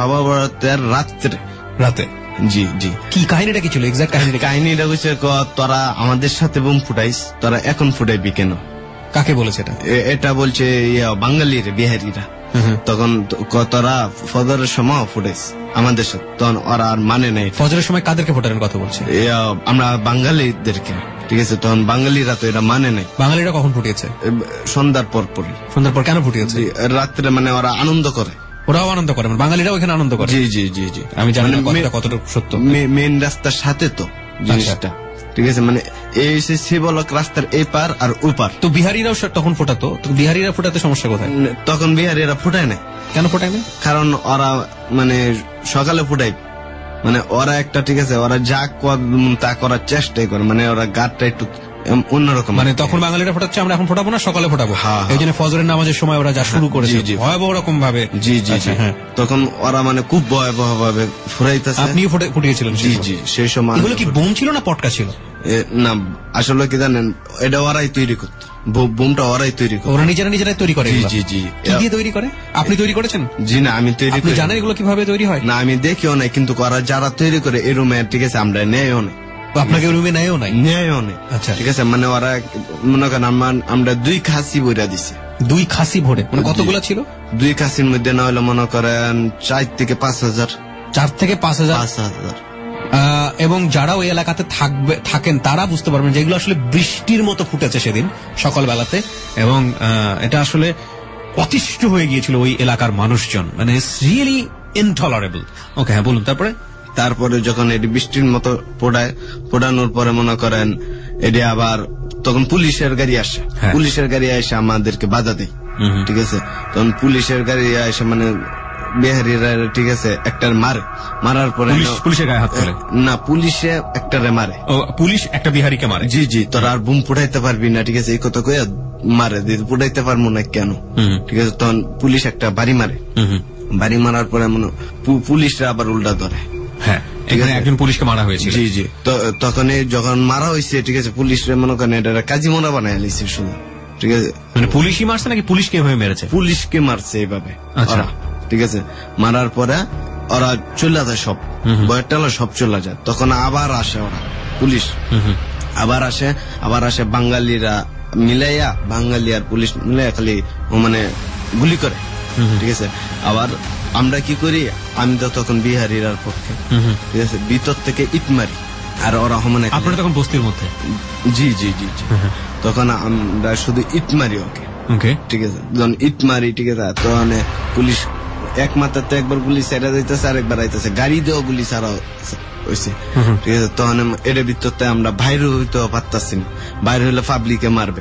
সবার রাত্রে রাতে। জি জি। কি কাহিনীটা কি ছিল এক্সাক্ট কাহিনীটা? কাহিনীটা হচ্ছে তোরা আমাদের সাথে বুম ফুটাইস, তোরা এখন ফুটাইবি কেন? কাকে বলেছে এটা? এটা বলছে বাঙালির, বিহারিরা। তখন তোরা ফজরের সময় ফুটাইস আমাদের সাথে, তখন ওরা আর মানে নাই। ফজরের সময় কাদেরকে ফোটানোর কথা বলছে? আমরা বাঙালিদেরকে, ঠিক আছে, তখন বাঙালিরা তো এটা মানে নাই। বাঙালিরা কখন ফুটিয়েছে? সন্ধ্যার পর পরই। সন্ধ্যার পর কেন ফুটিয়েছে? রাত্রে, মানে ওরা আনন্দ করে। ওরাও আনন্দ করে, মানে বাঙালিরাও এখানে আনন্দ করে? জি জি জি জি। আমি জানি না কথাটা কতটুকু সত্য। মেন রাস্তার সাথে তো জিনিসটা, ঠিক আছে, মানে এই শিবলক রাস্তার এই পার আর ওপার। তো বিহারিরাও তখন ফোটাতো, তো বিহারিরা ফোটাতে সমস্যা কোথায়? তখন বিহারিরা ফুটায় না। কেন ফোটায় না? কারণ ওরা মানে সকালে ফুটাই, মানে ওরা একটা, ঠিক আছে, ওরা যা তা করার চেষ্টাই করে, মানে ওরা গাটটা একটু অন্যরকম। মানে তখন বাঙালিরা ফোটাচ্ছে, আমরা এখন ফোটাবো না, সকালে ফোটাবো। এই জন্য ফজরের নামাজের সময় ওরা যা শুরু করেছে ভয়াবহ রকম ভাবে। জি জি জি। তখন ওরা মানে খুব ভয়াবহ ভাবে ফুরাইতেছে। আপনিও ফুটিয়েছিলেন? জি জি। সেই সময় এগুলো কি বোম ছিল না পটকা ছিল? না, আসলে কি জানেন, এটা ওরাই তৈরি করতো, বোমটা ওরাই তৈরি করে। ওরা নিজেরা নিজেরাই তৈরি করে? জি জি জি। কি দিয়ে তৈরি করে? আপনি তৈরি করেছেন? জি না, আমি তৈরি করি। জানেন এগুলো কিভাবে তৈরি হয়? না, আমি দেখিও নাই, কিন্তু ওরা যারা তৈরি করে এই রুমে, ঠিক আছে, আমরা নেয়ও নাই। আপনাকে রুমে নেয়ও নাই? নেয়ও নাই। আচ্ছা, ঠিক আছে, মানে ওরা মনে করেন আমরা দুই খাসি বইরা দিছে। দুই খাসি ভরে? মানে কতগুলো ছিল? দুই খাসির মধ্যে না হলে মনে করেন চার থেকে পাঁচ হাজার। চার থেকে পাঁচ হাজার? পাঁচ হাজার। এবং যারা ওই এলাকাতে থাকবে থাকেন তারা বুঝতে পারবেন যেগুলো আসলে বৃষ্টির মতো ফুটেছে সেদিন সকালবেলাতে, এবং এটা আসলে অতিষ্ঠ হয়ে গিয়েছিল ওই এলাকার মানুষজন, মানে রিয়েলি ইনটলারেবল। ওকে, হ্যাঁ বলুন। তারপরে? তারপরে যখন এটি বৃষ্টির মতো পোড়ায়, পোড়ানোর পরে মনে করেন এটি আবার তখন পুলিশের গাড়ি আসে, পুলিশের গাড়ি এসে আমাদেরকে বাধা দেয়, ঠিক আছে, তখন পুলিশের গাড়ি এসে মানে বিহারিরা, ঠিক আছে, একটার মারে, মারার পরে পুলিশের গায়ে হাত তোলে? না, পুলিশে একটারে মারে। পুলিশ একটা বিহারিকে মারে? জি জি। তোরা আর বুম ফুটাইতে পারবি না, ঠিক আছে, এই কথা কয়ে মারে, ফুটাইতে পারবো না কেন, ঠিক আছে, তখন পুলিশ একটা বাড়ি মারে, বাড়ি মারার পরে মনে পুলিশরা আবার উল্টা ধরে। হ্যাঁ, এখানে একজন পুলিশকে মারা হয়েছে। জি জি। তখন যখন মারা হয়েছে, ঠিক আছে, পুলিশরা মনে করেন এটা কাজী মোনা বানায় লিছে শুধু, ঠিক আছে, মানে পুলিশই মারছে নাকি পুলিশকে হয়ে মেরেছে? পুলিশকে মারছে এইভাবে। আচ্ছা, ঠিক আছে, মারার পরে ওরা চলে যায়, সব বয়টালা সব চলে যায়। তখন আবার আসে ওরা পুলিশ, আবার আসে, আবার আসে বাঙালিরা মিলাইয়া, বাঙালি আর পুলিশ মিলাইয়া খালি মানে গুলি করে, ঠিক আছে। আবার আমরা কি করি, আমি তো তখন বিহারিরার পক্ষে, ঠিক আছে, ভিতর থেকে ইট মারি, আর ওরা মানে আপনারা তখন বস্তির মধ্যে? জি জি জি জি। তখন আমরা শুধু ইট মারি ওকে, ওকে, ঠিক আছে, যখন ইট মারি, ঠিক আছে, তখন পুলিশ এক মাত্রাতে একবার গুলি ছাড়া যাইতেছে, আরেকবার আইতেছে, গাড়ি দিয়েও গুলি ছাড়া হয়েছে, ঠিক আছে। তখন এর ভিতরতে আমরা বাইরে হইতে পারতাছি না, বাইরে হইলে পাবলিকে মারবে,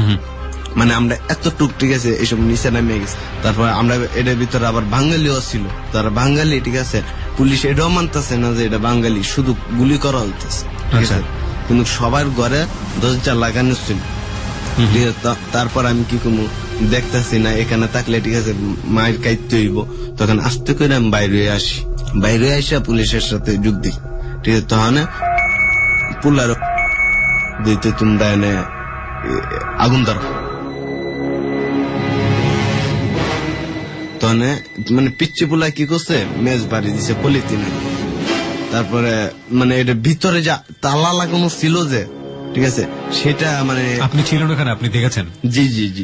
মানে আমরা এতটুক, ঠিক আছে, এইসব নিচে নামে গেছে। তারপর আমরা এটার ভিতরে আবার বাঙালিও ছিল, তারা বাঙালি, ঠিক আছে, পুলিশ এটাও মানতেছে না যে এটা বাঙালি, শুধু গুলি করা হইতেছে, ঠিক আছে, কিন্তু সবার ঘরে দরজা লাগানো ছিল, ঠিক আছে। তারপর আমি কি করবো, দেখতেছি না, এখানে থাকলে, ঠিক আছে, মায়ের কাইতে হইব, তখন আস্তে করে আমি বাইরে আসি। বাইরে আইসা পুলিশের সাথে যোগ দিই, ঠিক আছে। তখন পুলার দিতে তোমরা এনে আগুন ধরো, তখন মানে পিচ্ছি পুলা কি করছে, মেজ বাড়ি দিছে পলিথিনে। তারপরে মানে এটা ভিতরে যা তালা লাগানো ছিল যে, ঠিক আছে, সেটা মানে আপনি ছিলেন ওখানে, আপনি দেখেছেন? জি জি জি।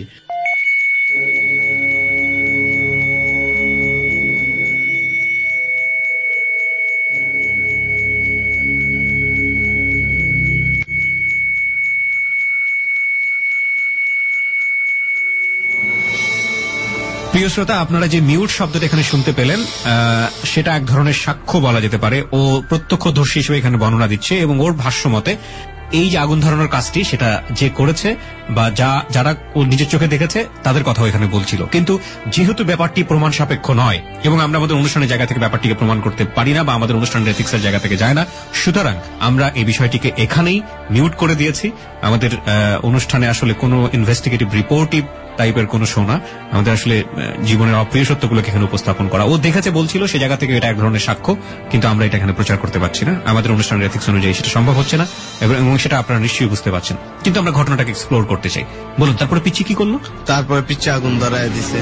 প্রিয় শ্রোতা, আপনারা যে মিউট শব্দটা এখানে শুনতে পেলেন, সেটা এক ধরনের সাক্ষ্য বলা যেতে পারে। ও প্রত্যক্ষদর্শী হিসেবে এখানে বর্ণনা দিচ্ছে এবং ওর ভাষ্য মতে এই যে আগুন ধরানোর কাজটি সেটা যে করেছে বা যা যারা ও নিজের চোখে দেখেছে তাদের কথাও এখানে বলছিল। কিন্তু যেহেতু ব্যাপারটি প্রমাণ সাপেক্ষ নয় এবং আমরা আমাদের অনুষ্ঠানের জায়গা থেকে ব্যাপারটিকে প্রমাণ করতে পারি না বা আমাদের অনুষ্ঠানের এথিক্সের জায়গা থেকে যায় না, সুতরাং আমরা এই বিষয়টিকে এখানেই মিউট করে দিয়েছি। আমাদের অনুষ্ঠানে আসলে কোনো ইনভেস্টিগেটিভ রিপোর্টিভ টাইপের কোনো শো না, আমাদের আসলে জীবনের অপ্রিয় সত্যগুলোকে এখানে উপস্থাপন করা। ও দেখেছে বলছিল সে জায়গা থেকে এটা এক ধরনের সাক্ষ্য, কিন্তু আমরা এটা এখানে প্রচার করতে পারছি না, আমাদের অনুষ্ঠানের এথিক্স অনুযায়ী সেটা সম্ভব হচ্ছে না এবং সেটা আপনারা নিশ্চয়ই বুঝতে পারছেন। কিন্তু আমরা ঘটনাটাকে এক্সপ্লোর করতে চাই। বলুন, তারপরে পিচ্ছি কি করলো? তারপরে পিচ্ছি আগুন ধরায় দিছে,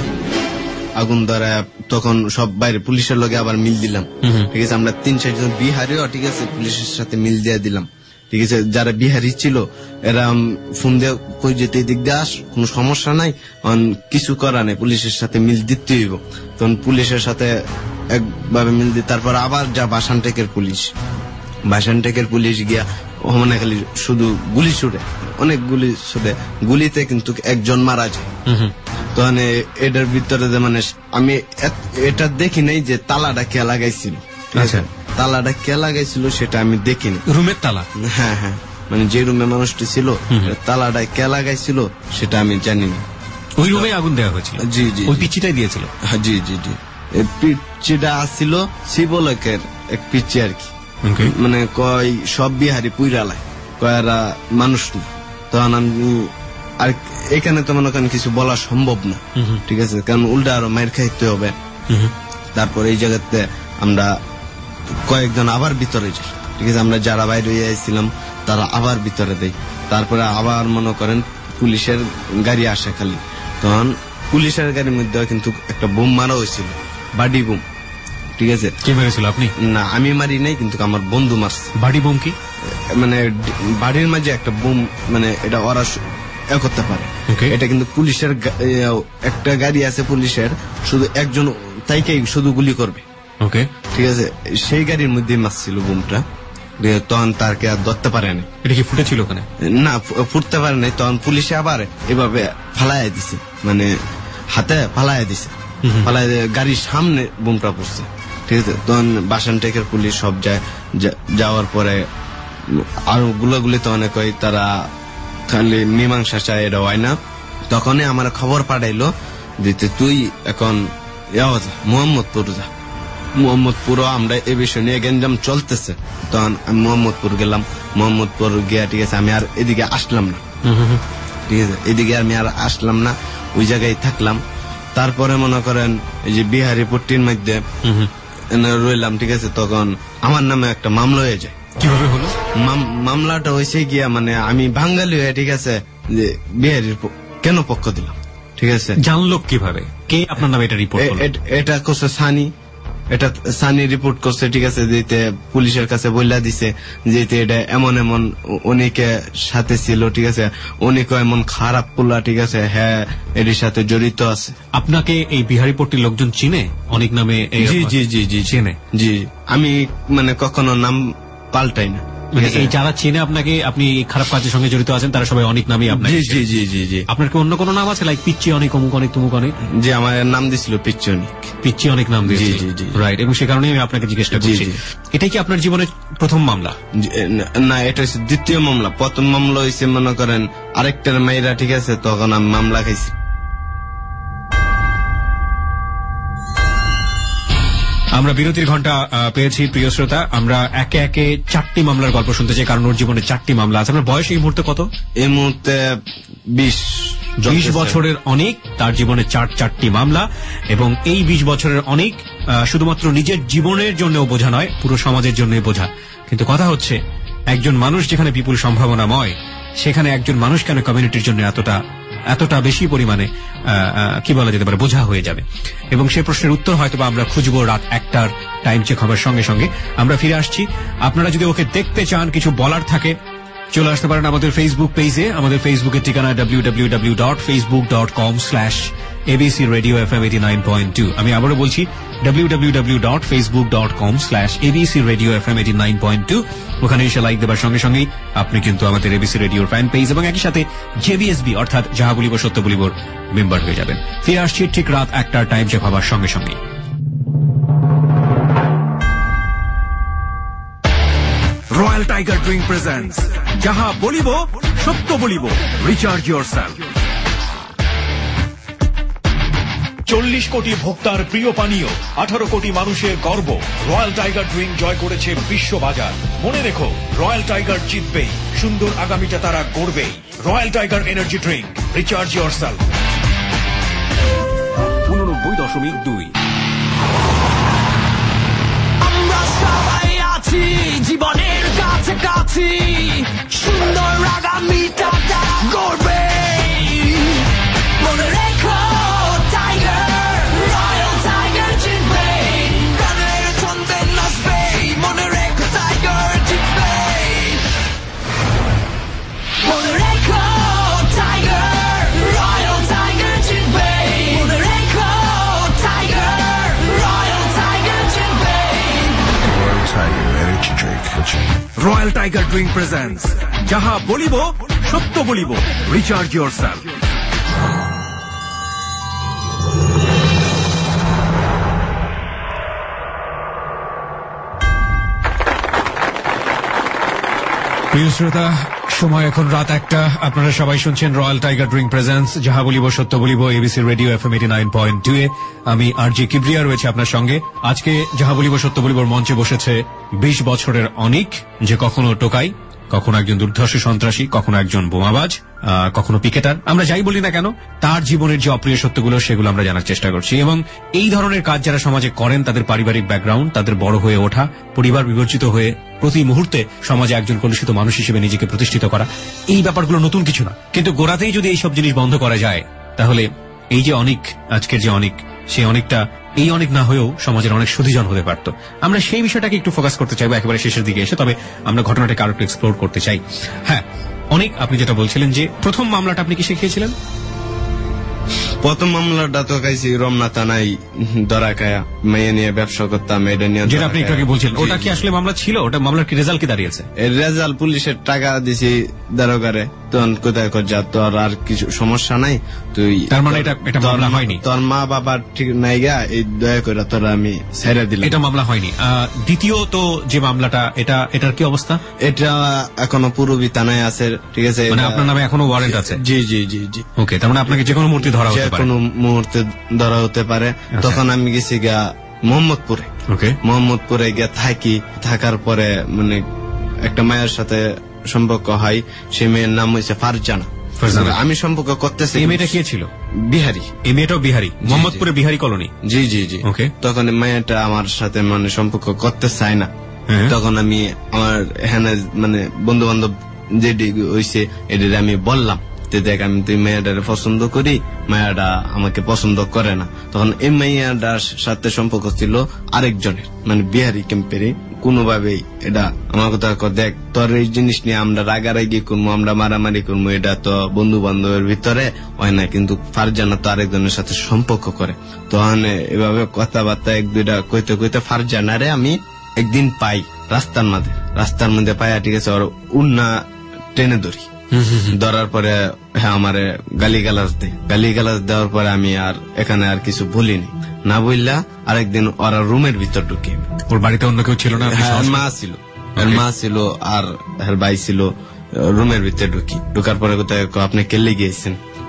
আগুন ধরায় তখন সব বাইরে পুলিশের লগে আবার মিল দিলাম, ঠিক আছে। আমরা তিন চারজন বিহারিও, ঠিক আছে, পুলিশের সাথে মিল দিয়ে দিলাম, ঠিক আছে। যারা বিহারি ছিল এরা ফোন দিয়ে কই যেতে দিক দিয়ে আস, কোন সমস্যা নাই, কিছু করা নেই, পুলিশের সাথে মিল দিতে হইব। তখন পুলিশের সাথে একভাবে মিল দিই। তারপর আবার যা বাসানটেকের পুলিশ, বাসানটেকের পুলিশ গিয়া ওখানে খালি শুধু গুলি ছুড়ে, অনেক গুলি ছুড়ে, গুলিতে কিন্তু একজন মারা যায়। তখন এটার ভিতরে যে মানে আমি এটা দেখি নাই যে তালাটা কে লাগাইছিল, আচ্ছা, তালাটা কে লাগাইছিল সেটা আমি দেখিনি। রুমের তালা? হ্যাঁ হ্যাঁ, মানে যে রুমে মানুষটি ছিল তালাটা কে লাগাইছিল সেটা আমি জানি না। ওই রুমে আগুন দেওয়া হয়েছিল? জি জি, ওই পিচ্চিটাই দিয়েছিল? জি জি জি। পিচ্চিটা আসছিল শিবলকের এক পিচ্চি আর কি, মানে কয় সব বিহারি পুইরালায়, কয়ারা মানুষ না। তখন আমি আর এখানে তো মনে করেন কিছু বলা সম্ভব না, ঠিক আছে, কারণ উল্টা আরো মায়ের খাইতে হবে। তারপর এই জায়গাতে আমরা কয়েকজন আবার ভিতরে যাই, ঠিক আছে, আমরা যারা বাইরে আইছিলাম তারা আবার ভিতরে দেয়। তারপরে আবার মনে করেন পুলিশের গাড়ি আসে খালি, তখন পুলিশের গাড়ির মধ্যে কিন্তু একটা বোম মারা হয়েছিল, বাডি বোম, ঠিক আছে। কে মেরেছিল? আপনি? না, আমি মারি নাই, কিন্তু আমার বন্ধু মারছে। বাডি বোম কি? মানে বাড়ির মাঝে একটা বোম, মানে এটা ওরা এ করতে পারে। এটা কিন্তু পুলিশের একটা গাড়ি আছে পুলিশের, শুধু একজন তাইকে শুধু গুলি করবে, ওকে, ঠিক আছে। সেই গাড়ির মধ্যে মারছিল বোমটা, তখন তারকে আর ধরতে পারেনি। এটা কি ফুটেছিল ওখানে? না, ফুটতে পারে নাই। তখন পুলিশে আবার এভাবে ফালাইয়া দিছে, মানে হাতে ফালাইয়া দিছে, ফালাই গাড়ির সামনে বোমটা পড়ছে, ঠিক আছে। তখন বাসানটেকের পুলিশ সব যায়, যাওয়ার পরে আরো গুলাগুলি তো অনেক হয়, তারা খালি মীমাংসা চায়, এটা হয় না। তখনই আমার খবর পাঠাইলো যে তুই এখন মোহাম্মদপুর যা। মোহাম্মদপুর আমরা এ বিষয় নিয়ে গেঞ্জাম চলতেছে, তখন আমি মোহাম্মদপুর গেলাম। মোহাম্মদপুর গিয়া, ঠিক আছে, আমি আর এদিকে আসলাম না, ঠিক আছে, এদিকে আমি আর আসলাম না, ওই জায়গায় থাকলাম। তারপরে মনে করেন এই যে বিহারি পট্টির মধ্যে রইলাম, ঠিক আছে। তখন আমার নামে একটা মামলা হয়ে যায়। কিভাবে হলো মামলাটা? হয়েছে গিয়া মানে আমি বাঙালি হয়ে, ঠিক আছে, যে বিহারির কেন পক্ষ দিলাম, ঠিক আছে। জানলো কিভাবে? কে আপনার নামে এটা রিপোর্ট করলো? এটা করছে সানি, এটা সানি রিপোর্ট করছে, ঠিক আছে। যেতে পুলিশের কাছে বইলা দিছে যেতে এটা এমন এমন অনেকে সাথে ছিল, ঠিক আছে, অনেক এমন খারাপ পোলা, ঠিক আছে, হ্যাঁ এর সাথে জড়িত আছে। আপনাকে এই বিহারি পট্টির লোকজন চিনে অনেক নামে? জি জি জি জি চেনে। জি, আমি মানে কখনো নাম পাল্টাই না। এই যারা চেনে আপনাকে, আপনি খারাপ কাজের সঙ্গে জড়িত আছেন, তারা সবাই অনেক নামই আপনাকে। জি জি জি জি। আপনার কি অন্য কোনো নাম আছে, লাইক পিচ্চি অনেক, অমুক অনেক, তুমুক অনেক? জি, আমার নাম দিছিল পিচ্চি অনেক। পিচ্চি অনেক নাম দিয়েছে? জি জি। রাইট, এবং সে কারণে আমি আপনাকে জিজ্ঞেসটা করছি। এটাই কি আপনার জীবনের প্রথম মামলা? না, এটা হচ্ছে দ্বিতীয় মামলা। প্রথম মামলা হয়েছে মনে করেন আরেকটার মেয়েরা, ঠিক আছে, তখন আমি মামলা খাইছি। আমরা বিরতির ঘন্টা পেয়েছি প্রিয় শ্রোতা। আমরা একে একে চারটি মামলার গল্প শুনতে চাই, কারণ ওর জীবনে চারটি মামলা আছে। আপনার বয়স এই মুহূর্তে কত? এই মুহূর্তে বিশ। বিশ বছরের অনেক, তার জীবনে চার চারটি মামলা, এবং এই বিশ বছরের অনেক শুধুমাত্র নিজের জীবনের জন্য বোঝা নয়, পুরো সমাজের জন্য বোঝা। কিন্তু কথা হচ্ছে, একজন মানুষ যেখানে বিপুল সম্ভাবনাময়, সেখানে একজন মানুষ কেন কমিউনিটির জন্য এতটা এতটা বেশি পরিমাণে কি বলা যেতে পারে বোঝা হয়ে যাবে? এবং সেই প্রশ্নের উত্তর হয়তো আমরা খুঁজবো রাত একটার টাইম চেক হবার সঙ্গে সঙ্গে। আমরা ফিরে আসছি। আপনারা যদি ওকে দেখতে চান, কিছু বলার থাকে, চলে আসতে পারেন আমাদের ফেসবুক পেজে। আমাদের ফেসবুকের ঠিকানা W W W dot Facebook dot com slash ABC radio F M eighty nine point two. আমি আবারও বলছি, W W W dot Facebook dot com slash ABC radio F M eighty nine point two. ওখানে এসে like দেবার সঙ্গে সঙ্গেই আপনি কিন্তু আমাদের এবিসি রেডিওর ফ্যান পেজ এবং একই সাথে জেবিএসবি অর্থাৎ যাহা বলিব সত্য বলিবর মেম্বার হয়ে যাবেন। ফিরে আসছি ঠিক রাত একটার টাইম চেক হবার সঙ্গে সঙ্গে। রয়্যাল টাইগার ড্রিঙ্ক প্রেজেন্টস যাহা বলিব সত্য বলিব, রিচার্জ ইয়োরসেলফ। চল্লিশ কোটি ভোক্তার প্রিয় পানীয়, আঠারো কোটি মানুষের গর্ব, রয়্যাল টাইগার ড্রিঙ্ক জয় করেছে বিশ্ববাজার। মনে রেখো, রয়্যাল টাইগার জিতবেই, সুন্দর আগামীটা তারা গড়বেই। Royal tiger energy drink, recharge yourself. উননব্বই দশমিক দুই। আমরা সবাই আছি জীবনের কাছে কাছি, সুন্দর আগামীটা তারা গড়বে। মনে রেখো, টাইগার, রয়্যাল টাইগার জিতবে, প্রাণের ছন্দে নাচবে। মনে রেখো, টাইগার জিতবে। মনে রেখো, টাইগার, রয়্যাল টাইগার জিতবে। মনে রেখো, টাইগার, রয়্যাল টাইগার জিতবে। Royal Tiger Energy Drink. Royal tiger drink presents যাহা বলিব সত্য বলিব, রিচার্জ ইয়োরসেলফ। প্রিয় শ্রোতা, সময় এখন রাত একটা। আপনারা সবাই শুনছেন রয়্যাল টাইগার ড্রিঙ্ক প্রেজেন্টস যাহা বলিব সত্য বলিব, ABC radio F M eighty nine point two এ। আমি আরজি কিবরিয়া রয়েছে আপনার সঙ্গে। আজকে যাহা বলিব সত্য বলিবর মঞ্চে বসেছে বিশ বছরের অনিক, যে কখনো টোকাই, কখনো একজন দুর্ধর্ষ সন্ত্রাসী, কখনো একজন বোমাবাজ, কখনো পিকেটার। আমরা যাই বলি না কেন, তার জীবনের যে অপ্রিয় সত্যগুলো সেগুলো আমরা জানার চেষ্টা করছি। এবং এই ধরনের কাজ যারা সমাজে করেন, তাদের পারিবারিক ব্যাকগ্রাউন্ড, তাদের বড় হয়ে ওঠা, পরিবার বিবর্জিত হয়ে প্রতি মুহূর্তে সমাজে একজন কলুষিত মানুষ হিসেবে নিজেকে প্রতিষ্ঠিত করা, এই ব্যাপারগুলো নতুন কিছু না। কিন্তু গোড়াতেই যদি এইসব জিনিস বন্ধ করা যায়, তাহলে এই যে অনিক, আজকের যে অনিক, সে অনেকটা এই অনেক না হয়েও সমাজের অনেক সুধীজন হতে পারত। আমরা সেই বিষয়টাকে একটু ফোকাস করতে চাইবো একেবারে শেষের দিকে এসে। তবে আমরা ঘটনাটাকে আরো একটু এক্সপ্লোর করতে চাই। হ্যাঁ অনেক, আপনি যেটা বলছিলেন যে প্রথম মামলাটা আপনি কি শিখিয়েছিলেন? প্রথম মামলাটা তো খাইছি রমনা থানায় ধরা খায়া, মেয়ে নিয়ে ব্যবসা করতাম, এটা নিয়ে যেটা আপনি একটু আগে বলছিলেন, ওটা কি আসলে মামলা ছিল? ওটা মামলার কি রেজাল্ট কি দাঁড়িয়েছে? রেজাল্ট পুলিশের টাকা দিছি দারোগারে, তখন কোথায় যা তোর আর কিছু সমস্যা নাই, তুই তার মানে এটা এটা মামলা হয়নি। তোর মা বাবা ঠিক নাই গা, এই দয়া করে তোরা আমি ছেড়ে দিলাম। এটা মামলা হয়নি। দ্বিতীয়ত যে মামলাটা, এটা এটার কি অবস্থা? এটা এখনো পূর্ববী থানায় আছে, ঠিক আছে? মানে আপনার নামে এখনো ওয়ারেন্ট আছে? জি জি জি জি। ওকে, তার মানে আপনাকে যে কোনো মুহূর্তে ধরা হতে পারে? কোনো মুহূর্তে ধরা হতে পারে। তখন আমি গেছি গা মোহাম্মদপুরে। ওকে, মোহাম্মদপুরে গিয়ে থাকি। থাকার পরে মানে একটা মায়ের সাথে সম্পর্ক হয়, সে মেয়ের নাম হয়েছে ফারজানা। আমি সম্পর্ক করতেছি। এই মেয়েটা কে ছিল? বিহারি। এই মেয়েটাও বিহারি, মোহাম্মদপুরে বিহারি কলোনি? জি জি জি। ওকে, তখন মেয়েটা আমার সাথে মানে সম্পর্ক করতে চায় না। তখন আমি আমার এখানে মানে বন্ধু বান্ধব যেটি হয়েছে এটি আমি বললাম, দেখ আমি তুই মেয়েটার পছন্দ করি, মেয়েটা আমাকে পছন্দ করে না। তখন এই মেয়েটার সাথে সম্পর্ক ছিল আরেকজনের, মানে বিহারি ক্যাম্পেরই। কোনোভাবেই এটা আমার কথা, দেখ তোর এই জিনিস নিয়ে আমরা রাগারাগি করবো, আমরা মারামারি করবো, এটা তো বন্ধু বান্ধবের ভিতরে হয় না, কিন্তু ফারজানা তো আরেকজনের সাথে সম্পর্ক করে। তখন এভাবে কথাবার্তা এক দুইটা কইতে কইতে ফারজানারে আমি একদিন পাই রাস্তার মধ্যে। রাস্তার মধ্যে পাইয়া, ঠিক আছে, ওর উন্না টেনে ধরি। ধরার পরে হ্যাঁ আমারে গালি গালাজ দেয়। গালি গালাজ দেওয়ার পরে আমি আর এখানে আর কিছু বলিনি। না বললা আরেকদিন ওরা রুমের ভিতর ঢুকে। ওর বাড়িতে অন্য কেউ ছিল না? মা ছিল, মা ছিল আর ভাই ছিল। রুমের ভিতরে ঢুকি। ঢুকার পরে কোথায় আপনি কেলে গিয়েছেন?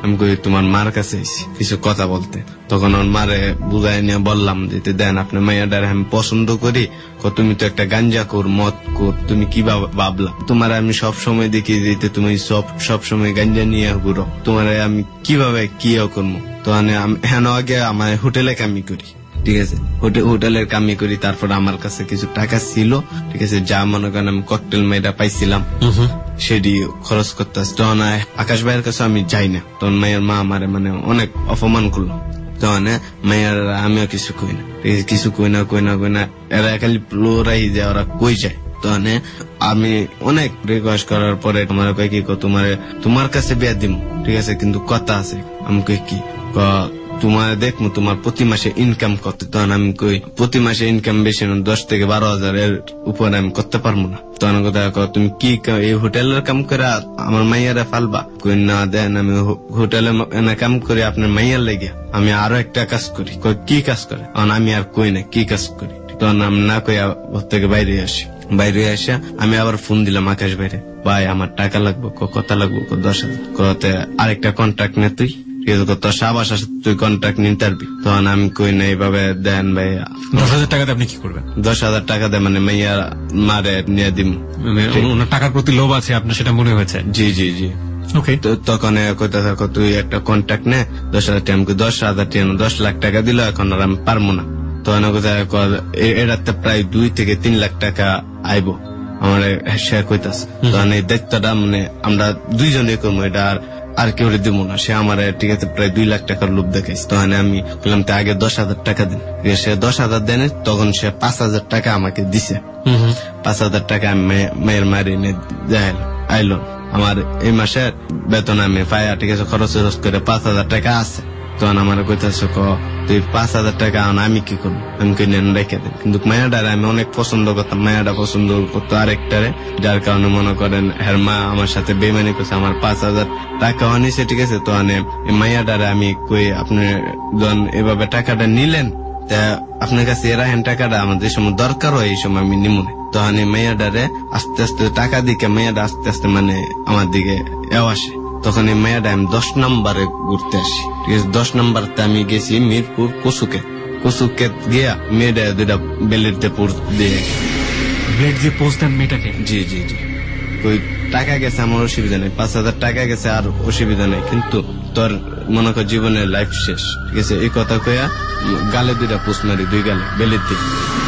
আমি কই তোমার মার কাছে আইছি কিছু কথা বলতে। তখন ওর মারে বুঝাই নিয়ে বললাম যে দেন আপনার মাইয়াটারে আমি পছন্দ করি, তুমি তো একটা গাঞ্জা কর মদ কর, তুমি কি ভাবলা? তোমার আমি সব সময় দেখি দিতে তুমি সব সব সময় গাঞ্জা নিয়ে ঘুরো, তোমার আমি কিভাবে কি করবো? তো হেন আগে আমার হোটেলে কামি করি, ঠিক আছে, হোটেলের কামি করি। তারপর আমার কাছে কিছু টাকা ছিল, ঠিক আছে, যা মনে করেন আমি ককটেল মেয়েটা পাইছিলাম সেটি খরচ করতে। তখন আকাশ ভাইয়ের কাছে আমি যাই না, তখন মায়ের মা আমারে মানে অনেক অপমান করলো। তখন মায়ের আমিও কিছু কই না, কিছু কই না কই না কই না এরা খালি লোরাই যায়, ওরা কই যায়। তখন আমি অনেক রিকোয়েস্ট করার পরে তোমার কই কি তোমার তোমার কাছে বিয়া দিম, ঠিক আছে, কিন্তু কথা আছে। আমি কই কি তোমার দেখবো তোমার প্রতি মাসে ইনকাম কত? তখন আমি কই প্রতি মাসে ইনকাম বেশি না, দশ থেকে বারো হাজার এর উপরে আমি করতে পারবো না। তখন কথা তুমি কি এই হোটেলের কাম করে আমার মাইয়ারা ফালবা? কই না দেন আমি হোটেলে কাম করি আপনার মাইয়ার লেগে, আমি আরো একটা কাজ করি। কি কাজ করে? আমি আর কই না কি কাজ করি। তখন আমি না কই ঘর থেকে বাইরে আসি। বাইরে আসা আমি আবার ফোন দিলাম আকাশ বাইরে, ভাই আমার টাকা লাগবো, কথা লাগবো দশ হাজার। কতে আরেকটা কন্ট্রাক্ট নে তুই, তোর সাবাস আসে তুই কন্ট্রাক্ট নিতে পারবি। তখন আমি কই না এইভাবে দেন ভাই। দশ হাজার টাকাতে আপনি কি করবেন? দশ হাজার টাকা দেয় মানে মাইয়া মারে নিয়ে দিম। ওনার টাকার প্রতি লোভ আছে আপনার, সেটা মনে হয়েছে? জি জি জি। তখন কইতে থাকো তুই একটা কন্ট্রাক্ট নে দশ হাজার টাকা, দশ হাজার টাকা দশ লাখ টাকা দিল, এখন আর আমি পারবো না। তখন কোথায় এটাতে প্রায় দুই থেকে তিন লাখ টাকা আইব আমার শেয়ার কইতাছে। তখন এই দায়িত্বটা মানে আমরা দুইজনে করবো, এটা আর আর কেউ দিব না। সে আমার ঠিক আছে প্রায় দুই লাখ টাকার লোভ দেখাইছে। তখন আমি বললাম তো আগে দশ হাজার টাকা দিন, সে দশ হাজার দেন। তখন সে পাঁচ হাজার টাকা আমাকে দিছে। পাঁচ হাজার টাকা আমি মেয়ের মারি এনে দেখাইল আইলো। আমার এই মাসের বেতন আমি পাই, ঠিক আছে, খরচ খরচ করে পাঁচ হাজার টাকা আছে। তখন আমার কইতেছে ক তুই পাঁচ হাজার টাকা আন, আমি কি করবো? আমি কিনে রেখে দেন। কিন্তু মায়াটারে আমি অনেক পছন্দ করতাম, মায়াটা পছন্দ করতো আরেকটারে, যার কারণে মনে করেন হের মা আমার সাথে বেমানি করছে, আমার পাঁচ হাজার টাকা আনিছে, ঠিক আছে। তো মায়াটারে আমি কই আপনি যখন এভাবে টাকাটা নিলেন, তা আপনার কাছে রাখেন টাকাটা, আমার যে সময় দরকার হয় এই সময় আমি নিমুনে। তখন মেয়াডারে আস্তে আস্তে টাকা দিকে মেয়াটা আস্তে আস্তে মানে আমার দিকে এও আসে। তখন এই মেয়াটা আমি দশ নম্বরে ঘুরতে আসি, ঠিক আছে। দশ নম্বরতে আমি গেছি মিরপুর কচুকে, কচুকে গিয়া মেয়েটা দুটা বেলেটে পোস্ট দিয়ে ব্লেড দিয়ে পোস্ট দেন মেয়েটাকে। জি জি জি। ওই টাকা গেছে আমার অসুবিধা নেই, পাঁচ হাজার টাকা গেছে আর অসুবিধা নেই, কিন্তু তোর মনে কর জীবনের লাইফ শেষ, ঠিক আছে। এই কথা কয়া গালে দুইটা পোস্ট মারি, দুই গালে বেলের দিকে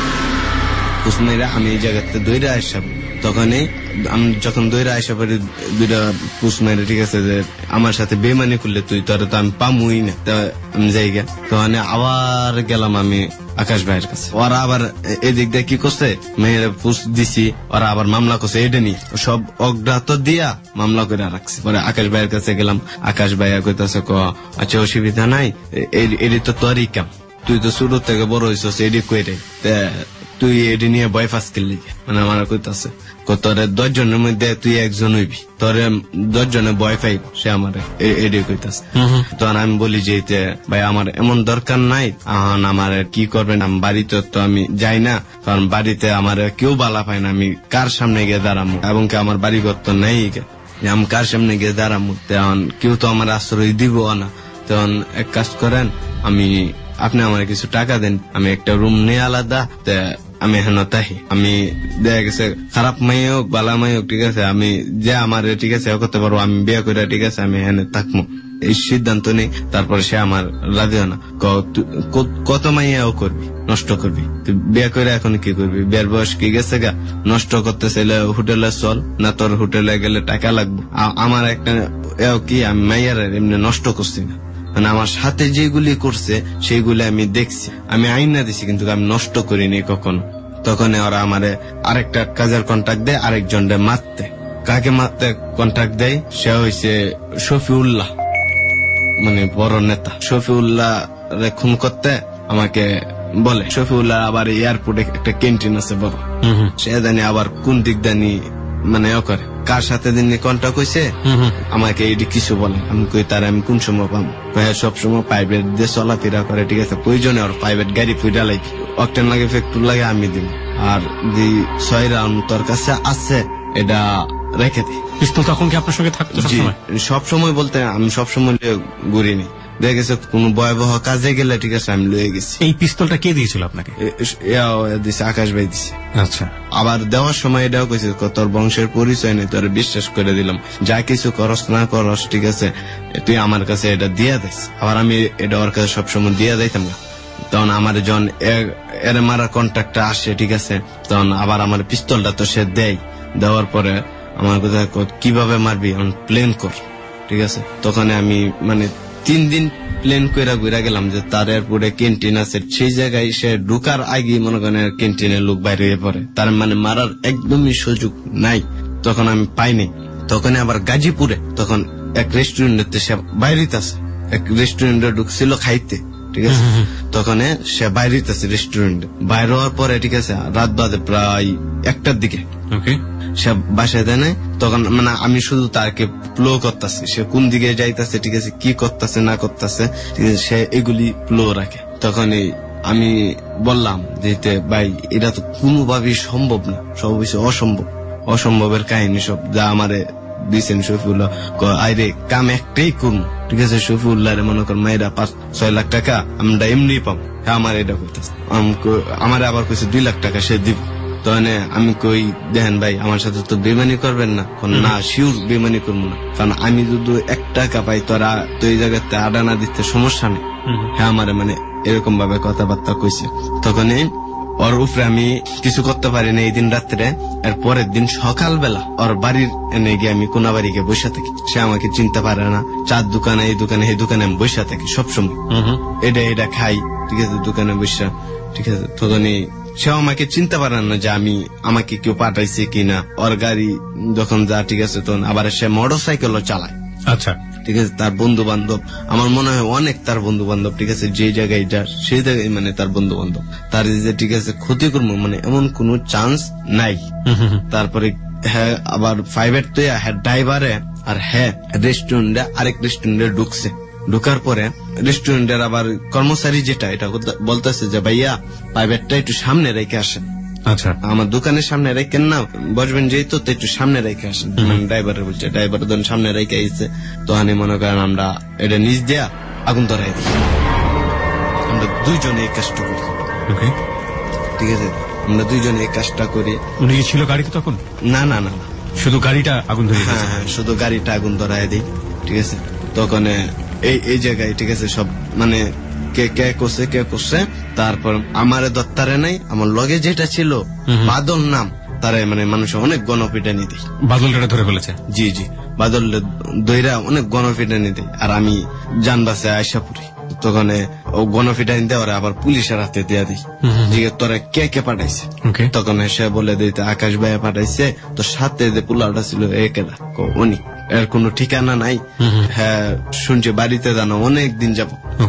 পোস্ট মারি আমি এই জায়গাতে দইরা আসা। তখনই আমি যখন দইরা আসা পারি দুইটা পোস্ট মারি, ঠিক আছে, যে আমার সাথে বেমানি করলে তুই তোর তো আমি পামুই না, আমি যাই গা। তখন আবার গেলাম আমি আকাশ ভাইয়ের কাছে। ওরা আবার এদিক দিয়ে কি করছে, মেয়ের পোস্ট দিছি, ওরা আবার মামলা করছে, এটা নিয়ে সব অগ্রাহ্য দিয়া মামলা করে রাখছে। পরে আকাশ ভাইয়ের কাছে গেলাম, আকাশ ভাইয়া কইতাছে ক আচ্ছা অসুবিধা নাই, এটি তো তোরই কাম, তুই তো শুরু থেকে বড় হয়েছিস, এডি কইরে তুই এটি নিয়ে ভয় ফাঁস করলি। মানে আমার কইতাছে তোর দশ জনের মধ্যে তুই একজন হইবি, তোর দশ জনে ভয় পাইব, সে আমার এডি কইতাছে। তখন আমি বলি যে ভাই আমার এমন দরকার নাই, এখন আমার কি করবেন, আমি বাড়িতে তো আমি যাই না, কারণ বাড়িতে আমার কেউ বালা পায় না, আমি কার সামনে গিয়ে দাঁড়ামো, এবং কি আমার বাড়িঘর তো নেই, আমি কার সামনে গিয়ে দাঁড়ামো, তখন কেউ তো আমার আশ্রয় দিব না। তখন এক কাজ করেন, আমি আপনি আমার কিছু টাকা দেন, আমি একটা রুম নিয়ে আলাদা, আমি হেন তাহি, আমি দেখা গেছে খারাপ মাই হোক বালা মাই হোক, ঠিক আছে, আমি যে আমার ঠিক আছে করতে পারবো, আমি বিয়ে করে, ঠিক আছে, আমি হেনে থাকবো, এই সিদ্ধান্ত নেই। তারপরে সে আমার রাজি হয় না, কত মাইয়াও করবি, নষ্ট করবি, তুই বিয়ে করে এখন কি করবি, বিয়ের বয়স কি গেছে গা, নষ্ট করতে চাইলে হোটেলে চল না, তোর হোটেলে গেলে টাকা লাগবে। আমার একটা কি আমি মাইয়ার এমনি নষ্ট করছি না, মানে আমার সাথে যেগুলি করছে সেইগুলি আমি দেখছি, আমি আইনা দিছি, কিন্তু আমি নষ্ট করিনি কখনো। তখন ওরা আমারে আরেকটা কাজের কন্ট্রাক্ট দেয়, আরেকজনরে মারতে। কাকে মারতে কন্ট্রাক্ট দেয়, সে হয়েছে শফিউল্লাহ, মানে বড় নেতা। শফিউল্লাহ রে খুন করতে আমাকে বলে। শফিউল্লাহ আবার এয়ারপোর্টে একটা ক্যান্টিন আছে বড়, সে জানি আবার কোন দিক দানি মানে ও করে, কার সাথে দিন কন্ট্রাক্ট হয়েছে আমাকে এটি কিছু বলে। আমি কই তার আমি কোন সময় পাবো, সব সময় প্রাইভেট দিয়ে চলাফেরা করে, ঠিক আছে, প্রয়োজনে ওর প্রাইভেট গাড়ি ফুইটা লাগবে, অকটেন লাগে, পেট্রোল লাগে, আমি দিব। আর যে ছয় রাউন্ড তোর কাছে আছে, এটা রেখে দিই। পিস্তল তখন কি আপনার সঙ্গে থাকতো সবসময়? সব সময় বলতে আমি সবসময় ঘুরিনি, দেখে গেছে কোন ভয়াবহ কাজে গেলে ঠিক আছে আমি লয়ে গেছি। এই পিস্তলটা কে দিয়েছিল আপনাকে? দিছে আকাশ ভাই দিছে। আচ্ছা, আবার দেওয়ার সময় এটাও কইছে তোর বংশের পরিচয় নেই, তোর বিশ্বাস করে দিলাম, যা কিছু করস না করস ঠিক আছে তুই আমার কাছে এটা দিয়ে দিস। আবার আমি এটা ওর কাছে সবসময় দিয়ে যাইতাম না। তখন আমার যখন এর মারার কন্ট্রাক্টটা আসে ঠিক আছে, তখন আবার আমার পিস্তলটা তো সে দেয়। দেওয়ার পরে আমার কথা কিভাবে মারবি প্লেন কর ঠিক আছে। তখন আমি মানে তিন দিন প্লেন কইরা ঘুরা গেলাম যে তার এয়ারপোর্টে ক্যান্টিন আছে, সেই জায়গায় সে ঢুকার আগে মনে করেন ক্যান্টিনের লোক বাইরে হয়ে পড়ে, তার মানে মারার একদমই সুযোগ নাই। তখন আমি পাইনি। তখন আবার গাজীপুরে তখন এক রেস্টুরেন্টে সে বাইরেতে আছে, এক রেস্টুরেন্টে ঢুকছিল খাইতে ঠিক আছে। তখন সে বাইরেতে আছে রেস্টুরেন্টে, বাইরে হওয়ার পরে ঠিক আছে রাত বাজে প্রায় একটার দিকে সে বাসায় দেয় নাই। তখন মানে আমি শুধু তাকে প্লো করতেছি, সে কোন দিকে যাইতেছে ঠিক আছে, কি করতেছে না করতেছে ঠিক আছে, সে এগুলি প্লো রাখে। তখন আমি বললাম যে ভাই এটা তো কোনোভাবেই সম্ভব না, সব কিছু অসম্ভব, অসম্ভবের কাহিনী সব যা আমারে দিয়েছেন শফিউল্লাহ। আইরে কাম একটাই করুন ঠিক আছে, শফিউল্লাহ মনে কর মায়েরা পাঁচ ছয় লাখ টাকা আমরা এমনি পাবো, হ্যাঁ আমার এটা করতেছে। আমার আবার কইছে দুই লাখ টাকা সে দিব। তখন আমি কই দেখেন ভাই আমার সাথে তো বেমানি করবেন না, না শিওর বেমানি করবো না, কারণ আমি যদি এক টাকা পাই তোরা তো এই জায়গাতে আডানা দিতে সমস্যা নেই। হ্যাঁ আমার মানে এরকম ভাবে কথাবার্তা কইছে। তখন ওর উপরে আমি কিছু করতে পারি না এই দিন রাত্রে। এর পরের দিন সকালবেলা ওর বাড়ির এনে গিয়ে আমি কোনা বাড়ি গিয়ে বসে থাকি, সে আমাকে চিনতে পারে না। চার দোকানে এই দোকানে এই দোকানে আমি বসে থাকি সবসময়, এটা এটা খাই ঠিক আছে দোকানে বসে ঠিক আছে। তখন সে আমাকে চিনতে পারে না যে আমি আমাকে কেউ পাঠাইছে কিনা। ওর গাড়ি যখন যা ঠিক আছে তখন আবার সে মোটর সাইকেলও চালায়। আচ্ছা ঠিক আছে, তার বন্ধু বান্ধব আমার মনে হয় অনেক, তার বন্ধু বান্ধব ঠিক আছে যে জায়গায় যা সেই জায়গায় মানে তার বন্ধু বান্ধব তার যে ঠিক আছে ক্ষতি করবো মানে এমন কোন চান্স নাই। তারপরে হ্যাঁ আবার প্রাইভেট তো হ্যাঁ ড্রাইভারে আর হ্যাঁ রেস্টুরেন্টে আরেক রেস্টুরেন্টে ঢুকছে। ঢুকার পরে রেস্টুরেন্টের আবার কর্মচারী যেটা এটা বলতেছে যে ভাইয়া প্রাইভেটটা একটু সামনে রেখে আসেন। আচ্ছা, আমার দোকানের সামনে রেখেন না, বসবেন যেহেতু তো একটু সামনে রেখে আসেন। ড্রাইভার বলছে, ড্রাইভার ধরুন সামনে রেখে আসছে। তো আমি মনে করেন আমরা এটা নিচ দেয়া আগুন ধরাই দিই, আমরা দুইজনে এই কাজটা করি ঠিক আছে, আমরা দুইজনে এই কাজটা করি। উনি ছিল গাড়িতে তখন? না না না শুধু গাড়িটা আগুন ধরে? হ্যাঁ হ্যাঁ শুধু গাড়িটা আগুন ধরাই দিই ঠিক আছে। তখন এই এই জায়গায় ঠিক আছে সব মানে কে কে করছে কে করছে। তারপর আমার দত্তারে নাই, আমার লগে যেটা ছিল বাদল নাম তারে মানে মানুষ অনেক গণপিটানি দেয়। বাদলটা ধরে ফেলেছে? জি জি বাদল দইরা অনেক গণপিটানি দেয়। আর আমি জানবাসে আয়সা পড়ি, তখন ও গণপিটানি দেওয়ার আবার পুলিশের হাতে দেয়া দিই। জিজ্ঞেস তোরা কে কে পাঠাইছে? তখন সে বলে দিতে আকাশ ভাইয়া পাঠাইছে। তো সাথে যে পোলাটা ছিল একেরা উনি, এর কোনো ঠিকানা নাই। হ্যাঁ শুনছি বাড়িতে জানো অনেক দিন যাব।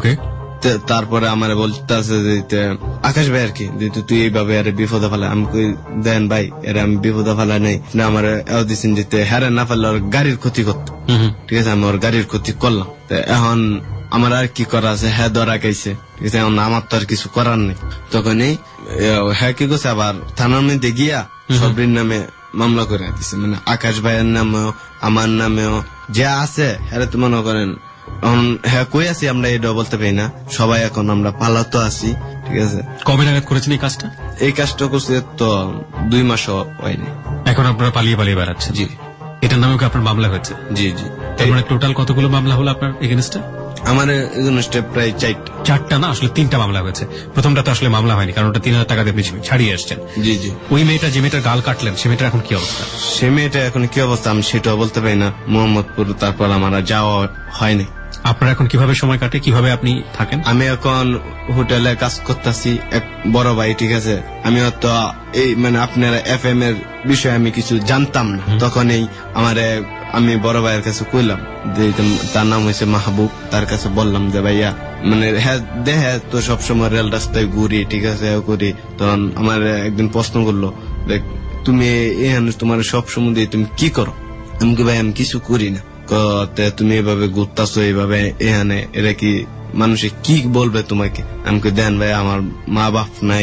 তারপরে আমার বলতেছে যে আকাশ ভাই আর কি তুই এইভাবে আরে বিপদে ফেলা। আমি কই দেন ভাই এর আমি বিপদে ফেলা নেই না, আমার দিচ্ছেন যেতে হ্যারে না ফেললে ওর গাড়ির ক্ষতি করতো ঠিক আছে, আমি ওর গাড়ির ক্ষতি করলাম। এখন আমার আর কি করা আছে, হ্যাঁ ধরা খাইছে ঠিক আছে, এখন আমার তো আর কিছু করার নেই। তখনই হ্যাঁ কি করছে আবার থানার মধ্যে গিয়া সবরির নামে মামলা করে দিছে, মানে আকাশ ভাইয়ের নামেও আমার নামেও যা আছে হ্যাঁ তো মনে করেন হ্যাঁ কই আছি আমরা এটা বলতে পারি না, সবাই এখন আমরা পালাতো আছি ঠিক আছে। কবে নাগাদ করেছেন এই কাজটা? এই কাজটা করছে তো দুই মাসও হয়নি। এখন আপনারা পালিয়ে পালিয়ে বেড়াচ্ছেন? জি। এটার নামে আপনার মামলা হয়েছে? জি জি। তার মানে টোটাল কতগুলো মামলা হলো আপনার এগেনস্টে? আমার এগেনস্টে প্রায় চারটা। চারটা না, আসলে তিনটা মামলা হয়েছে। প্রথমটা তো আসলে মামলা হয়নি, কারণ ওটা তিন হাজার টাকা দিয়ে আপনি ছাড়িয়ে আসছেন। জি জি। ওই মেয়েটা যে মেয়েটার গাল কাটলেন সে মেয়েটার এখন কি অবস্থা? সে মেয়েটা এখন কি অবস্থা আমি সেটাও বলতে পারি না। মোহাম্মদপুর তারপর আমার যাওয়া হয়নি। আপনার এখন কিভাবে সময় কাটে, কিভাবে আপনি থাকেন? আমি এখন হোটেলে কাজ করতেছি, এক বড় ভাই ঠিক আছে। আমি তো এই মানে আপনার এফ এম এর বিষয়ে আমি কিছু জানতাম না, তখন এই আমার আমি বড় ভাইয়ের কাছে কইলাম যে তার নাম হয়েছে মাহবুব, তার কাছে বললাম যে ভাইয়া মানে হ্যাঁ দেখে তো সবসময় রেল রাস্তায় ঘুরি ঠিক আছে করি। তখন আমার একদিন প্রশ্ন করলো তুমি এখানে তোমার সব সময় দিয়ে তুমি কি করো? আমি কি ভাই আমি কিছু করি না। তুমি এভাবে ঘুরতাছো এইভাবে এখানে, এরা কি মানুষে কি বলবে তোমাকে? আমি দেন ভাই আমার মা বাপ নাই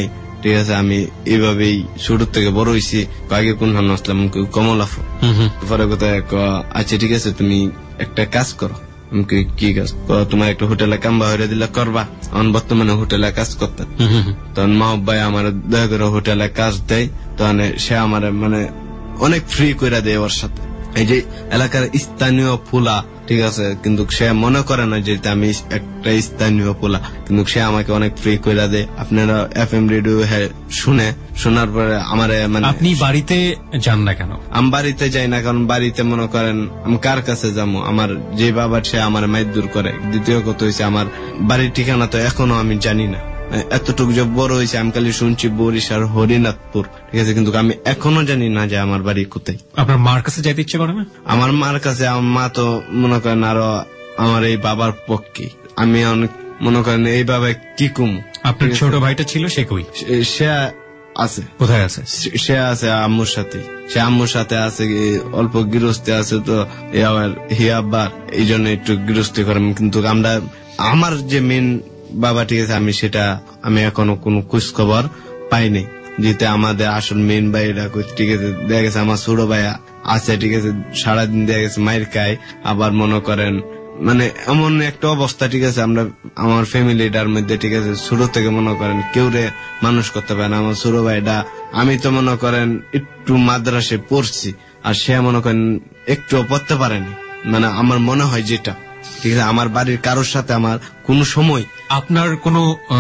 ঠিক আছে। আমি এইভাবেই ছোট থেকে বড় হয়েছি। আগে কোন হান আসলাম কমলাফ, পরে কোথায় আচ্ছা ঠিক আছে তুমি একটা কাজ করো। কি কাজ? তোমার একটা হোটেলে কাম্বা হয়ে দিলে করবা। আমি বর্তমানে হোটেলে কাজ করতেন, তখন মাহব ভাই আমার দয়া করে হোটেলে কাজ দেয়, তখন সে আমার মানে অনেক ফ্রি করে দেয় ওর সাথে। এই যে এলাকার স্থানীয় ফুলা, ঠিক আছে, কিন্তু সে মনে করে না যে আমি একটা স্থানীয় পোলা, কিন্তু সে আমাকে অনেক ফ্রি করে দেয়। আপনারা এফ এম রেডিও শুনে শোনার পরে আমার মানে আপনি বাড়িতে যান না কেন? আমি বাড়িতে যাই না, কারণ বাড়িতে মনে করেন আমি কার কাছে যাবো? আমার যে বাবা সে আমার মাইর দূর করে। দ্বিতীয় কথা হয়েছে আমার বাড়ির ঠিকানা তো এখনো আমি জানি না। এতটুকু যে বড় হয়েছে আমি খালি শুনছি বরিশাল হরিনাথপুর, ঠিক আছে, কিন্তু আমি এখনো জানি না যে আমার বাড়ি কোথায়। আপনার মার কাছে যাইতে ইচ্ছে করে না? আমার মার কাছে আমার মা তো মনে করেন আরো আমার এই বাবার পক্ষে। আমি অনেক মনে করেন এই বাবা কি কম। আপনার ছোট ভাইটা ছিল সে কই? সে আছে। কোথায় আছে? সে আছে আম্মুর সাথে। সে আম্মুর সাথে আছে, অল্প গৃহস্থী আছে তো আবার হিয়াবার, এই জন্য একটু গৃহস্থী করেন। কিন্তু আমরা আমার যে মেন বাবা, ঠিক আছে, আমি সেটা আমি এখনো কোন খোঁজ খবর পাইনি। যেতে আমাদের আসল মেন ভাইরা, ঠিক আছে, দেখা গেছে আমার ছোট ভাই আছে, ঠিক আছে, সারাদিন দেখা গেছে মায়ের খায়। আবার মনে করেন মানে এমন একটা অবস্থা, ঠিক আছে, আমরা আমার ফ্যামিলিটার মধ্যে, ঠিক আছে, ছোট থেকে মনে করেন কেউ রে মানুষ করতে পারে না। আমার ছোট ভাইটা আমি তো মনে করেন একটু মাদ্রাসে পড়ছি, আর সে মনে করেন একটু পড়তে পারেনি। মানে আমার মনে হয় যেটা, ঠিক আছে, আমার বাড়ির কারোর সাথে আমার কোন সময়। আপনার কোন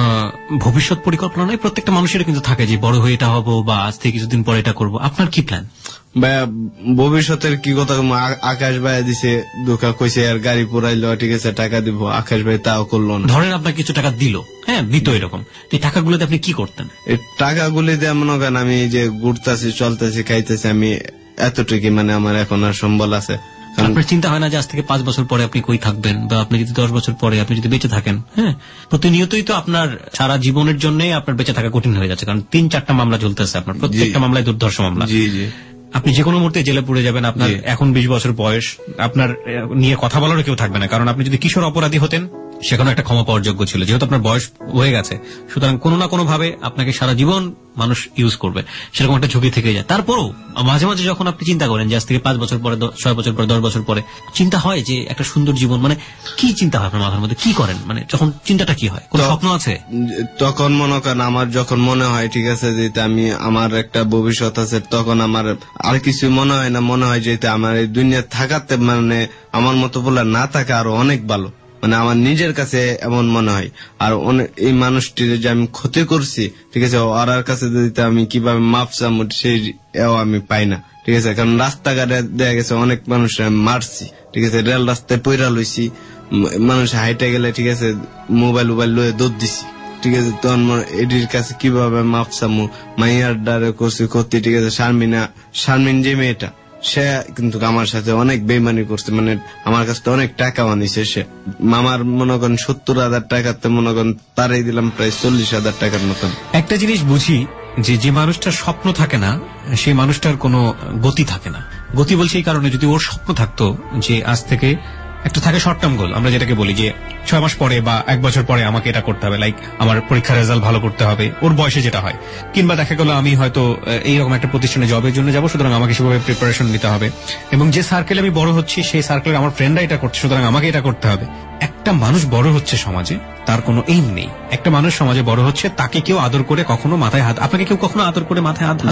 ভবিষ্যৎ পরিকল্পনা নাই? প্রত্যেকটা মানুষের কিন্তু থাকে যে বড় হয়ে এটা হবো বা আজ থেকে কিছুদিন পরে এটা করবো। আপনার কি প্ল্যান? ভাইয়া ভবিষ্যতের কি কথা? আকাশ ভাই দিছে দুঃখা কইছে আর গাড়ি পুরাইলো, ঠিক আছে, টাকা দিব। আকাশ ভাই তাও করলো না। ধরেন আপনার কিছু টাকা দিল, হ্যাঁ দিত এরকম, এই টাকাগুলোতে আপনি কি করতেন? এই টাকাগুলি দিয়ে মনে করেন আমি যে ঘুরতেছি, চলতেছি, খাইতেছি, আমি এতটুকু মানে আমার এখন আর সম্বল আছে। আপনার চিন্তা হয় না যে আজ থেকে পাঁচ বছর পরে আপনি কই থাকবেন, বা আপনি যদি দশ বছর পরে আপনি যদি বেঁচে থাকেন? হ্যাঁ, প্রতিনিয়তই তো আপনার সারা জীবনের জন্য আপনার বেঁচে থাকা কঠিন হয়ে যাচ্ছে, কারণ তিন চারটা মামলা চলতেছে আপনার, প্রত্যেকটা মামলায় দুর্ধর্ষ মামলা। জি জি। আপনি যে কোনো মুহূর্তে জেলে পুড়ে যাবেন। আপনার এখন বিশ বছর বয়স, আপনার নিয়ে কথা বলারও কেউ থাকবে না, কারণ আপনি যদি কিশোর অপরাধী হতেন সেখানে একটা ক্ষমা পাওয়ার যোগ্য ছিল। যেহেতু আপনার বয়স হয়ে গেছে, সুতরাং কোনো না কোনো ভাবে আপনাকে সারা জীবন মানুষ ইউজ করবে, সেরকম একটা ঝুঁকি থেকে যায়। তারপরও মাঝে মাঝে যখন আপনি চিন্তা করেন যে আজ থেকে পাঁচ বছর পরে, ছয় বছর পরে, দশ বছর পরে, চিন্তা হয় যে একটা সুন্দর জীবন, মানে কি চিন্তা হয় আপনার মাথার মধ্যে? কি করেন মানে যখন চিন্তাটা কি হয়? কোন স্বপ্ন আছে? তখন মনে করেন আমার যখন মনে হয়, ঠিক আছে, যে আমি আমার একটা ভবিষ্যৎ আছে, তখন আমার আর কিছু মনে হয় না। মনে হয় যে আমার এই দুনিয়া থাকাতে মানে আমার মতো বলে না থাকা আরো অনেক ভালো। মানে আমার নিজের কাছে এমন মনে হয়। আর এই মানুষটির যে আমি ক্ষতি করছি, ঠিক আছে, ওর কাছে দিতে আমি কিভাবে মাপ চাম সেই আমি পাই না, ঠিক আছে। কারণ রাস্তাঘাটে দেখা গেছে অনেক মানুষ মারছি, ঠিক আছে, রেল রাস্তায় পয়রা লইছি, মানুষ হাইটে গেলে, ঠিক আছে, মোবাইল মোবাইল লয়ে দৌড় দিছি, ঠিক আছে। তখন এটির কাছে কিভাবে মাপ চামু, মাইয়ার দ্বারা করছি ক্ষতি, ঠিক আছে। শারমিনা শারমিন যে মেয়েটা, সে কিন্তু আমার সাথে অনেক বেইমানি করছে, মানে আমার কাছে অনেক টাকা বানিয়েছে সে। মামার মনে করেন সত্তর হাজার টাকাতে মনে করেন তারাই দিলাম প্রায় চল্লিশ হাজার টাকার মতন। একটা জিনিস বুঝি যে যে মানুষটার স্বপ্ন থাকে না, সেই মানুষটার কোনো গতি থাকে না। গতি বলছি এই কারণে, যদি ওর স্বপ্ন থাকতো যে আজ থেকে একটা থাকে শর্ট টার্ম গোল, আমরা যেটাকে বলি যে ছয় মাস পরে বা এক বছর পরে আমাকে এটা করতে হবে, লাইক আমার পরীক্ষার রেজাল্ট ভালো করতে হবে, ওর বয়সে যেটা হয়। কিংবা দেখা গেল আমি হয়তো এইরকম একটা প্রতিষ্ঠানে জবের জন্য যাবো, সুতরাং আমাকে সেভাবে প্রিপারেশন নিতে হবে, এবং যে সার্কেলে আমি বড় হচ্ছি সেই সার্কেলের আমার ফ্রেন্ডরা এটা করছে, সুতরাং আমাকে এটা করতে হবে। একটা মানুষ বড় হচ্ছে সমাজে, তার কোনো এইম নেই। একটা মানুষ সমাজে বড় হচ্ছে, তাকে কেউ আদর করে কখনো মাথায় হাত, আপনাকে কেউ কখনো আদর করে মাথায় হাত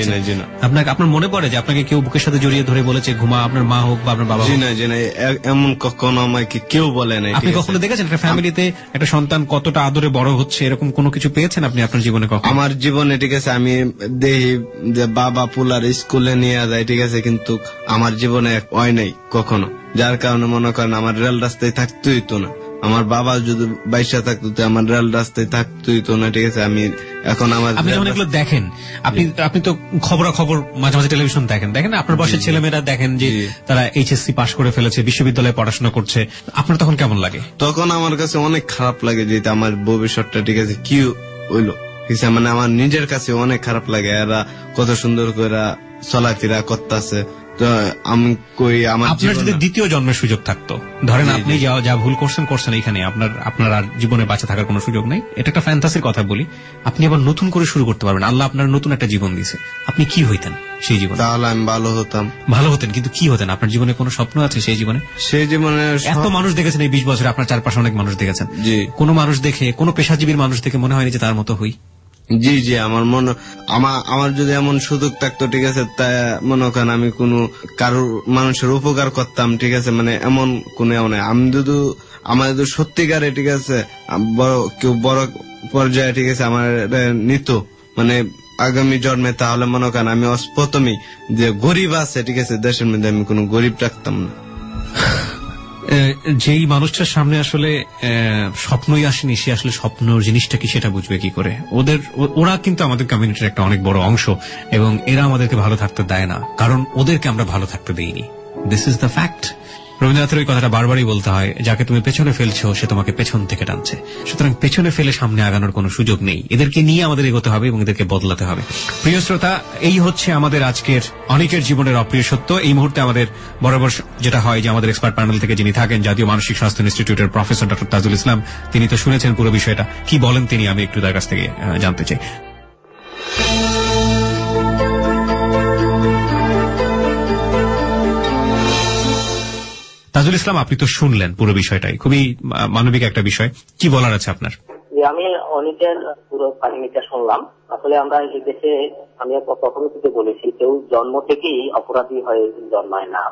আপনাকে আপনার মনে পড়ে যে আপনাকে কেউ বুকের সাথে জড়িয়ে ধরে বলেছে ঘুমা, আপনার মা হোক বা আপনার বাবা? জি না, জি না, এমন কখনো আমাকে কেউ বলে নাই। আপনি কখনো দেখেছেন একটা ফ্যামিলিতে একটা সন্তান কতটা আদরে বড় হচ্ছে, এরকম কোনো কিছু পেয়েছেন আপনি আপনার জীবনে কখনো? আমার জীবনে, ঠিক আছে, আমি দেখি যে বাবা পুলার স্কুলে নিয়ে যায়, ঠিক আছে, কিন্তু আমার জীবনে হয় নাই কখনো। যার কারণে মনে করেন আমার রেল রাস্তায় থাকতেই হইতো না। আমার বাবা যদি বাইশা থাকতো আমার রেল রাস্তায় থাকতেই হইতো না, ঠিক আছে। আমি এখন আমার আপনি যখন এগুলো দেখেন, আপনি আপনি তো খবরাখবর মাঝে মাঝে টেলিভিশন দেখেন, দেখেন আপনার বয়সের ছেলেমেয়েরা দেখেন যে তারা এইচএসসি পাশ করে ফেলেছে, বিশ্ববিদ্যালয়ে পড়াশোনা করছে, আপনার তখন কেমন লাগে? তখন আমার কাছে অনেক খারাপ লাগে যে আমার ভবিষ্যৎটা, ঠিক আছে, কি হইলো, ঠিক আছে। মানে আমার নিজের কাছে অনেক খারাপ লাগে, এরা কত সুন্দর করে চলাফেরা করতেছে, তো আমি কই আমার আপনার যদি দ্বিতীয় জন্মের সুযোগ থাকতো, ধরেন আপনি যা যা ভুল করছেন করছেন এখানে, আপনার আপনার আর জীবনে বাঁচা থাকার কোনো সুযোগ নেই, এটা একটা ফ্যান্টাসির কথা বলি, আপনি আবার নতুন করে শুরু করতে পারবেন, আল্লাহ আপনার নতুন একটা জীবন দিয়েছে, আপনি কি হইতেন সেই জীবনে? তাহলে আমি ভালো হতাম। ভালো হতেন, কিন্তু কি হতেন? আপনার জীবনে কোনো স্বপ্ন আছে সেই জীবনে? সেই জীবনে এত মানুষ দেখেছেন এই বিশ বছরে, আপনার চারপাশে অনেক মানুষ দেখেছেন, জি, কোন মানুষ দেখে, কোন পেশাজীবীর মানুষ দেখে মনে হয়নি যে তার মতো হই? জি জি আমার মনে আমার আমার যদি এমন সুযোগ থাকতো, ঠিক আছে, তা মনে করেন আমি কোনো কারোর মানুষের উপকার করতাম, ঠিক আছে, মানে এমন কোন এমন আমি যদি আমার যদি সত্যিকারে, ঠিক আছে, বড় কেউ বড় পর্যায়ে, ঠিক আছে, আমার নিত মানে আগামী জন্মে, তাহলে মনে করেন আমি প্রথমেই যে গরিব আছে, ঠিক আছে, দেশের মধ্যে আমি কোনো গরিব রাখতাম না। যেই মানুষটার সামনে আসলে স্বপ্নই আসেনি, সে আসলে স্বপ্ন জিনিসটা কি সেটা বুঝবে কি করে? ওদের ওরা কিন্তু আমাদের কমিউনিটির একটা অনেক বড় অংশ, এবং এরা আমাদেরকে ভালো থাকতে দেয় না, কারণ ওদেরকে আমরা ভালো থাকতে দেইনি। This is the fact. রবীন্দ্রনাথের ওই কথাটা বারবারই বলতে হয়, যাকে তুমি পেছনে ফেলছো সে তোমাকে পেছন থেকে টানছে। সুতরাং পেছনে ফেলে সামনে আগানোর কোনো সুযোগ নেই, এদেরকে নিয়ে আমাদের এগোতে হবে এবং এদেরকে বদলাতে হবে। প্রিয় শ্রোতা, এই হচ্ছে আমাদের আজকের অনেকের জীবনের অপ্রিয় সত্য। এই মুহূর্তে আমাদের বরাবর যেটা হয় যে আমাদের এক্সপার্ট প্যানেল থেকে যিনি থাকেন, জাতীয় মানসিক স্বাস্থ্য ইনস্টিটিউটের প্রফেসর ডক্টর তাজুল ইসলাম, তিনি তো শুনেছেন পুরো বিষয়টা, কি বলেন তিনি আমি একটু তার কাছ থেকে জানতে চাই। তাজুল ইসলাম, আপনি তো শুনলেন পুরো বিষয়টাই, খুবই মানবিক একটা বিষয়, কি বলার আছে আপনার? আমি অনেকের পুরো কাহিনীটা শুনলাম। আসলে আমরা এই দেশে, আমি প্রথম থেকে বলেছি, কেউ জন্ম থেকেই অপরাধী হয়ে জন্মায় না।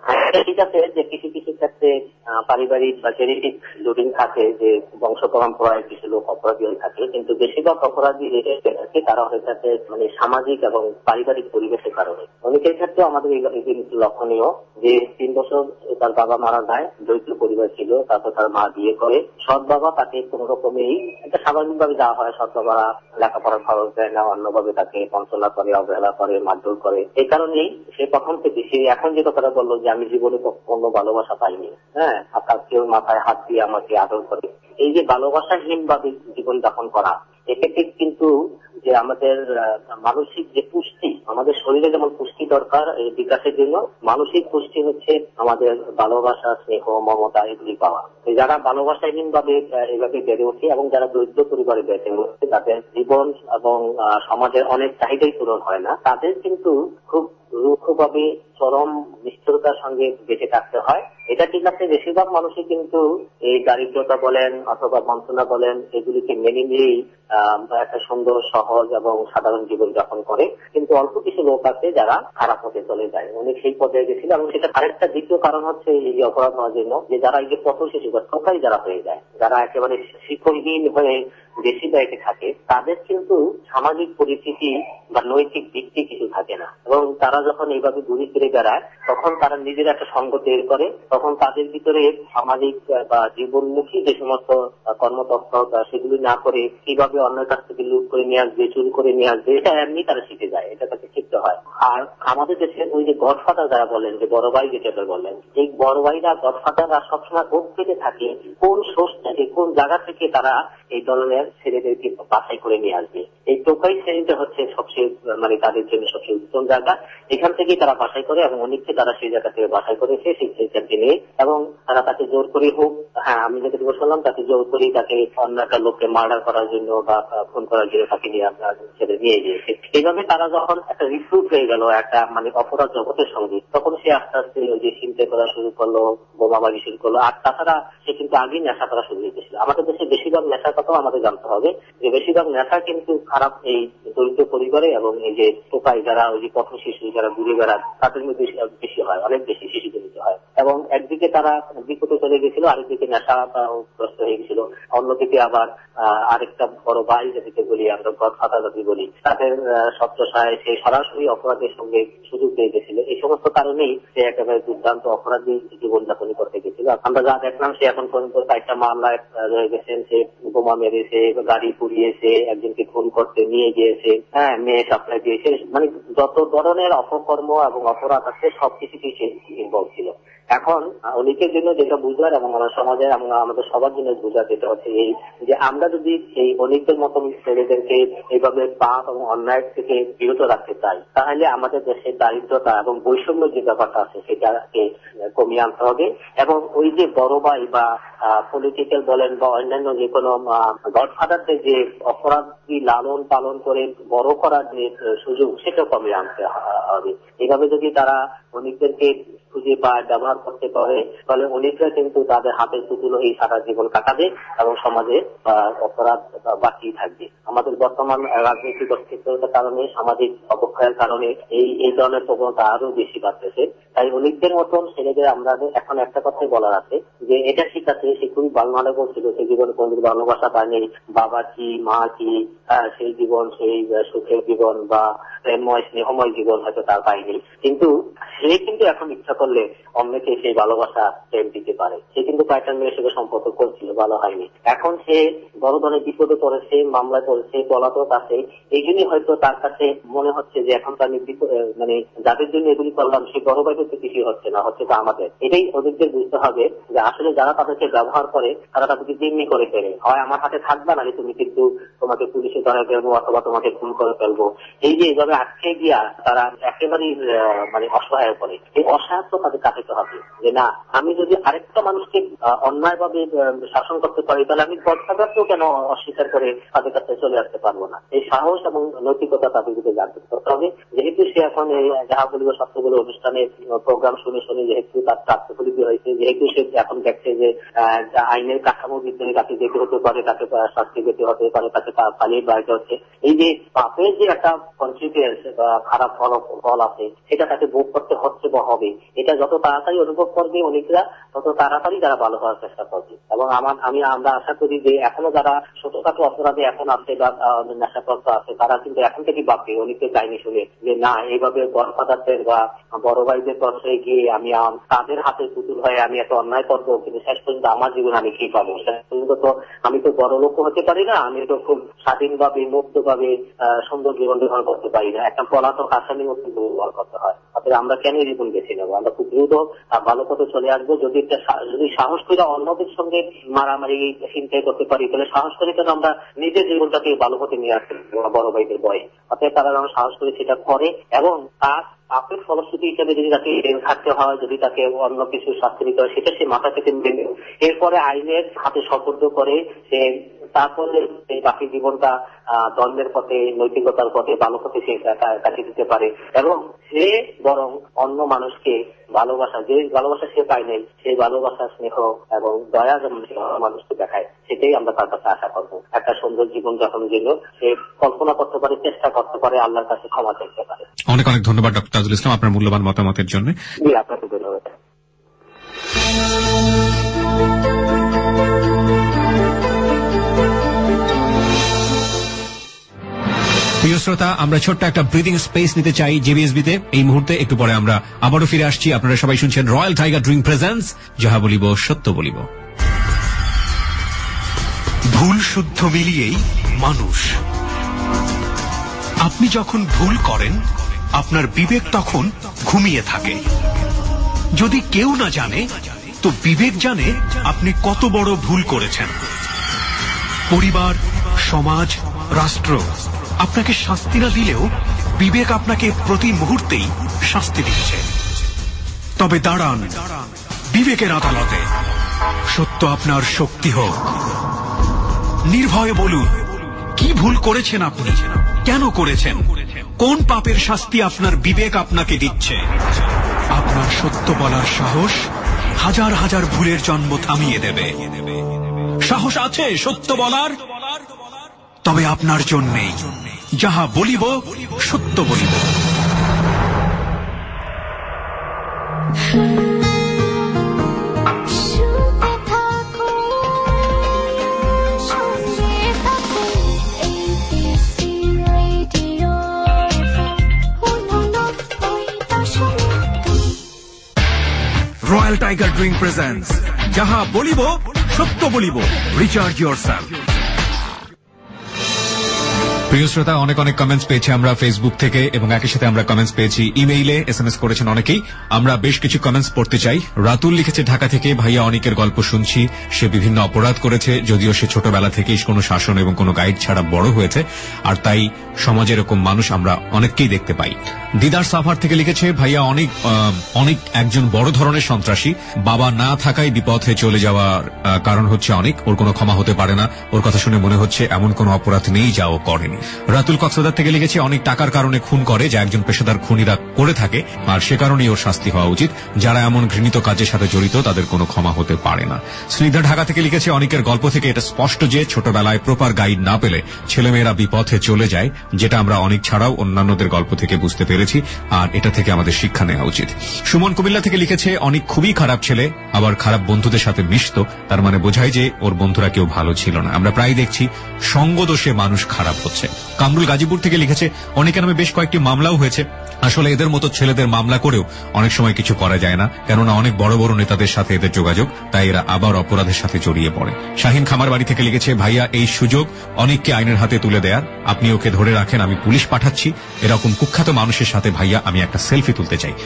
ঠিক আছে যে কিছু কিছু ক্ষেত্রে পারিবারিক বা জেনেটিক লোডিং থাকে, যে বংশ পরম্পরায় কিছু লোক অপরাধী হয়ে থাকে, কিন্তু বেশিরভাগ অপরাধী থাকে তারা হয়ে থাকে মানে সামাজিক এবং পারিবারিক পরিবেশের কারণে। অনেকের ক্ষেত্রে আমাদের এই জিনিস লক্ষণীয় যে তিন বছর তার বাবা মারা যায়, দরিদ্র পরিবার ছিল, তারপর তার মা বিয়ে করে, সৎ বাবা তাকে কোন রকমেই একটা স্বাভাবিকভাবে দেওয়া হয়, সৎ বাবা লেখাপড়ার খরচ দেয় না, অন্যভাবে তাকে বঞ্চনা করে, অবহেলা করে, মারধর করে। এই কারণেই সে প্রথম থেকে, সে এখন যে কথাটা বললো যে আমি জীবনে কোনো ভালোবাসা পাইনি, হ্যাঁ, আপনার কেউ মাথায় হাত দিয়ে আমাকে আদর করে, এই যে ভালোবাসাহীন ভাবে জীবন যাপন করা, এক্ষেত্রে কিন্তু যে আমাদের মানসিক যে পুষ্টি, আমাদের শরীরে যেমন পুষ্টি দরকার এই বিকাশের জন্য, মানসিক পুষ্টি হচ্ছে আমাদের ভালোবাসা, স্নেহ, মমতা এগুলি পাওয়া। যারা ভালোবাসাহীন ভাবে এভাবে বেড়ে ওঠে এবং যারা দরিদ্র পরিবারে বেঁচে ওঠে, তাদের জীবন এবং সমাজের অনেক চাহিদাই পূরণ হয় না, তাদের কিন্তু খুব রুক্ষভাবে চরম নিষ্ঠুরতার সঙ্গে বেঁচে থাকতে হয়। এটা ঠিক আছে, বেশিরভাগ মানুষই কিন্তু এই দারিদ্রতা বলেন অথবা বঞ্চনা বলেন এগুলিকে মেনে নিয়েই একটা সুন্দর, সহজ এবং সাধারণ জীবন যাপন করে, কিন্তু অল্প কিছু লোক আছে যারা খারাপ পথে চলে যায়, অনেক সেই পর্যায়ে গেছিল। এবং সেটা আরেকটা দ্বিতীয় কারণ হচ্ছে এই যে অপরাধ হওয়ার জন্য, যে যারা এই যে পথ শিশু বা ঠকাই যারা হয়ে যায়, যারা একেবারে শিক্ষণহীন হয়ে বেশি ব্যয়কে থাকে, তাদের কিন্তু সামাজিক পরিস্থিতি বা নৈতিক দিকটি কিছু থাকে না, এবং তারা যখন এইভাবে ঘুরে ফিরে বেড়ায় তখন তারা নিজের একটা সঙ্গ তৈরি করে, তখন তাদের ভিতরে সামাজিক বা জীবনমুখী যে সমস্ত কর্মতৎপরতা সেগুলি না করে কিভাবে অন্যের কাছ থেকে লুট করে নিয়ে আসবে, চুরি করে নিয়ে আসবে, এটা এমনি তারা শিখে যায়, এটা তাকে শিখতে হয়। আর আমাদের দেশে ওই যে গডফাদার যারা বলেন, যে বড় ভাই যেটা বলেন, এই বড় ভাইরা গডফাদাররা সবসময় বোধ পেতে থাকে কোন সোর্স থেকে, কোন জায়গা থেকে তারা এই ধরনের ছেলেদেরকে বাছাই করে নিয়ে আসবে। এই টোকাই শ্রেণীটা হচ্ছে সবচেয়ে মানে তাদের জন্য সবচেয়ে উত্তম জায়গা, এখান থেকেই তারা বাছাই করে এবং অনেককে তারা সেই জায়গা থেকে বাছাই করেছে সেই ছেলেটাকে নিয়ে, এবং তারা তাকে জোর করে হোক, হ্যাঁ আমি যেটা বললাম, তাকে জোর করেই তাকে অন্য একটা লোককে মার্ডার করার জন্য বা খুন করার জন্য তাকে নিয়ে আপনার ছেলে নিয়ে গিয়েছে। এইভাবে তারা যখন একটা রিক্রুট হয়ে গেল একটা মানে অপরাধ জগতের সঙ্গে, তখন সে আস্তে আস্তে ওই যে চিন্তা করা শুরু করলো, বোমাবাজি শুরু করলো। আর তাছাড়া সে কিন্তু আগেই নেশা করা শুরু হয়েছিল। আমাদের দেশে বেশিরভাগ নেশার কথাও আমাদের জানতে হবে, যে বেশিরভাগ নেশা কিন্তু খারাপ এই দরিদ্র পরিবারে এবং এই যে টোকাই যারা ওই যে পথ শিশু যারা ঘুরে বেড়ান তাদের মধ্যে বেশি হয়, অনেক বেশি শিশু জনিত হয়। এবং একদিকে তারা বিপদে চলে গেছিল, আরেকদিকে নেশাগ্রস্ত হয়ে গেছিল, অন্যদিকে আবার আরেকটা বড় ভাই যেদিকে বলি আমরা গডফাদার যদি বলি, তাদের সত্যসায় সে সরাসরি অপরাধের সঙ্গে সুযোগ পেয়ে গেছিল। এই সমস্ত কারণেই সে একেবারে দুর্দান্ত অপরাধী জীবনযাপন করতে গেছিল। আমরা যা দেখলাম সে এখন পর্যন্ত একটা মামলায় রয়ে গেছেন, সে বোমা মেরেছে, গাড়ি পুড়িয়েছে, একজনকে খুন করতে নিয়ে গিয়েছে, হ্যাঁ মেয়ে সাপ্লাই দিয়েছে, মানে যত ধরনের অপকর্ম এবং অপরাধ আছে সবকিছুতেই সে ইনভলভ ছিল। এখন অনেকের জন্য যেটা বুঝবার এবং আমার সমাজের এবং আমাদের সবার জন্য বুঝার যেটা হচ্ছে এই যে আমরা যদি এই অনেকের মতন ছেলেদেরকে এইভাবে পাপ এবং অন্যায় থেকে বিরত রাখতে চাই, তাহলে আমাদের দেশের দারিদ্রতা এবং বৈষম্য যে ব্যাপারটা আছে সেটাকে কমিয়ে আনতে হবে। এবং ওই যে বড় ভাই বা পলিটিক্যাল বলেন বা অন্যান্য যে কোনো গডফাদারদের যে অপরাধী লালন পালন করে বড় করার যে সুযোগ সেটা কমিয়ে আনতে হবে। এইভাবে যদি তারা অনেকদেরকে খুঁজে পায়, ব্যবহার করতে পারে, তাহলে অনেকরা কিন্তু তাদের হাতের পুতুল এই সারা জীবন কাটাবে এবং সমাজে অপরাধ বাকি থাকবে। আমাদের বর্তমান রাজনৈতিক অস্থিরতার কারণে, সামাজিক অবক্ষয়ের কারণে এই এই ধরনের প্রবণতা আরো বেশি বাড়তেছে। তাই অনেকদের মতন ছেলেদের আমরা এখন একটা কথাই বলার আছে যে এটা ঠিক আছে, সে খুবই ভালো বলছিল, সে জীবনে কোনদিন ভালোবাসা পায়নি, বাবা কি মা কি সেই জীবন, সেই সুখের জীবন বা প্রেমময় স্নেহময় জীবন হয়তো তার পায়নি, কিন্তু সে কিন্তু এখন ইচ্ছা করলে অন্যকে সেই ভালোবাসা প্রেম দিতে পারে। সে কিন্তু কয়েকটা মেয়ের সাথে সম্পর্ক করছিল, ভালো হয়নি, এখন সে বড় ধরনের বিপদে পড়েছে, মামলায় পড়েছে, পলাতক আছে। এই জন্যই হয়তো তার কাছে মনে হচ্ছে যে এখন তার মানে যাদের জন্য এগুলি করলাম সে বড় ভাই হচ্ছে কিছুই হচ্ছে না, হচ্ছে তা আমাদের। এটাই ওদেরকে বুঝতে হবে যে আসলে যারা তাদেরকে ব্যবহার করে তারা তাদেরকে জিম্মি করে ফেলে, হয় আমার হাতে থাকবা না, তুমি কিন্তু তোমাকে পুলিশে ধরে ফেলবো অথবা তোমাকে খুন করে ফেলবো। এই যে এইভাবে আটকে গিয়া তারা একেবারেই মানে অসহায় করে, এই অসহায়ত্ব তাদের কাটাতে হবে যে না, আমি যদি আরেকটা মানুষকে অন্যায় ভাবে শাসন করতে পারি তাহলে আমি গডফাদারকেও কেন অস্বীকার করে তাদের কাছে চলে আসতে পারবো না। এই সাহস এবং নৈতিকতা তাদের দিকে জাগ্রত করতে হবে। যেহেতু সে এখন এই যাহা বলিব সবগুলো অনুষ্ঠানে প্রোগ্রাম শুনে শুনে যেহেতু তার স্বাস্থ্যপরিধি হয়েছে, যেহেতু সে এখন দেখছে যে আইনের কাঠামো বিজ্ঞানী তাকে যেতে হতে পারে, তাকে শাস্তি পেতে হতে পারে, তাকে পালিয়ে বাড়িতে হচ্ছে, এই যে পাপের যে একটা কনসিকুয়েন্স বা খারাপ ফল ফল আছে সেটা তাকে ভোগ করতে হচ্ছে বা হবে, এটা যত তাড়াতাড়ি অনুভব করবে অনেকরা তত তাড়াতাড়ি তারা ভালো হওয়ার চেষ্টা করবে। এবং আমার আমি আমরা আশা করি যে এখনো যারা ছোটখাটো অপরাধে এখন আছে বা নেশাগ্রস্ত আছে তারা কিন্তু এখন থেকে ভাববে অনেকে চাইনি শুনে যে না, এইভাবে গডফাদারদের বা বড় ভাইদের পথে গিয়ে আমি তাদের হাতে পুতুল হয়ে আমি এত অন্যায় করবো, কিন্তু শেষ পর্যন্ত আমার জীবন আমি কি পাবো? শেষ পর্যন্ত তো আমি তো বড় লোক হতে পারি না, আমি তো খুব স্বাধীনভাবে মুক্তভাবে সুন্দর জীবন গ্রহণ করতে পারি না, একটা পলাতক আসামি মতো ব্যবহার করতে হয়। অতএব আমরা কেন জীবন বেছে নেবো? আমরা খুব দ্রুত ভালো পথে চলে আসবো। যদি যদি সাহস করে অন্যদের সঙ্গে মারামারি চিন্তাই করতে পারি তাহলে সাহস করে কেন আমরা নিজের জীবনটাকে ভালো পথে নিয়ে আসতে বড় ভাইদের বয়ে? অতএব তারা যেন সাহস করে সেটা করে এবং তার পাপের ফলশ্রুতি হিসেবে যদি তাকে জেল থাকতে হয়, যদি তাকে অন্য কিছু শাস্তি দিতে হয় সেটা সে মাথা থেকে নেবে, এরপরে আইনের হাতে সুপর্দ করে সে তারপরে বাকি জীবনটা দ্বন্দ্বের পথে, নৈতিকতার পথে, ভালো পথে সে কাটিয়ে দিতে পারে এবং সে বরং অন্য মানুষকে ভালোবাসা, যে ভালোবাসা সে পায় নাই সেই ভালোবাসা, স্নেহ এবং দয়া যেমন মানুষকে দেখায়, সেটাই আমরা তার কাছে আশা করবো। একটা সুন্দর জীবন যখন জন্য সে কল্পনা করতে পারে, চেষ্টা করতে পারে, আল্লাহর কাছে ক্ষমা চাইতে পারে। অনেক অনেক ধন্যবাদ ডক্টর তাজুল ইসলাম আপনার মূল্যবান মতামতের জন্য। আপনাকে ধন্যবাদ। প্রিয় শ্রোতা, আমরা ছোট্ট একটা ব্রিদিং স্পেস নিতে চাই জেবিএসবিতে এই মুহূর্তে। একটু পরে আমরা আবারও ফিরে আসছি। আপনারা সবাই শুনছেন রয়্যাল টাইগার ড্রিঙ্ক প্রেজেন্স যাহা বলিব সত্য বলিব। ভুল শুদ্ধ মিলিয়েই মানুষ। আপনি যখন ভুল করেন আপনার বিবেক তখন ঘুমিয়ে থাকে। যদি কেউ না জানে তো বিবেক জানে আপনি কত বড় ভুল করেছেন। পরিবার, সমাজ, রাষ্ট্র আপনাকে শাস্তি না দিলেও বিবেক আপনাকে প্রতি মুহূর্তেই শাস্তি দিচ্ছে। তবে দাঁড়ান বিবেকের আদালতে, সত্য আপনার শক্তি হোক। নির্ভয়ে বলুন কি ভুল করেছেন আপনি, কেন করেছেন, কোন পাপের শাস্তি আপনার বিবেক আপনাকে দিচ্ছে। আপনার সত্য বলার সাহস হাজার হাজার ভুলের জন্ম থামিয়ে দেবে। সাহস আছে সত্য বলার? তবে আপনার জন্যেই যাহা বলিব সত্য বলিব। রয়্যাল টাইগার ড্রিঙ্ক প্রেজেন্টস যাহা বলিব সত্য বলিব। Recharge yourself. প্রিয় শ্রোতা, অনেক অনেক কমেন্টস পেয়েছি আমরা ফেসবুক থেকে এবং একই সাথে আমরা কমেন্টস পেয়েছি ইমেইলে, এসএমএস করেছেন অনেকেই। আমরা বেশ কিছু কমেন্টস পড়তে চাই। রাতুল লিখেছে ঢাকা থেকে, ভাইয়া অনেকের গল্প শুনছি, সে বিভিন্ন অপরাধ করেছে, যদিও সে ছোটবেলা থেকেই কোনো শাসন এবং কোনো গাইড ছাড়া বড় হয়েছে, আর তাই সমাজে এরকম মানুষ আমরা অনেককেই দেখতে পাই। দিদার সাফার থেকে লিখেছে, ভাইয়া অনেক অনেক একজন বড় ধরনের সন্ত্রাসী, বাবা না থাকায় বিপথে চলে যাওয়ার কারণ হচ্ছে অনেক, ওর কোনো ক্ষমা হতে পারে না। ওর কথা শুনে মনে হচ্ছে এমন কোনো অপরাধ নেই যা ও করেনি। রাতুল কক্সবাজার থেকে লিখেছে, অনেক টাকার কারণে খুন করে, যা একজন পেশাদার খুনিরা করে থাকে, আর সে কারণেই ওর শাস্তি হওয়া উচিত। যারা এমন ঘৃণিত কাজের সাথে জড়িত তাদের কোনো ক্ষমা হতে পারে না। শ্রীধর ঢাকা থেকে লিখেছে, অনেকের গল্প থেকে এটা স্পষ্ট যে ছোটবেলায় প্রপার গাইড না পেলে ছেলেমেয়েরা বিপথে চলে যায়, যেটা আমরা অনেক ছাড়াও অন্যান্যদের গল্প থেকে বুঝতে পেরেছি, আর এটা থেকে আমাদের শিক্ষা নেওয়া উচিত। সুমন কুমিল্লা থেকে লিখেছে, অনেক খুবই খারাপ ছেলে, আবার খারাপ বন্ধুদের সাথে মিশত, তার মানে বোঝায় যে ওর বন্ধুরা কেউ ভালো ছিল না। আমরা প্রায় দেখছি সঙ্গদোষে মানুষ খারাপ হচ্ছে। কামরুল গাজীপুর থেকে লিখেছে, অনেকের নামে বেশ কয়েকটি মামলাও হয়েছে, আসলে এদের মতো ছেলেদের মামলা করেও অনেক সময় কিছু করা যায় না, কেননা অনেক বড় বড় নেতাদের সাথে এদের যোগাযোগ, তাই এরা আবার অপরাধের সাথে জড়িয়ে পড়ে। শাহিন খামার বাড়ি থেকে লিখেছে, ভাইয়া এই সুযোগ অনেককে আইনের হাতে তুলে দেয়ার, আপনি ওকে ধরে রাখেন, আমি পুলিশ পাঠাচ্ছি। এরকম কুখ্যাত মানুষের সাথে ভাইয়া আমি একটা সেলফি তুলতে চাই।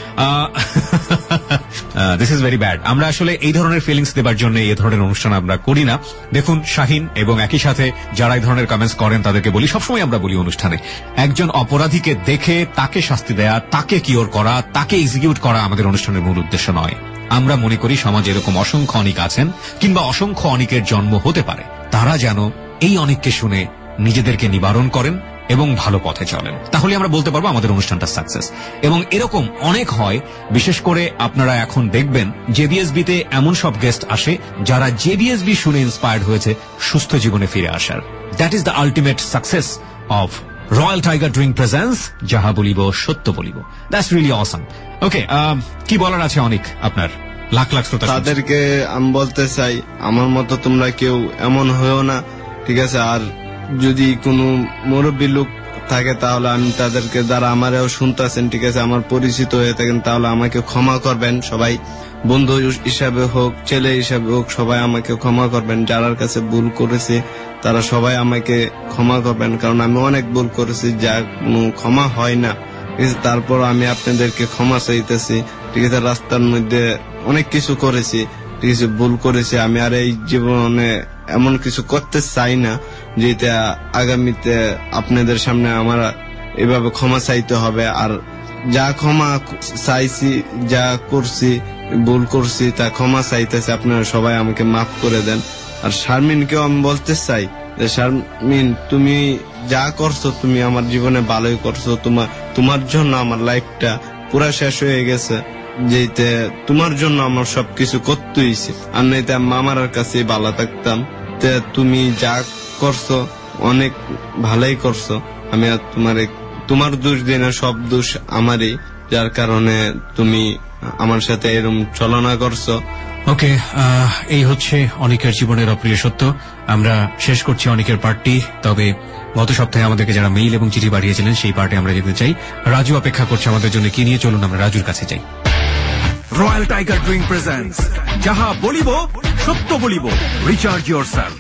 This is very bad. আমরা আসলে এই ধরনের ফিলিংস দেবার জন্য এই ধরনের অনুষ্ঠান আমরা করি না। দেখুন শাহিন, এবং একই সাথে যারা এই ধরনের কমেন্টস করেন তাদেরকে বলি, সবসময় আমরা বলি অনুষ্ঠানে, একজন অপরাধীকে দেখে তাকে শাস্তি দেয়া, তাকে কিওর করা, তাকে এক্সিকিউট করা আমাদের অনুষ্ঠানের মূল উদ্দেশ্য নয়। আমরা মনে করি সমাজে এরকম অসংখ্য অনেক আছেন, কিংবা অসংখ্য অনেকের জন্ম হতে পারে, তারা যেন এই অনেককে শুনে নিজেদেরকে নিবারণ করেন এবং ভালো পথে চলেন, তাহলে আমরা বলতে পারবো আমাদের অনুষ্ঠানটা সাকসেস। এবং এরকম অনেক হয়, বিশেষ করে আপনারা এখন দেখবেন জেবিএসবিতে এমন সব গেস্ট আসে যারা জেবিএসবি শুনে ইন্সপায়ার্ড হয়েছে সুস্থ জীবনে ফিরে আসার। That is the ultimate success of Royal tiger drink presents, যাহা বলিব সত্য বলিব। That's really awesome. ওকে, কি বলার আছে অনেক আপনার? লাখ লাখ শ্রোতা, তাদেরকে আমি বলতে চাই, আমার মতো তোমরা কেউ এমন হয়েও না, ঠিক আছে? আর যদি কোনো মুরব্বী লোক থাকে তাহলে আমি তাদেরকে, যারা আমারও শুনতেছেন, ঠিক আছে, আমার পরিচিত হয়ে থাকেন, তাহলে আমাকে ক্ষমা করবেন সবাই, বন্ধু হিসাবে হোক, ছেলে হিসাবে হোক, সবাই আমাকে ক্ষমা করবেন। যার কাছে ভুল করেছে তারা সবাই আমাকে ক্ষমা করবেন, কারণ আমি অনেক ভুল করেছি যা কোনো ক্ষমা হয় না। তারপর আমি আপনাদেরকে ক্ষমা চাইতেছি, ঠিক আছে? রাস্তার মধ্যে অনেক কিছু করেছি, ঠিক আছে, ভুল করেছি। আমি আর এই জীবনে এমন কিছু করতে চাই না যেটা আগামীতে আপনাদের সামনে আমার এভাবে ক্ষমা চাইতে হবে। আর যা ক্ষমা চাইছি, যা করছি, ভুল করছি, তা ক্ষমা চাইতেছি, আপনারা সবাই আমাকে মাফ করে দেন। আর শারমিনকেও আমি বলতে চাই যে, শারমিন, তুমি যা করছো তুমি আমার জীবনে ভালোই করছো, তোমার তোমার জন্য আমার লাইফটা পুরা শেষ হয়ে গেছে, যেতে তোমার জন্য আমার সবকিছু করতে হয়েছে। আর নাইতে মামার কাছে ভালো থাকতাম। তুমি যা করছো অনেক ভালোই করছো, আমি আর তোমার তোমার দোষ দিই না, সব দোষ আমারই, যার কারণে তুমি আমার সাথে এরকম চলনা করছো। ওকে, এই হচ্ছে অনেকের জীবনের অপ্রিয় সত্য। আমরা শেষ করছি অনেকের পার্টি। তবে গত সপ্তাহে আমাদেরকে যারা মেইল এবং চিঠি পাঠিয়েছিলেন সেই পার্টি আমরা যেতে চাই। রাজু অপেক্ষা করছে আমাদের জন্য, কি নিয়ে? চলুন আমরা রাজুর কাছে যাই। রয়্যাল টাইগার ড্রিঙ্ক প্রেজেন্স, যাহা বলিব সত্য বলিব, রিচার্জ ইয়োরসেলফ।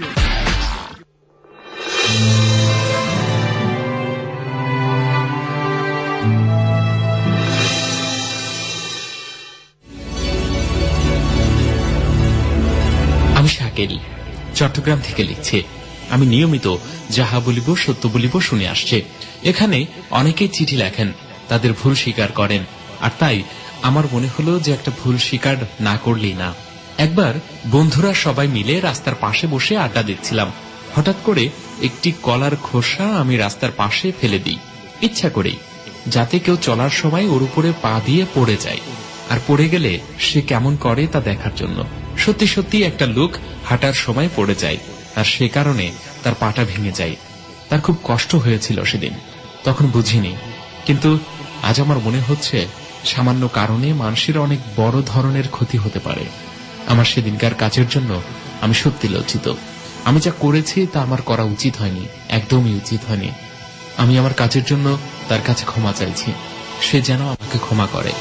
আমি শাকিল, চট্টগ্রাম থেকে লিখছি। আমি নিয়মিত যাহা বলিব সত্য বলিব শুনে আসছে। এখানে অনেকেই চিঠি লেখেন, তাদের ভুল স্বীকার করেন, আর তাই আমার মনে হলো যে একটা ভুল স্বীকার না করলেই না। একবার বন্ধুরা সবাই মিলে রাস্তার পাশে বসে আড্ডা দিচ্ছিলাম। হঠাৎ করে একটি কলার খোসা আমি রাস্তার পাশে ফেলে দিই, ইচ্ছা করেই, যাতে কেউ চলার সময় ওর উপরে পা দিয়ে পড়ে যায়, আর পড়ে গেলে সে কেমন করে তা দেখার জন্য। সত্যি সত্যি একটা লোক হাঁটার সময় পড়ে যায়, আর সে কারণে তার পাটা ভেঙে যায়। তার খুব কষ্ট হয়েছিল সেদিন, তখন বুঝিনি, কিন্তু আজ আমার মনে হচ্ছে সামান্য কারণে মানুষের অনেক বড় ধরনের ক্ষতি হতে পারে। আমার সেদিনকার কাজের জন্য আমি সত্যি লজ্জিত। আমি যা করেছি তা আমার করা উচিত হয়নি, একদমই উচিত হয়নি। আমি আমার কাজের জন্য তার কাছে ক্ষমা চাইছি, সে যেন আমাকে ক্ষমা করে।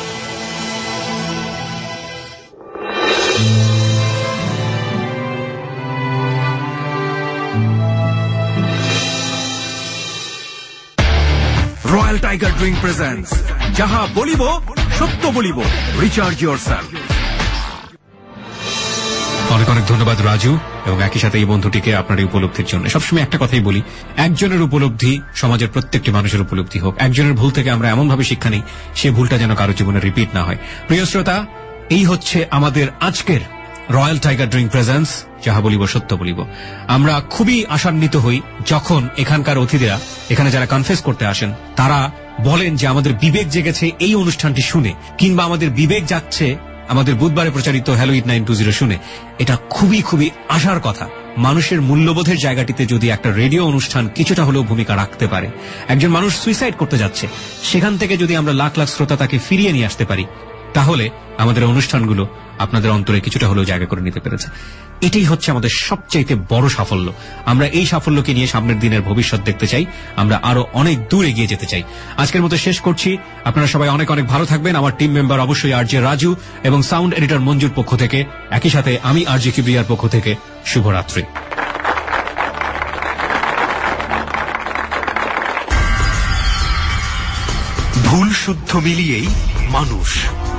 টাইগার ড্রিঙ্ক প্রেজেন্স যাহা বলিব সত্য বলিব রিচার্জ ইয়োরসেলফ। অনেক অনেক ধন্যবাদ রাজু, এবং একই সাথে এই বন্ধুটিকে আপনার এই উপলব্ধির জন্য। সবসময় একটা কথাই বলি, একজনের উপলব্ধি সমাজের প্রত্যেকটি মানুষের উপলব্ধি হোক। একজনের ভুল থেকে আমরা এমনভাবে শিক্ষা নিই সে ভুলটা যেন কারো জীবনে রিপিট না হয়। প্রিয় শ্রোতা, এই হচ্ছে আমাদের আজকের রয়্যাল টাইগার ড্রিঙ্ক প্রেজেন্স যাহা বলিব সত্য বলিব। আমরা খুবই আশান্বিত হই যখন এখানকার অতিথিরা, এখানে যারা কনফেস করতে আসেন, তারা বলেন যে আমাদের বিবেক জেগেছে এই অনুষ্ঠানটি শুনে, কিংবা আমাদের বিবেক যাচ্ছে আমাদের বুধবারে প্রচারিত hello eight nine two zero শুনে। এটা খুবই খুবই আশার কথা। মানুষের মূল্যবোধের জায়গাটিতে যদি একটা রেডিও অনুষ্ঠান কিছুটা হলেও ভূমিকা রাখতে পারে, একজন মানুষ সুইসাইড করতে যাচ্ছে, সেখান থেকে যদি আমরা লাখ লাখ শ্রোতা তাকে ফিরিয়ে নিয়ে আসতে পারি, তাহলে আমাদের অনুষ্ঠানগুলো আপনাদের অন্তরে কিছুটা হলেও জায়গা করে নিতে পেরেছে। এটাই হচ্ছে আমাদের সবচাইতে বড় সাফল্য। আমরা এই সাফল্যকে নিয়ে সামনের দিনের ভবিষ্যৎ দেখতে চাই, আমরা আরো অনেক দূর এগিয়ে যেতে চাই। আজকের মতো শেষ করছি। আপনারা সবাই অনেক অনেক ভালো থাকবেন। আমার টিম মেম্বার অবশ্যই আরজে রাজু এবং সাউন্ড এডিটর মঞ্জুর পক্ষ থেকে, একই সাথে আমি আরজে কিবরিয়ার পক্ষ থেকে শুভরাত্রি। ভুল শুদ্ধ মিলিয়েই মানুষ।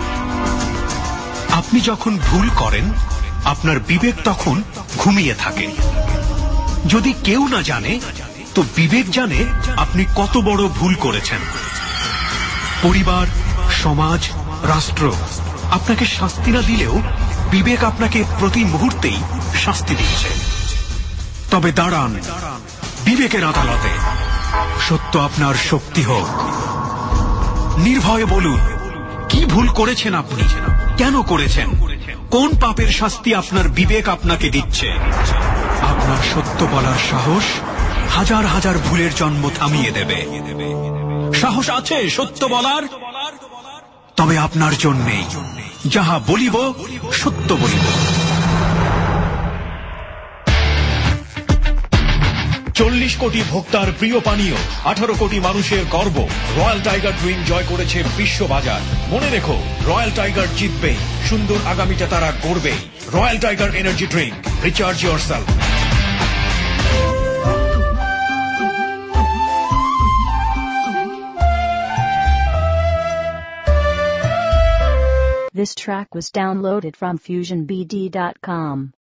আপনি যখন ভুল করেন আপনার বিবেক তখন ঘুমিয়ে থাকে। যদি কেউ না জানে তো বিবেক জানে আপনি কত বড় ভুল করেছেন। পরিবার, সমাজ, রাষ্ট্র আপনাকে শাস্তি না দিলেও বিবেক আপনাকে প্রতি মুহূর্তেই শাস্তি দিচ্ছে। তবে দাঁড়ান বিবেকের আদালতে, সত্য আপনার শক্তি হোক। নির্ভয়ে বলুন কি ভুল করেছেন আপনি, কেন করেছেন, কোন পাপের শাস্তি আপনার বিবেক আপনাকে দিচ্ছে। আপনার সত্য বলার সাহস হাজার হাজার ভুলের জন্ম থামিয়ে দেবে। সাহস আছে সত্য বলার? তবে আপনার জন্যেই যাহা বলিব সত্য বলিব। চল্লিশ কোটি ভোক্তার প্রিয় পানীয়, আঠারো কোটি মানুষের গর্ব, রয়্যাল টাইগার ড্রিঙ্ক জয় করেছে বিশ্ববাজার। মনে রেখো, রয়্যাল টাইগার জিতবেই, সুন্দর আগামীটা তারা গড়বেই। Royal tiger energy drink, recharge yourself. This track was downloaded from fusion b d dot com.